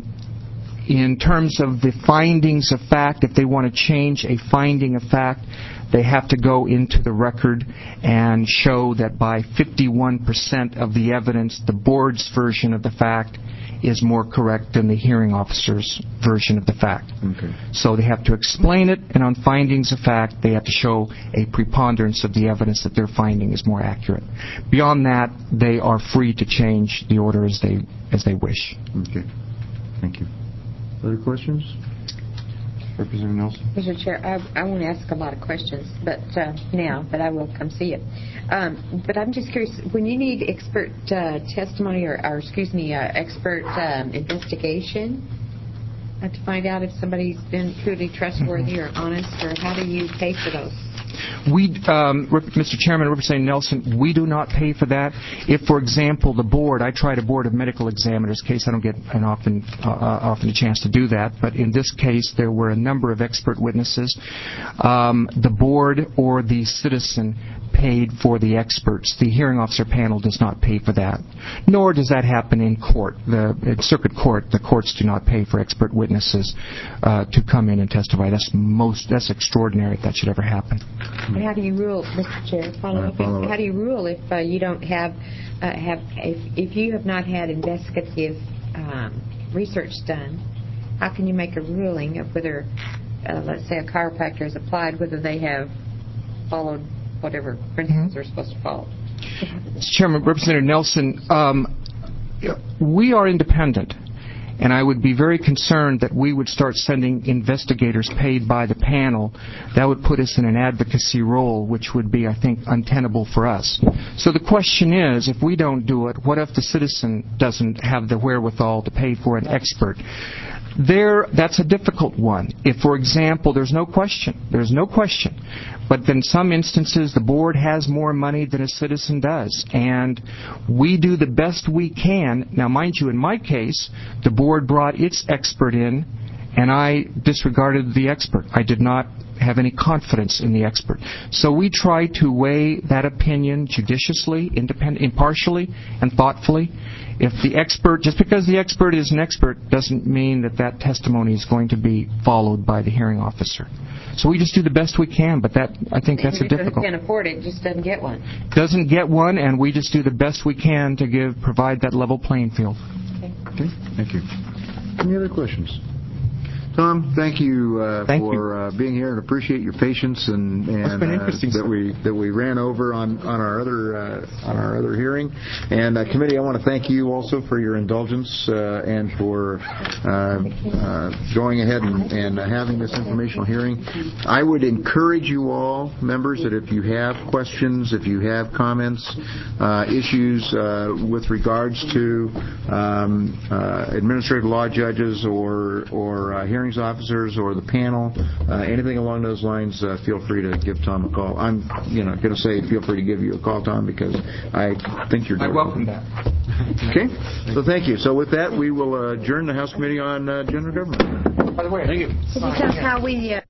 S14: in terms of the findings of fact, if they want to change a finding of fact, they have to go into the record and show that by fifty-one percent of the evidence, the board's version of the fact is more correct than the hearing officer's version of the fact.
S1: Okay.
S14: So they have to explain it, and on findings of fact, they have to show a preponderance of the evidence that their finding is more accurate. Beyond that, they are free to change the order as they as they wish.
S1: Okay. Thank you. Other questions? Representative Nelson?
S4: Mister Chair, I, I want to ask a lot of questions, but uh, now, but I will come see you. Um, but I'm just curious, when you need expert uh, testimony or, or, excuse me, uh, expert um, investigation uh, to find out if somebody's been truly trustworthy or honest, or how do you pay for those?
S14: We, um, Mister Chairman, Representative Nelson, we do not pay for that. If, for example, the board, I tried a board of medical examiners case. I don't get an often, uh, often a chance to do that, but in this case, there were a number of expert witnesses. Um, the board or the citizen paid for the experts. The hearing officer panel does not pay for that, nor does that happen in court. The in circuit court, the courts do not pay for expert witnesses uh, to come in and testify. That's most. That's extraordinary if that should ever happen.
S4: And how do you rule, Mister Chair? Follow
S14: Uh,
S4: up.
S14: follow up.
S4: How do you rule if uh, you don't have uh, have if, if you have not had investigative um, research done? How can you make a ruling of whether, uh, let's say, a chiropractor is applied, whether they have followed whatever principles they're supposed to follow?
S14: Mister Chairman, Representative Nelson, um, we are independent, and I would be very concerned that we would start sending investigators paid by the panel. That would put us in an advocacy role, which would be, I think, untenable for us. So the question is, if we don't do it, what if the citizen doesn't have the wherewithal to pay for an expert? There, that's a difficult one. If, for example, there's no question, there's no question, but in some instances the board has more money than a citizen does, and we do the best we can. Now, mind you, in my case, the board brought its expert in, and I disregarded the expert. I did not have any confidence in the expert. So we try to weigh that opinion judiciously, independent, impartially, and thoughtfully. If the expert, just because the expert is an expert, doesn't mean that that testimony is going to be followed by the hearing officer. So we just do the best we can, but that I think that's a
S4: Even if
S14: difficult.
S4: who can afford it just doesn't get one.
S14: Doesn't get one, and we just do the best we can to give provide that level playing field.
S4: Okay.
S1: Okay. Thank you. Any other questions? Tom, thank you uh,
S14: thank
S1: for
S14: you.
S1: Uh, being here, and appreciate your patience and, and
S14: It's been interesting,
S1: uh, that
S14: sir.
S1: we that we ran over on on our other uh, on our other hearing. And uh, committee, I want to thank you also for your indulgence uh, and for uh, uh, going ahead and, and having this informational hearing. I would encourage you all, members, that if you have questions, if you have comments, uh, issues uh, with regards to um, uh, administrative law judges or or uh, hearing officers or the panel, uh, anything along those lines, uh, feel free to give Tom a call. I'm, you know, going to say feel free to give you a call, Tom, because I think you're.
S14: I welcome that.
S1: Okay, so thank you. So with that, we will uh, adjourn the House Committee on uh, General Government.
S14: By the way, thank you.
S4: Could you tell us how we... Uh